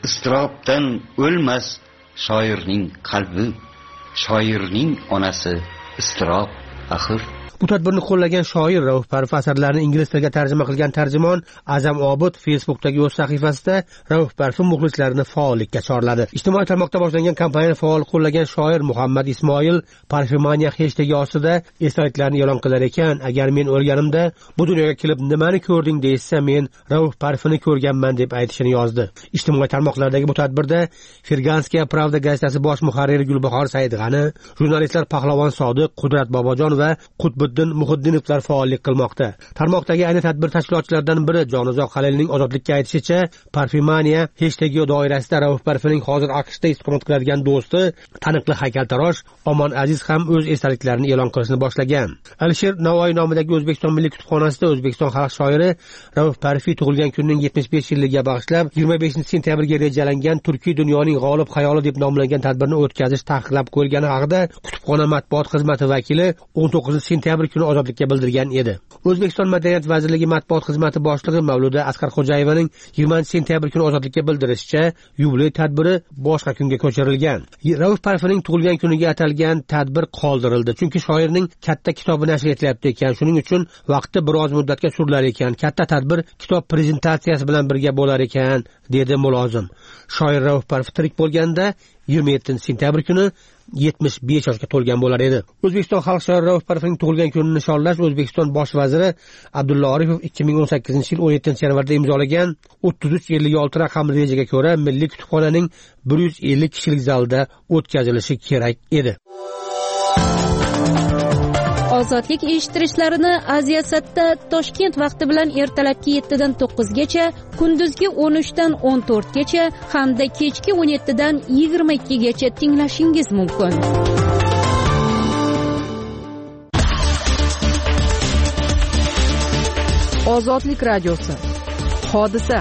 iztirobdan o'lmas shoirning qalbi, shoirning onasi iztirob axir. Bu tadbirni qo'llagan shoir Rauf Parfi asarlarini ingliz tiliga tarjima qilgan tarjimon Azam Obid Facebook'dagi o'z sahifasida Rauf Parfi muxlislarini faollikka chorladi. Ijtimoiy tarmoqda boshlangan kampaniyani faol qo'llagan shoir Muhammad Ismoil Parfimaniya hashtagi ostida esdaliklarni e'lon qilar ekan, agar men o'lganimda bu dunyoga kelib nimani ko'rding deysa, men Rauf Parfini ko'rganman deb aytishini yozdi. Ijtimoiy tarmoqlardagi bu tadbirda Ferganskaya Pravda gazetasi bosh muharriri Gulbahor Saidg'ani, jurnalistlar Pahlavon Sodiq, Qudrat Bobojon va Qutbiddin Muhiddinovlar faollik qilmoqda. Tarmoqdagi ayni tadbir tashkilotchilaridan biri Jonizoq Halilning ozodlikka aytishicha, Parfimaniya hashtagi doirasida Rauf Parfining hozir AQShda istiqomat qiladigan do'sti, taniqli haykaltarosh Omon Aziz ham o'z esdaliklarini e'lon qilishni boshlagan. Alisher Navoiy nomidagi O'zbekiston Milliy kutubxonasida O'zbekiston xalq shoiri Rauf Parfi tug'ilgan kunning yetmish besh yilligiga bag'ishlab yigirma beshinchi sentyabrga rejalangan Turkiy dunyoning g'olib xayoli deb nomlangan tadbirni o'tkazish taqiqlab qo'yilgani haqida kutubxona matbuot xizmati vakili o'n to'qqizinchi sentyabr kuni ozodlikka bildirgan edi. O'zbekiston Madaniyat vazirligi matbuot xizmati boshlig'i Mavluda Asqarxo'jayevaning yigirmanchi sentyabr kuni ozodlikka bildirishicha, yubiley tadbiri boshqa kunga ko'chirilgan. Rauf Parfining tug'ilgan kuniga atalgan tadbir qoldirildi, chunki shoirning katta kitobi nashr etilyapti ekan. Shuning uchun vaqti biroz muddatga surilar ekan. Katta tadbir kitob prezentatsiyasi bilan birga bo'lar ekan, dedi mulozim. Shoir Rauf Parfi tirik bo'lganda yigirma yettinchi sentyabr kuni yetmish besh yoshga to'lgan bo'lar edi. O'zbekiston xalq shoiri Rauf Parfining tug'ilgan kunini nishonlash O'zbekiston bosh vaziri Abdulla Oripov ikki ming o'n sakkizinchi yil o'n yettinchi yanvarda imzolagan o'ttiz uch ellik olti raqamli rejaga ko'ra Milliy kutubxonaning bir yuz ellik kishilik zalda o'tkazilishi kerak edi. Ozodlik eshittirishlarini Aziyasatda Toshkent vaqti bilan ertalabki yettidan to'qqizgacha, kunduzgi o'n uchdan o'n to'rtgacha hamda kechki o'n yettidan yigirma ikkigacha tinglashingiz mumkin. Ozodlik radiosi. Hodisa.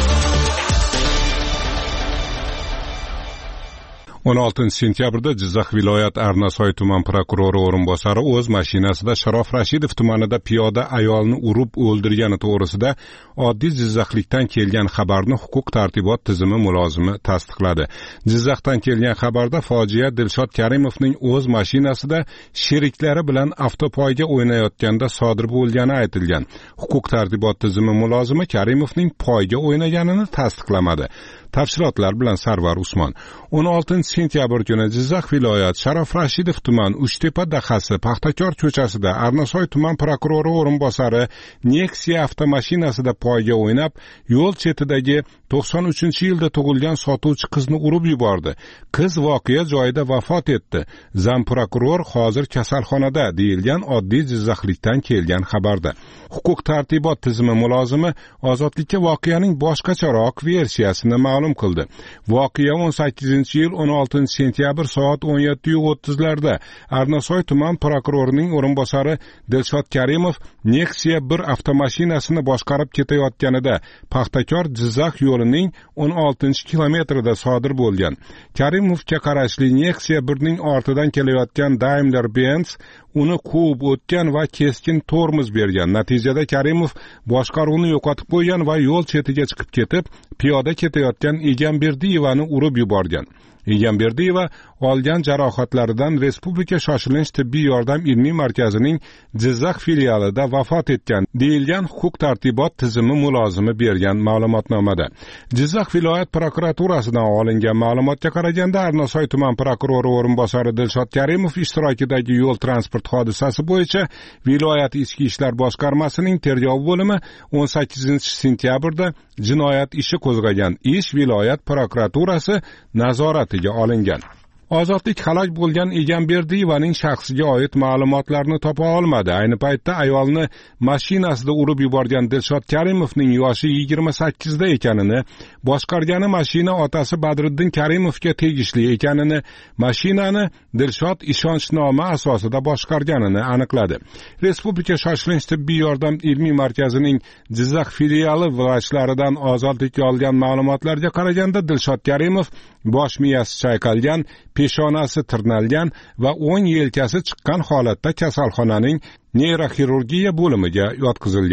o'n oltinchi sentyabrda Jizzax viloyat Arnasoy tuman prokurori o'rinbosari o'z mashinasida Sharof Rashidov tumanida piyoda ayolni urib o'ldirgani to'g'risida oddiy jizzaxlikdan kelgan xabarni huquq tartibot tizimi mulozimi tasdiqladi. Jizzaxdan kelgan xabarda fojia Dilshod Karimovning o'z mashinasida sheriklari bilan avtopoyga o'ynayotganda sodir bo'lgani aytilgan. Huquq tartibot tizimi mulozimi Karimovning poyga o'ynaganini tasdiqlamadi. Tafsilotlar bilan Sarvar Usmon. o'n oltinchi sentyabr kuni Jizzax viloyat Sharof Rashidov tuman Uchtepa dahasi Paxtakor ko'chasida Arnasoy tuman prokurori o'rinbosari Nexia avtomashinasida poyga o'ynab, yo'l chetidagi to'qson uchinchi yilda tug'ilgan sotuvchi qizni urib yubordi. Qiz voqea joyida vafot etdi. Zam prokuror hozir kasalxonada, deyilgan oddiy Jizzaxlikdan kelgan xabarda. Huquq tartibot tizimi mulozimi ozodlikka voqeaning boshqacharoq versiyasini ma'lum qildi. Voqea o'n sakkizinchi yil o'n oltinchi sentyabr soat o'n yetti o'ttizlarda Arnasoy tuman prokurorining o'rinbosari Dilshod Karimov Nexia bir avtomashinasini boshqarib ketayotganida Paxtakor Jizzax yo'lining o'n oltinchi kilometrida sodir bo'lgan. Karimovga qarashli Nexia birning ortidan kelayotgan Daimler-Benz uni quvib o'tgan va keskin tormoz bergan. Natijada Karimov boshqaruvni yo'qotib qo'ygan va yo'l chetiga chiqib ketib, piyoda ketayotgan Egamberdiyevani urib yuborgan. Egamberdiyeva olgan jarohatlaridan Respublika shoshilinch tibbiy yordam ilmiy markazining Jizzax filialida vafot etgan, deyilgan huquq tartibot tizimi mulozimi bergan ma'lumotnomada. Jizzax viloyat prokuraturasidan olingan ma'lumotga qaraganda Arnasoy tuman prokurori o'rinbosari Dilshod Karimov ishtirokidagi yo'l transport hodisasi bo'yicha viloyat ichki ishlar boshqarmasining tergov bo'limi o'n sakkizinchi sentyabrda jinoyat ishi qo'zg'agan. Ish viloyat prokuraturasi nazoratiga olingan. Ozodlik halok bo'lgan Egamberdiyevaning shaxsiga oid ma'lumotlarni topa olmadi. Ayni paytda ayolni mashinasida urib yuborgan Dilshod Karimovning yoshi yigirma sakkizda ekanini, boshqargani mashina otasi Badriddin Karimovga tegishli ekanini, mashinani Dilshod ishonchnoma asosida boshqarganini aniqladi. Respublika shoshilinch tibbiy yordam ilmiy markazining Jizzax filiali vrachlaridan ozodlikka olgan ma'lumotlarga qaraganda Dilshod Karimov bosh miyasi chayqalgan, peshonasi tirnalgan va o'ng yelkasi chiqqan holatda kasalxonaning neyroxirurgiya bo'limiga yotqizilgan.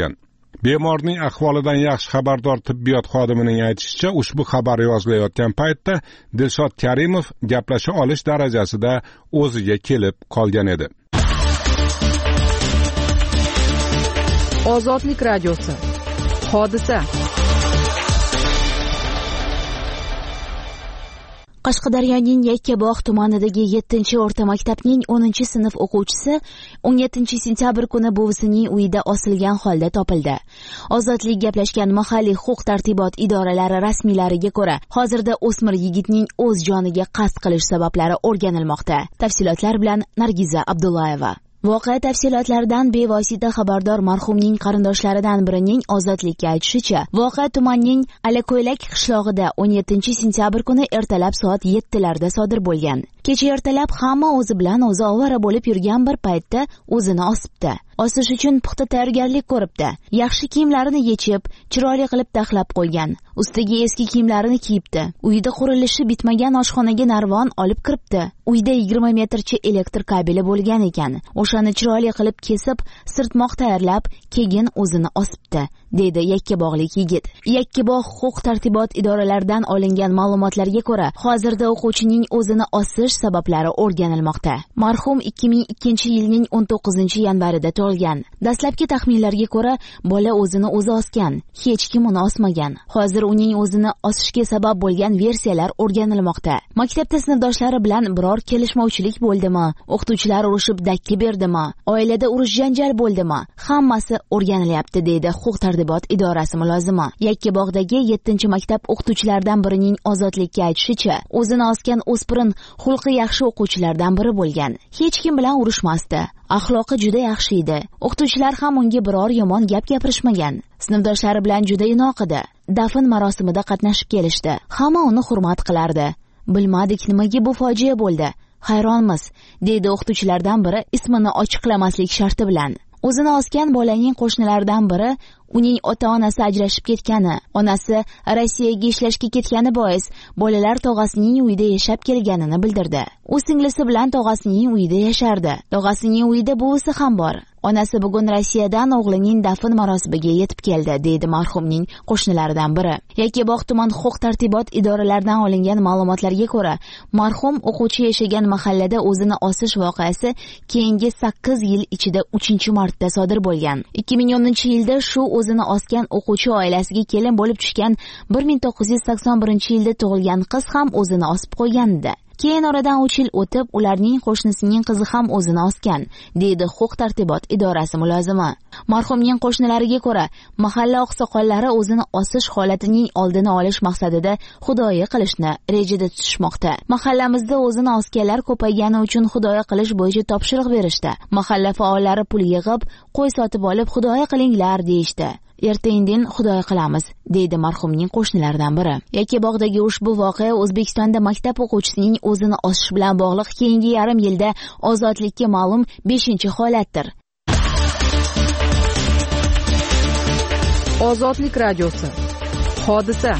Bemorning ahvolidan yaxshi xabardor tibbiyot xodimining aytishicha, ushbu xabar yozilayotgan paytda Dilshod Karimov gaplasha olish darajasida o'ziga kelib qolgan edi. Ozodlik radiosi. Hodisa. Qashqadaryoning Yakkabog' tumanidagi yettinchi o'rta maktabning o'ninchi sinf o'quvchisi o'n yettinchi sentyabr kuni buvisining uyida osilgan holda topildi. Ozodlik gaplashgan mahalliy huquq-tartibot idoralari rasmiylariga ko'ra, hozirda o'smir yigitning o'z joniga qasd qilish sabablari o'rganilmoqda. Tafsilotlar bilan Nargiza Abdullayeva. Voqea tafsilotlaridan bevosita xabardor marhumning qarindoshlaridan birining Ozodlikka aytishicha, voqea tumanning Alako'ylak qishlog'ida o'n yettinchi sentyabr kuni ertalab soat yettilarda sodir bo'lgan. Kecha ertalab hamma o'zi bilan o'zi ovora bo'lib yurgan bir paytda o'zini osibdi. Osish uchun puxta tayyorgarlik ko'ribdi. Yaxshi kiyimlarini yechib, chiroyli qilib taxlab qo'ygan. Ustiga eski kiyimlarini kiyibdi. Uyda qurilishi bitmagan oshxonaga narvon olib kiribdi. Uyda yigirma metrcha elektr kabeli bo'lgan ekan. O'shani chiroyli qilib kesib, sirtmoq tayyorlab, keyin o'zini osibdi, dedi Yakkabog'lik yigit. Yakkabog' huquq-tartibot idoralaridan olingan ma'lumotlarga ko'ra, hozirda o'quvchining o'zini osish sabablari o'rganilmoqda. Marhum ikki ming ikkinchi yilning o'n to'qqizinchi yanvarida tug'ilgan. Dastlabki taxminlarga ko'ra, bola o'zini o'zi osgan, hech kim uni osmagan. Hozir uning o'zini osishga sabab bo'lgan versiyalar o'rganilmoqda. Maktabda sinfdoshlari bilan biror kelishmovchilik bo'ldimi? O'qituvchilar urushib dakki berdimi? Oilada urush janjal bo'ldimi? Hammasi o'rganilyapti, dedi huquq-tartibot idorasi mulozimi. Yakkabog'dagi yettinchi maktab o'qituvchilaridan birining Ozodlikka aytishicha, o'zini osgan o'spirin xulqi yaxshi o'quvchilardan biri bo'lgan. Hech kim bilan urushmasdi. Axloqi juda yaxshi edi. O'qituvchilar ham unga biror yomon gap gapirishmagan. Sinfdoshlari bilan juda inoq edi. Dafn marosimida qatnashib kelishdi. Hamma uni hurmat qilardi. Bilmadik nimaga bu fojia bo'ldi. Hayronmiz, dedi o'qituvchilardan biri ismini ochiqlamaslik sharti bilan. O'zini osgan bolaning qo'shnilaridan biri uning ota-onasi ajrashib ketgani, onasi Rossiyaga ishlashga ketgani bois bolalar tog'asining uyida yashab kelganini bildirdi. U singlisi bilan tog'asining uyida yashardi. Tog'asining uyida buvisi ham bor. Onasi bugun Rossiyadan o'g'lining dafn marosimiga yetib keldi, dedi marhumning qo'shnilaridan biri. Yakkabog' tuman huquq-tartibot idoralaridan olingan ma'lumotlarga ko'ra, marhum o'quvchi yashagan mahallada o'zini osish voqeasi keyingi sakkiz yil ichida uchinchi marta sodir bo'lgan. ikki ming o'ninchi yilda shu o'zini osgan o'quvchi oilasiga kelin bo'lib tushgan bir ming to'qqiz yuz sakson birinchi yilda tug'ilgan qiz ham o'zini osib qo'ygandi. Keyin oradan uch yil o'tib, ularning qo'shnisining qizi ham o'zini osgan, dedi huquq-tartibot idorasi mulozimi. Marhumning qo'shnilariga ko'ra, mahalla oqsoqollari o'zini osish holatining oldini olish maqsadida xudoyi qilishni rejada tutishmoqda. Mahallamizda o'zini osganlar ko'paygani uchun xudoyi qilish bo'yicha topshiriq berishdi. Mahalla faollari pul yig'ib, qo'y sotib olib xudoyi qilinglar deyishdi. Erta-indin xudoy qilamiz, deydi marhumning qo'shnilaridan biri. Yakkabog'dagi ushbu voqea O'zbekistonda maktab o'quvchisining o'zini osish bilan bog'liq keyingi yarim yilda ozodlikka ma'lum beshinchi holatdir. Ozodlik radiosi. Hodisa.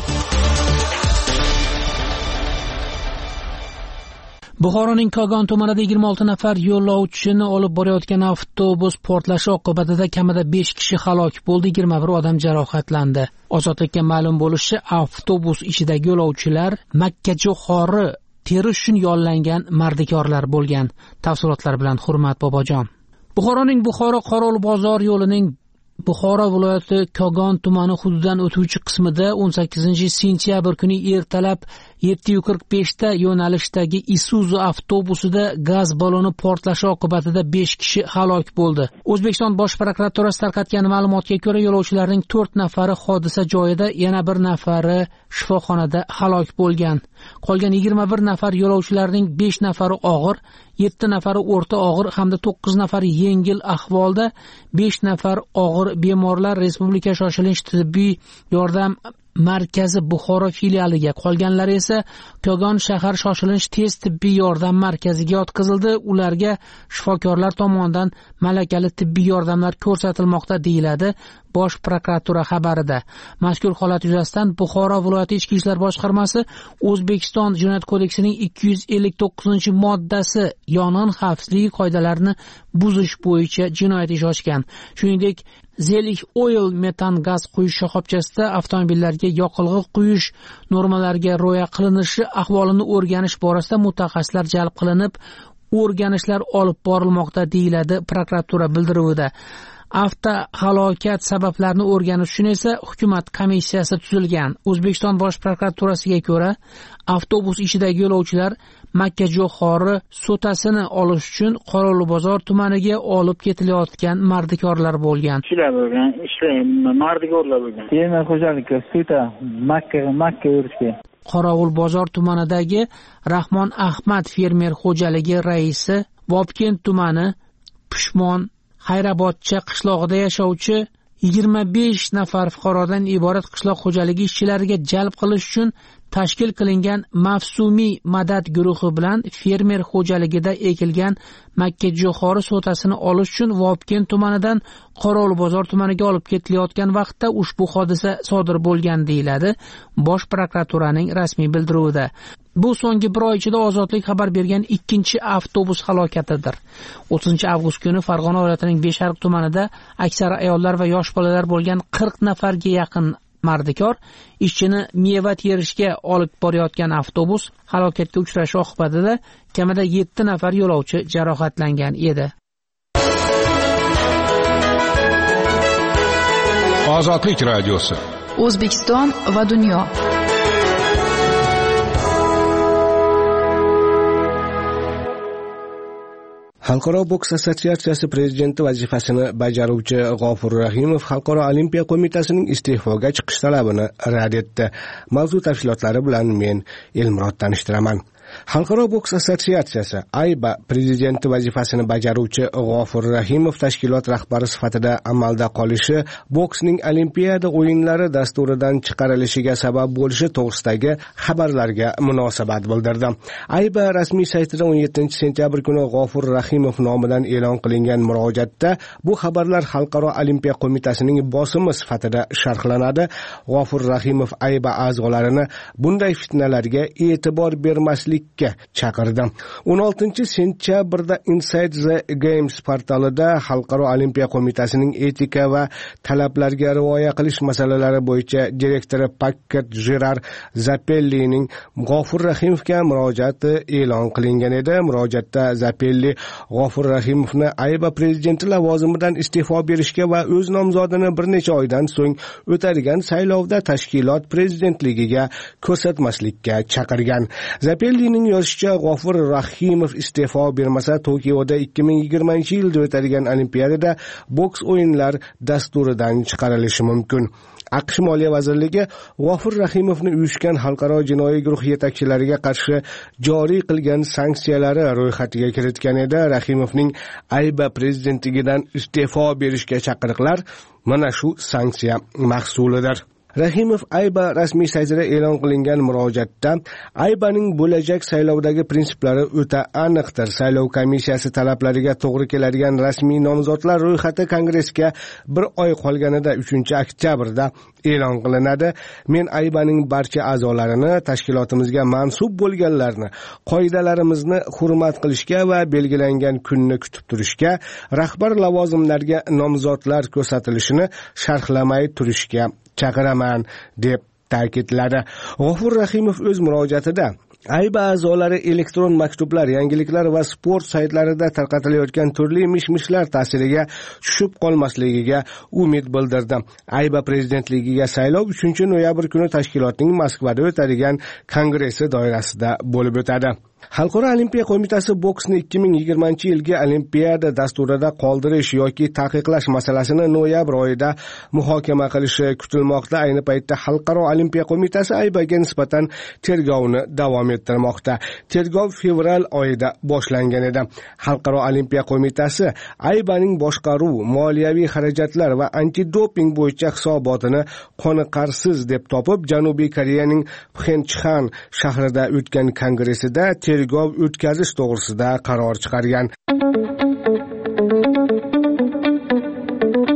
Buxoroning Kogon tumanida yigirma olti nafar yo'lovchini olib borayotgan avtobus portlashi oqibatida kamida besh kishi halok bo'ldi, yigirma bir odam jarohatlandi. Ozodlikka ma'lum bo'lishicha, avtobus ichidagi yo'lovchilar makkajo'xori terish uchun yollangan mardikorlar bo'lgan. Tafsilotlar bilan Hurmat Bobojon. Buxoroning Buxoro Qorovul bozor yo'lining Buxoro viloyati Kogon tumani hududidan o'tuvchi qismida o'n sakkizinchi sentyabr kuni ertalab yetti qirq besh ta yo'nalishdagi Isuzu avtobusida gaz balloni portlashi oqibatida besh kishi halok bo'ldi. O'zbekiston Bosh prokuraturasi tarqatgan ma'lumotga ko'ra, yo'lovchilarning to'rt nafari hodisa joyida, yana bir nafari shifoxonada halok bo'lgan. Qolgan yigirma bir nafar yo'lovchilarning besh nafari og'ir, yetti nafari o'rta og'ir hamda to'qqiz nafari yengil ahvolda, besh nafar og'ir bemorlar Respublika shoshilinch tibbiy yordam markazi Buxoro filialiga, qolganlari esa Kogon shahar shoshilinch tez tibbiy yordam markaziga yotqizildi. Ularga shifokorlar tomonidan malakali tibbiy yordamlar ko'rsatilmoqda, deyiladi Bosh prokuratura xabarida. Mazkur holat yuzasidan Buxoro viloyati ichki ishlar boshqarmasi O'zbekiston Jinoyat kodeksining ikki yuz ellik to'qqizinchi moddasi yong'in xavfsizligi qoidalarini buzish bo'yicha jinoyat ishi ochgan. Shuningdek, Zelig Oil metan gaz quyish shoxobchasida avtomobillarga yoqilg'i quyish normalariga rioya qilinishi ahvolini o'rganish borasida mutaxassislar jalb qilinib, o'rganishlar olib borilmoqda, deyiladi prokuratura bildiruvida. Avtohalokat sabablarini o'rganish uchun esa hukumat komissiyasi tuzilgan. O'zbekiston Bosh prokuraturasiga ko'ra, avtobus ichidagi yo'lovchilar Makkajo'xori so'tasini olish uchun Qorovulbozor tumaniga olib ketilayotgan mardikorlar bo'lgan. Ishlar bo'lgan, ishlar mardikorlar bo'lgan. Fermer xo'jaligi sota Makka Makka yurishga. Qorovulbozor tumanidagi Rahmon Ahmad fermer xo'jaligi raisi Vobkent tumani Pushmon Hayrabodcha qishlog'ida yashovchi yigirma besh nafar fuqarodan iborat qishloq xo'jaligi ishchilariga jalb qilish uchun tashkil qilingan mavsumiy madad guruhi bilan fermer xo'jaligida ekilgan Makkajo'xori so'tasini olish uchun Vobkent tumanidan Qorovulbozor tumaniga olib ketilayotgan vaqtda ushbu hodisa sodir bo'lgan, deyiladi Bosh prokuraturaning rasmiy bildiruvida. Bu so'nggi bir oy ichida Ozodlik xabar bergan ikkinchi avtobus halokatidir. o'ttizinchi avgust kuni Farg'ona viloyatining Beshariq tumanida aksar ayollar va yosh bolalar bo'lgan qirq nafarga yaqin mardikor ishchini meva terishga olib borayotgan avtobus halokatga uchrashi oqibatida kamida yetti nafar yo'lovchi jarohatlangan edi. Ozodlik radiosi. O'zbekiston va dunyo. Xalqaro boks assotsiatsiyasi prezidenti vazifasini bajaruvchi G'ofur Rahimov Xalqaro olimpiya qo'mitasining iste'foga chiqish talabini rad etdi. Mavzu tafsilotlari bilan men Elmurod tanishtiraman. Xalqaro boks assotsiatsiyasi ayba prezidenti vazifasini bajaruvchi G'ofur Rahimov tashkilot rahbari sifatida amalda qolishi boksning Olimpiada o'yinlari dasturidan chiqarilishiga sabab bo'lishi to'g'risidagi xabarlarga munosabat bildirdi. ayba rasmiy saytida o'n yettinchi sentyabr kuni G'ofur Rahimov nomidan e'lon qilingan murojaatda bu xabarlar Xalqaro olimpiya qo'mitasining bosimi sifatida sharhlanadi. G'ofur Rahimov ayba a'zolarini bunday fitnalarga e'tibor bermaslik chaqirdi. o'n oltinchi sentyabrda Inside the Games portalida Xalqaro olimpiya qo'mitasining etika va talablarga rioya qilish masalalari bo'yicha direktori Paket Jerar Zapellining G'ofur Rahimovga murojaati e'lon qilingan edi. Murojaatda Zapelli G'ofur Rahimovni ayba prezidenti lavozimidan iste'fo berishga va o'z nomzodini bir necha oydan so'ng o'tadigan saylovda tashkilot prezidentligiga ko'rsatmaslikka chaqirgan. Zapelli yozishicha, G'ofur Rahimov iste'fo bermasa Tokioda ikki ming yigirmanchi yilda o'tadigan Olimpiadada boks o'yinlar dasturidan chiqarilishi mumkin. AQSh Moliya vazirligi G'ofur Rahimovni uyushgan xalqaro jinoiy guruh yetakchilariga qarshi joriy qilgan sanksiyalari ro'yxatiga kiritgan edi. Rahimovning ayba prezidentligidan iste'fo berishga chaqiriqlar mana shu sanksiya mahsulidir. Rahimov ayba rasmiy saytida e'lon qilingan murojaatda aybaning bo'lajak saylovdagi prinsiplari o'ta aniqdir. Saylov komissiyasi talablariga to'g'ri keladigan rasmiy nomzodlar ro'yxati kongressga bir oy qolganida uchinchi oktyabrda e'lon qilinadi. Men aybaning barcha a'zolarini, tashkilotimizga mansub bo'lganlarni, qoidalarimizni hurmat qilishga va belgilangan kunni kutib turishga, rahbar lavozimlarga nomzodlar ko'rsatilishini sharhlamay turishga chaqiraman deb ta'kidladi. G'ofur Rahimov o'z murojaatida ayba a'zolari elektron maktublar, yangiliklar va sport saytlarida tarqatilayotgan turli mish-mishlar ta'siriga tushib qolmasligiga umid bildirdi. Ayba prezidentligiga saylov uchinchi noyabr kuni tashkilotning Moskvada o'tadigan kongressi doirasida bo'lib o'tadi. Xalqaro olimpiya qo'mitasi boksni ikki ming yigirmanchi yilgi Olimpiada dasturida qoldirish yoki taqiqlash masalasini noyabr oyida muhokama qilishi kutilmoqda. Ayni paytda Xalqaro olimpiya qo'mitasi aybaga nisbatan tergovni davom ettirmoqda. Tergov fevral oyida boshlangan edi. Xalqaro olimpiya qo'mitasi aybaning boshqaruv, moliyaviy xarajatlar va antidoping bo'yicha hisobotini qoniqarsiz deb topib, Janubiy Koreyaning Pxenchxan shahrida o'tgan kongressida tergov o'tkazish to'g'risida qaror chiqargan.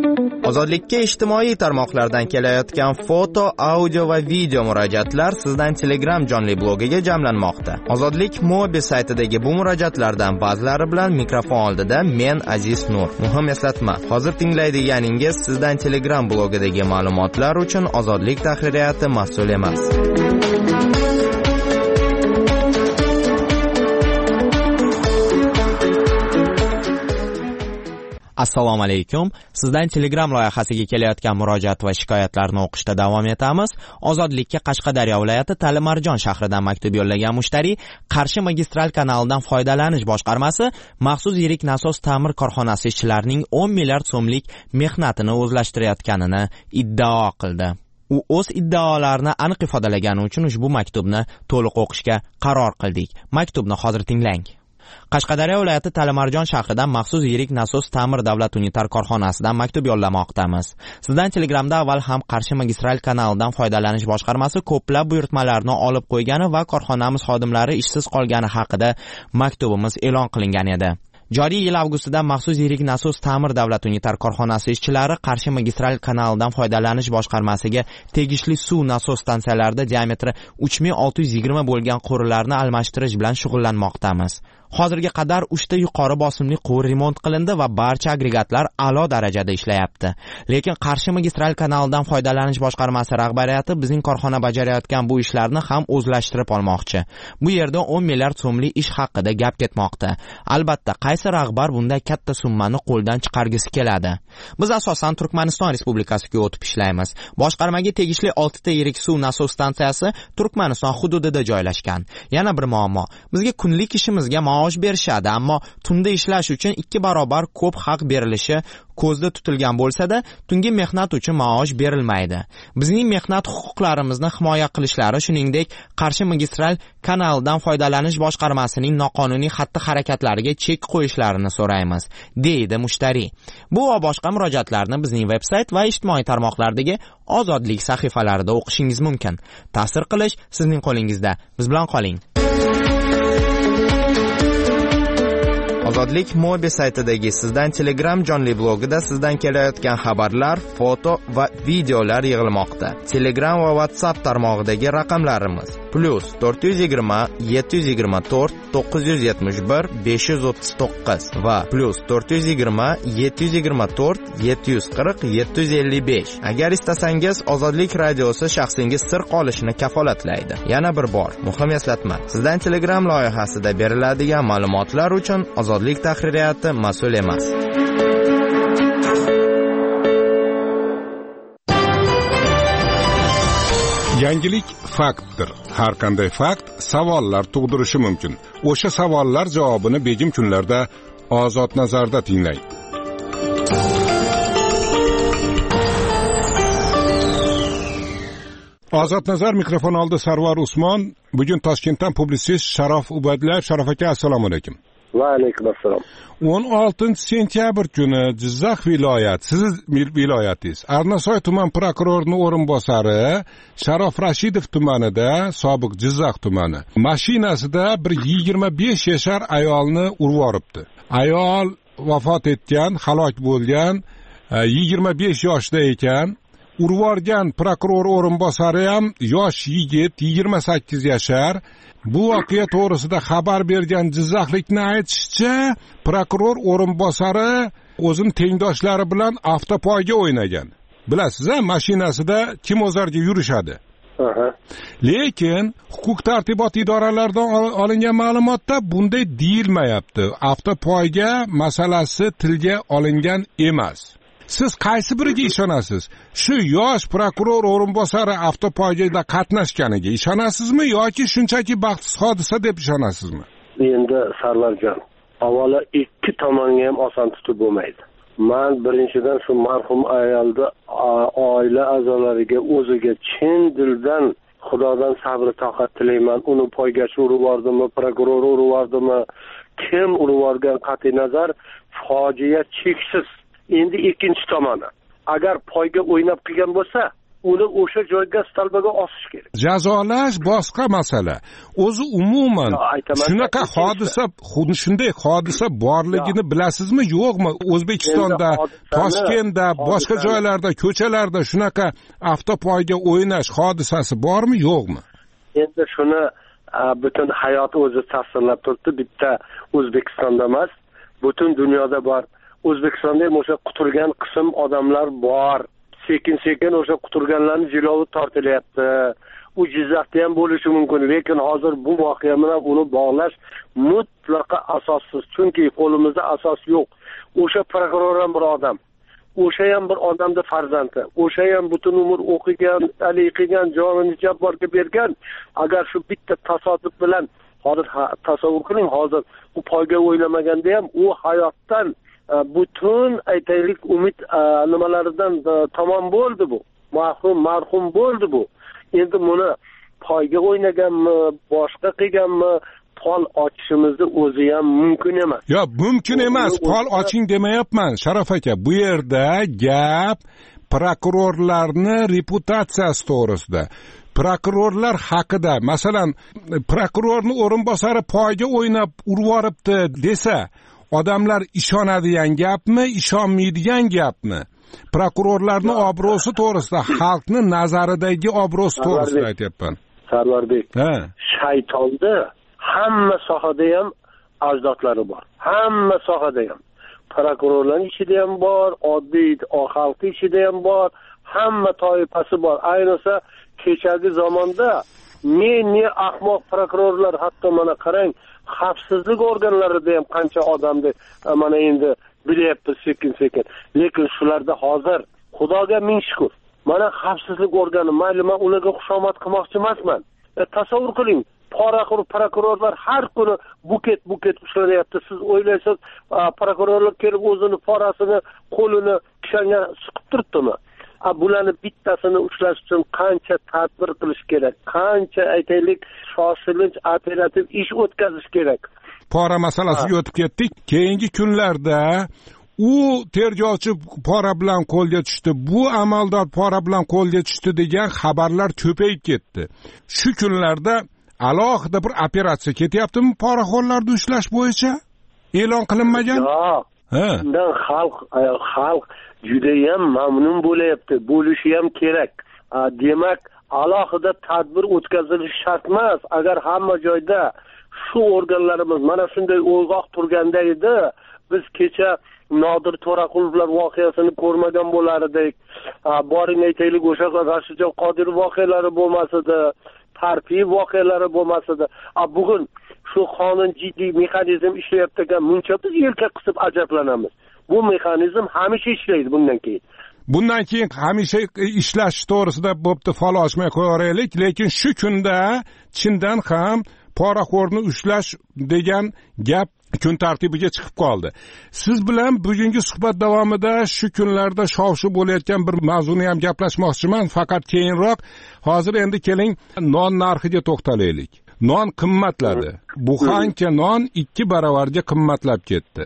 Ozodlikka ijtimoiy tarmoqlardan kelayotgan foto, audio va video murojaatlar sizdan Telegram jonli blogiga jamlanmoqda. Ozodlik Mobi saytidagi bu murojaatlardan ba'zilari bilan mikrofon oldida men Aziz Nur. Muhim eslatma, hozir tinglaydiganingiz sizdan Telegram blogidagi ma'lumotlar uchun Ozodlik tahririyati mas'ul emas. Assalomu alaykum. Sizdan Telegram loyihasiga kelayotgan murojaat va shikoyatlarni o'qishda davom etamiz. Ozodlikka Qashqadaryo viloyati Talimarjon shahridan maktub yo'llagan mushtari Qarshi magistral kanalidan foydalanish boshqarmasi maxsus yirik nasos ta'mir korxonasi ishchilarining o'n milliard so'mlik mehnatini o'zlashtirayotganini iddao qildi. U o'z iddaolarini aniq ifodalagani uchun ushbu maktubni to'liq o'qishga qaror qildik. Maktubni hozir tinglang. Qashqadaryo viloyati Talimarjon shahridan maxsus yirik nasos ta'mir davlat unitar korxonasidan maktub yo'llamoqdamiz. Sizdan Telegramda avval ham Qarshi magistral kanalidan foydalanish boshqarmasi ko'plab buyurtmalarni olib qo'ygani va korxonamiz xodimlari ishsiz qolgani haqida maktubimiz e'lon qilingan edi. Joriy yil avgustida maxsus yirik nasos ta'mir davlat unitar korxonasi ishchilari Qarshi magistral kanalidan foydalanish boshqarmasiga tegishli suv nasos stansiyalarida diametri uch ming olti yuz yigirma bo'lgan quvurlarni almashtirish bilan shug'ullanmoqdamiz. Hozirga qadar uchta yuqori bosimli quvur remont qilindi va barcha agregatlar a'lo darajada ishlayapti. Lekin Qarshi magistral kanalidan foydalanish boshqarmasi rahbariyati bizning korxona bajarayotgan bu ishlarni ham o'zlashtirib olmoqchi. Bu yerda o'n milliard so'mlik ish haqida gap ketmoqda. Albatta, qaysi rahbar bunday katta summani qo'ldan chiqargisi keladi? Biz asosan Turkmaniston Respublikasiga o'tib ishlaymiz. Boshqarmaga tegishli oltita yirik suv nasos stansiyasi Turkmaniston hududida joylashgan. Yana bir muammo, bizga kunlik ishimizga maosh berishadi, ammo tunda ishlash uchun ikki barobar ko'p haq berilishi ko'zda tutilgan bo'lsa-da, tungi mehnat uchun maosh berilmaydi. Bizning mehnat huquqlarimizni himoya qilishlari, shuningdek, Qarshi magistral kanalidan foydalanish boshqarmasining noqonuniy xatti-harakatlariga chek qo'yishlarini so'raymiz, deydi mushtari. Bu va boshqa murojaatlarni bizning veb-sayt va ijtimoiy tarmoqlardagi Ozodlik sahifalarida o'qishingiz mumkin. Ta'sir qilish sizning qo'lingizda. Biz bilan qoling. Ozodlik Mobi saytidagi sizdan Telegram jonli blogida sizdan kelayotgan xabarlar, foto va videolar yig'ilmoqda. Telegram va WhatsApp tarmog'idagi raqamlarimiz plus to'rt yuz yigirma yetti yuz yigirma to'rt to'qqiz yuz yetmish bir besh yuz o'ttiz to'qqiz va plus to'rt yuz yigirma yetti yuz yigirma to'rt yetti yuz qirq yetti yuz ellik besh. Agar istasangiz Ozodlik radiosi shaxsingiz sir qolishini kafolatlaydi. Yana bir bor, muhim eslatma. Sizdan Telegram loyihasida beriladigan ma'lumotlar uchun Ozodlik tahririyati mas'ul emas. Yangilik faktdir. Har qanday fakt savollar tug'dirishi mumkin. O'sha savollar javobini begim kunlarda Ozod nazarda tinglang. Ozod nazar mikrofon oldi Sarvar Usmon. Bugun Toshkentdan publitsist Sharof Ubaydillayev. Sharof aka, assalomu alaykum. Va alaykum assalom. o'n oltinchi sentyabr kuni Jizzax viloyat, siz viloyatingiz, Arnasoy tuman prokurorining o'rinbosari Sharof Rashidov tumanida, sobiq Jizzax tumani, mashinasida bir yigirma besh yashar ayolni urib yoribdi. Ayol vafot etgan, halok bo'lgan, yigirma besh yoshda ekan. Urib yorgan prokuror o'rinbosari ham yosh yigit, yigirma sakkiz yashar. Bu voqea to'g'risida xabar bergan jizzaxlikni aytishicha, prokuror o'rinbosari o'zini tengdoshlari bilan avtopoyga o'ynagan. Bilasiz-a, mashinasida kim o'zarga yurishadi. Lekin huquq tartibot idoralaridan olingan ma'lumotda bunday deyilmayapti. Avtopoyga masalasi tilga olingan emas. Siz qaysi biriga ishonasiz? Shu yosh prokuror o'rinbosari avtopoygada qatnashganiga ishonasizmi yoki shunchaki baxtsiz hodisa deb ishonasizmi? Endi Sarvarjon, avvalo ikki tomonga ham oson tutib bo'lmaydi. Men birinchidan shu marhum ayolni oila a'zolariga o'ziga chin dildan Xudodan sabr toqat tilayman. Uni poygachi urib yordimi, prokuror urib yordimi, kim urib yorgan qat'iy nazar fojia cheksiz. Endi ikkinchi tomoni, agar poyga o'ynab qilgan bo'lsa, uni o'sha joyga stalbaga osish kerak. Jazolash boshqa masala. O'zi umuman shunaqa hodisa, shunday hodisa borligini bilasizmi, yo'qmi? O'zbekistonda, Toshkentda, boshqa joylarda, ko'chalarda shunaqa avtopoyga o'ynash hodisasi bormi, yo'qmi? Endi shuni butun hayot o'zi tasvirlab turibdi. Bitta O'zbekistonda emas, butun dunyoda bor. O'zbekistonda ham o'sha quturgan qism odamlar bor. Sekin sekin o'sha quturganlarning jilovi tortilyapti. U Jizzaxda ham bo'lishi mumkin, lekin hozir bu voqea bilan uni bog'lash mutlaqo asossiz, chunki qo'limizda asos yo'q. O'sha prokuror ham bir odam, o'sha ham bir odamni farzandi, o'sha ham butun umr o'qigan, ali qilgan, jonini jabborga bergan. Agar shu bitta tasodif bilan hozir tasavvur qiling, hozir u poyga o'ylamaganda ham u hayotdan butun aytaylik umid nimalaridan tamom bo'ldi bu. Mahrum, marhum bo'ldi bu. Endi buni poyga o'ynaganmi, boshqa qilganmi, pol ochishimizni o'zi ham mumkin emas. Yo'q, mumkin emas. Pol oching demayapman, Sharof aka. Bu yerda gap prokurorlarning reputatsiyasi to'g'risida. Prokurorlar haqida, masalan, prokurorning o'rinbosari poyga o'ynab urib yoribdi desa, odamlar ishonadigan gapmi, ishonmaydigan gapmi? Prokurorlarning obro'si to'g'risida, xalqning nazaridagi obro'si to'g'risida aytyapman. Sarvarbek, shaytonda hamma sohada ham ajdodlari bor. Hamma sohada ham. Prokurorlarning ichida ham bor, oddiy xalqning ichida ham bor, hamma toifasi bor. Ayniqsa kechagi zamonda ne ne ahmoq prokurorlar, hatto mana qarang, xavfsizlik organlarida ham qancha odamni mana endi bilyapmiz sekin sekin. Lekin shularda hozir Xudoga ming shukr. Mana xavfsizlik organi, mayli men ularga xushomad qilmoqchi emasman. E, tasavvur qiling, poraxo'r prokurorlar har kuni buket buket ushlanyapti. Siz o'ylaysiz, prokurorlar kelib o'zini porasini, qo'lini kishanga siqib turibdimi? A bularni bittasini ushlash uchun qancha tadbir qilish kerak? Qancha aytaylik, shoshilinch operativ ish o'tkazish kerak? Pora masalasiga o'tib ketdik. Keyingi kunlarda u tergovchi pora bilan qo'lga tushdi, bu amaldor pora bilan qo'lga tushdi degan xabarlar ko'payib ketdi. Shu kunlarda alohida bir operatsiya ketyaptimi poraxo'rlarni ushlash bo'yicha? E'lon qilinmagan? Yo'q. Undan xalq xalq juda ham mamnun bo'layapti, bo'lishi ham kerak. Demak, alohida tadbir o'tkazilishi shart emas. Agar hamma joyda shu organlarimiz mana shunday o'ygoq turganda edi, biz kecha Nodir To'raqulovlar voqeasini ko'rmagan bo'lar edik. Boring aytaylik, o'sha Rashidjon Qodirov voqealari bo'lmasdi, tartib voqealari bo'lmasdi. Bugun shu qonun jiddiy mexanizm ishlayapti ekan, muncha biz yelka qisib ajablanamiz. Bu mexanizm hamisha ishlaydi bundan keyin. Bundan keyin hamisha ishlash to'g'risida bo'pti, fol ochmay qo'yaraylik, lekin shu kunda chindan ham poraxo'rni ushlash degan gap kun tartibiga chiqib qoldi. Siz bilan bugungi suhbat davomida shu kunlarda shov-shuv bo'layotgan bir mavzuni ham gaplashmoqchiman, faqat keyinroq. Hozir endi keling non narxiga to'xtalaylik. Non qimmatladi. Buxanka non ikki baravarga qimmatlab ketdi.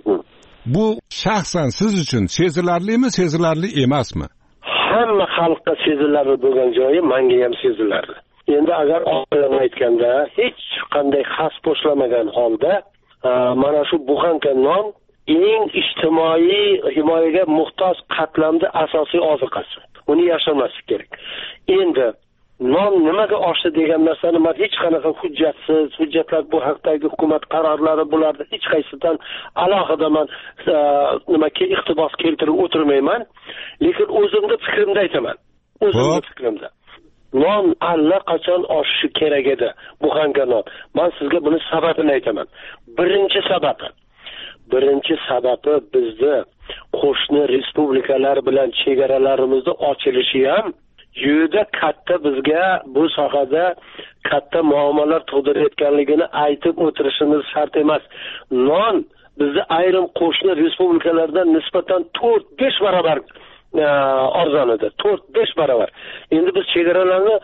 Bu shaxsan siz uchun sezilarlimi, sezilarli emasmi? Hamma xalqqa sezilarli bo'lgan joyi menga ham sezilarli. Endi agar oxirdan aytganda hech qanday xas bo'shlamagan holda mana shu buxanka non eng ijtimoiy himoyaga muhtoj qatlamda asosiy oziqasi. Uni yashamaslik kerak. Endi non nimaga oshdi degan narsani men hech qanaqa hujjatsiz, hujjatlar bu haqdagi hukumat qarorlari bularda hech qaysidan alohida men nimaga iqtibos keltirib o'tirmayman, lekin o'zimda fikrimni aytaman. O'zimda fikrimda. Non allaqachon oshishi kerak edi, buxanka non. Men sizga buni sababini aytaman. Birinchi sababi, birinchi sababi bizda qo'shni respublikalar bilan chegaralarimizni ochilishi ham juda katta bizga bu sohada katta muammolar tug'dirayotganligini aytib o'tirishimiz shart emas. Non bizda ayrim qo'shni respublikalardan nisbatan to'rt besh barobar arzon edi. to'rt besh barobar. Endi biz chegaralarni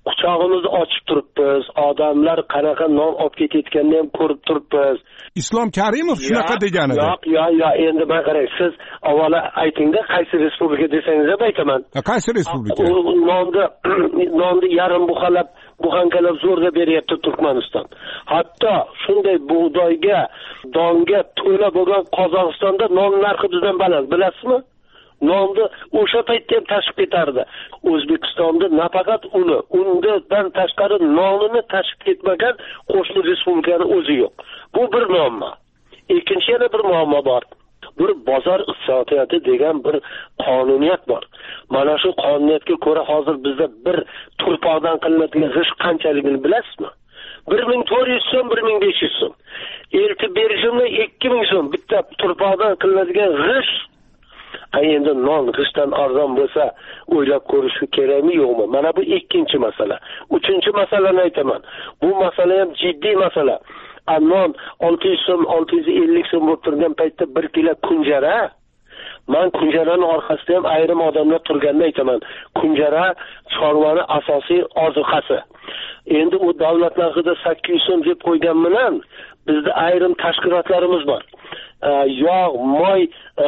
quchog'imizni ochib turibmiz, odamlar qanaqa non olib ketayotganini ham ko'rib turibmiz. Islom Karimov shunaqa degani. Yo'q, yo'q, yo'q, endi men qarang, siz avvalo aytingda qaysi respublika desangiz ham aytaman. Qaysi respublika? Nonni nonni yarim buxalab, buxankalab zo'rga beryapti Turkmaniston. Hatto shunday bug'doyga, donga to'la bo'lgan Qozog'istonda non narxi bizdan baland, bilasizmi? Nonni o'sha paytda ham tashib ketardi. O'zbekistonda nafaqat uni, undan tashqari nonini tashib ketmagan qo'shni respublikaning o'zi yo'q. Bu bir muammo. Ikkinchi yana bir muammo bor. Bir bozor iqtisodiyoti degan bir qonuniyat bor. Mana shu qonuniyatga ko'ra hozir bizda bir turpoqdan qilinadigan g'isht qanchaligini bilasizmi? bir ming to'rt yuz so'm, bir ming besh yuz so'm. Eltib berishimda ikki ming so'm bitta turpoqdan qilinadigan g'isht. Endi non g'ishtdan arzon bo'lsa, o'ylab ko'rish kerakmi, yo'qmi? Mana bu ikkinchi masala. Uchinchi masalani aytaman. Bu masala ham jiddiy masala. Non olti yuz so'm, olti yuz ellik so'm bo'lib turgan paytda bir kilo kunjara, men kunjaraning orqasida ham ayrim odamlar turganini aytaman. Kunjara chorvani asosiy ozuqasi. Endi u davlat narxida sakkiz yuz so'm deb qo'ygan bilan bizda ayrim tashkilotlarimiz bor. Yog', moy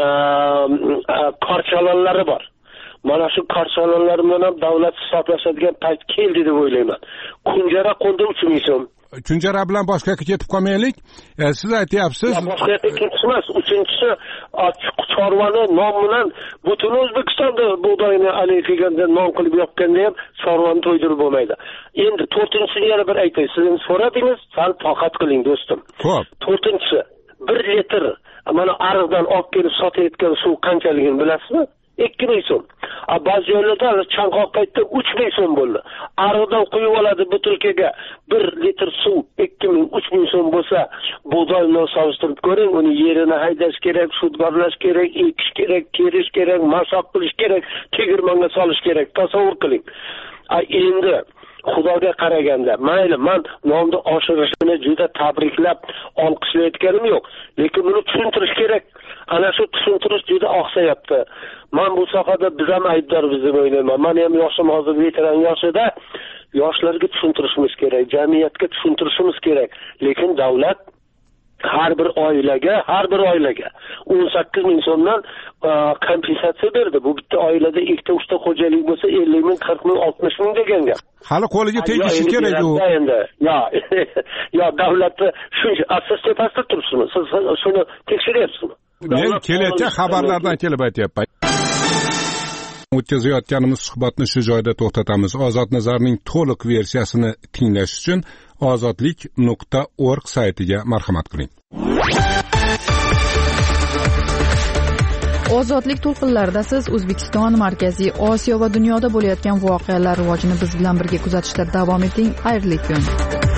korchalonlari bor. Mana shu korchalonlar bilan ham davlat hisoblashadigan payt keldi deb o'ylayman. Kunjara qo'lda uch ming so'm. Kunjara bilan boshqa ketib qolmaylik. E, siz aytyapsiz. Boshqa yerga ketishmas. Uchinchisi, chorvani non bilan butun O'zbekistonda bug'doyni alay qilganda non qilib yopganda ham chorvani to'ydirib bo'lmaydi. Endi to'rtinchisini yana bir aytay. Siz so'radingiz, sal toqat qiling do'stim. Xo'p. To'rtinchisi, bir litr mana ariqdan olib kelib sotayotgan suv qanchaligini bilasizmi? ikki ming so'm. Ba'zi joylarda chanqoq paytda uch ming so'm bo'ldi. Ariqdan quyib oladi butilkaga bir litr suv ikki ming, uch ming so'm bo'lsa, bug'doy bilan solishtirib ko'ring, uni yerini haydash kerak, sudgorlash kerak, ekish kerak, terish kerak, mashoq qilish kerak, tegirmonga solish kerak. Tasavvur qiling. Endi Xudoga qaraganda, mayli, men nonni oshirishini juda tabriklab, olqishlayotganim yo'q, lekin buni tushuntirish kerak. Ana shu tushuntirish juda oqsayapti. Men bu sohada biz ham aybdormiz deb o'ylayman. Men ham yoshim hozir veteran yoshida, yoshlarga tushuntirishimiz kerak, jamiyatga tushuntirishimiz kerak. Lekin davlat har bir oilaga, har bir oilaga o'n sakkiz ming so'mdan kompensatsiya berdi. Bu bitta oilada ikkita uchta xo'jalik bo'lsa ellik ming, qirq ming, oltmish ming degan gap. Hali qo'liga tegishi kerak u. Endi, yo, yo davlatni shuncha asos tepasida turibsizmi? Siz shuni tekshiryapsizmi? Men kelayotgan xabarlardan kelib aytyapman. O'tkazayotganimiz suhbatni shu joyda to'xtatamiz. Ozod Nazarning to'liq versiyasini tinglash uchun ozodlik nuqta org saytiga marhamat qiling. Ozodlik to'lqinlarida siz O'zbekiston, Markaziy Osiyo va dunyoda bo'layotgan voqealar rivojini biz bilan birga kuzatishda davom eting. Xayrli kun.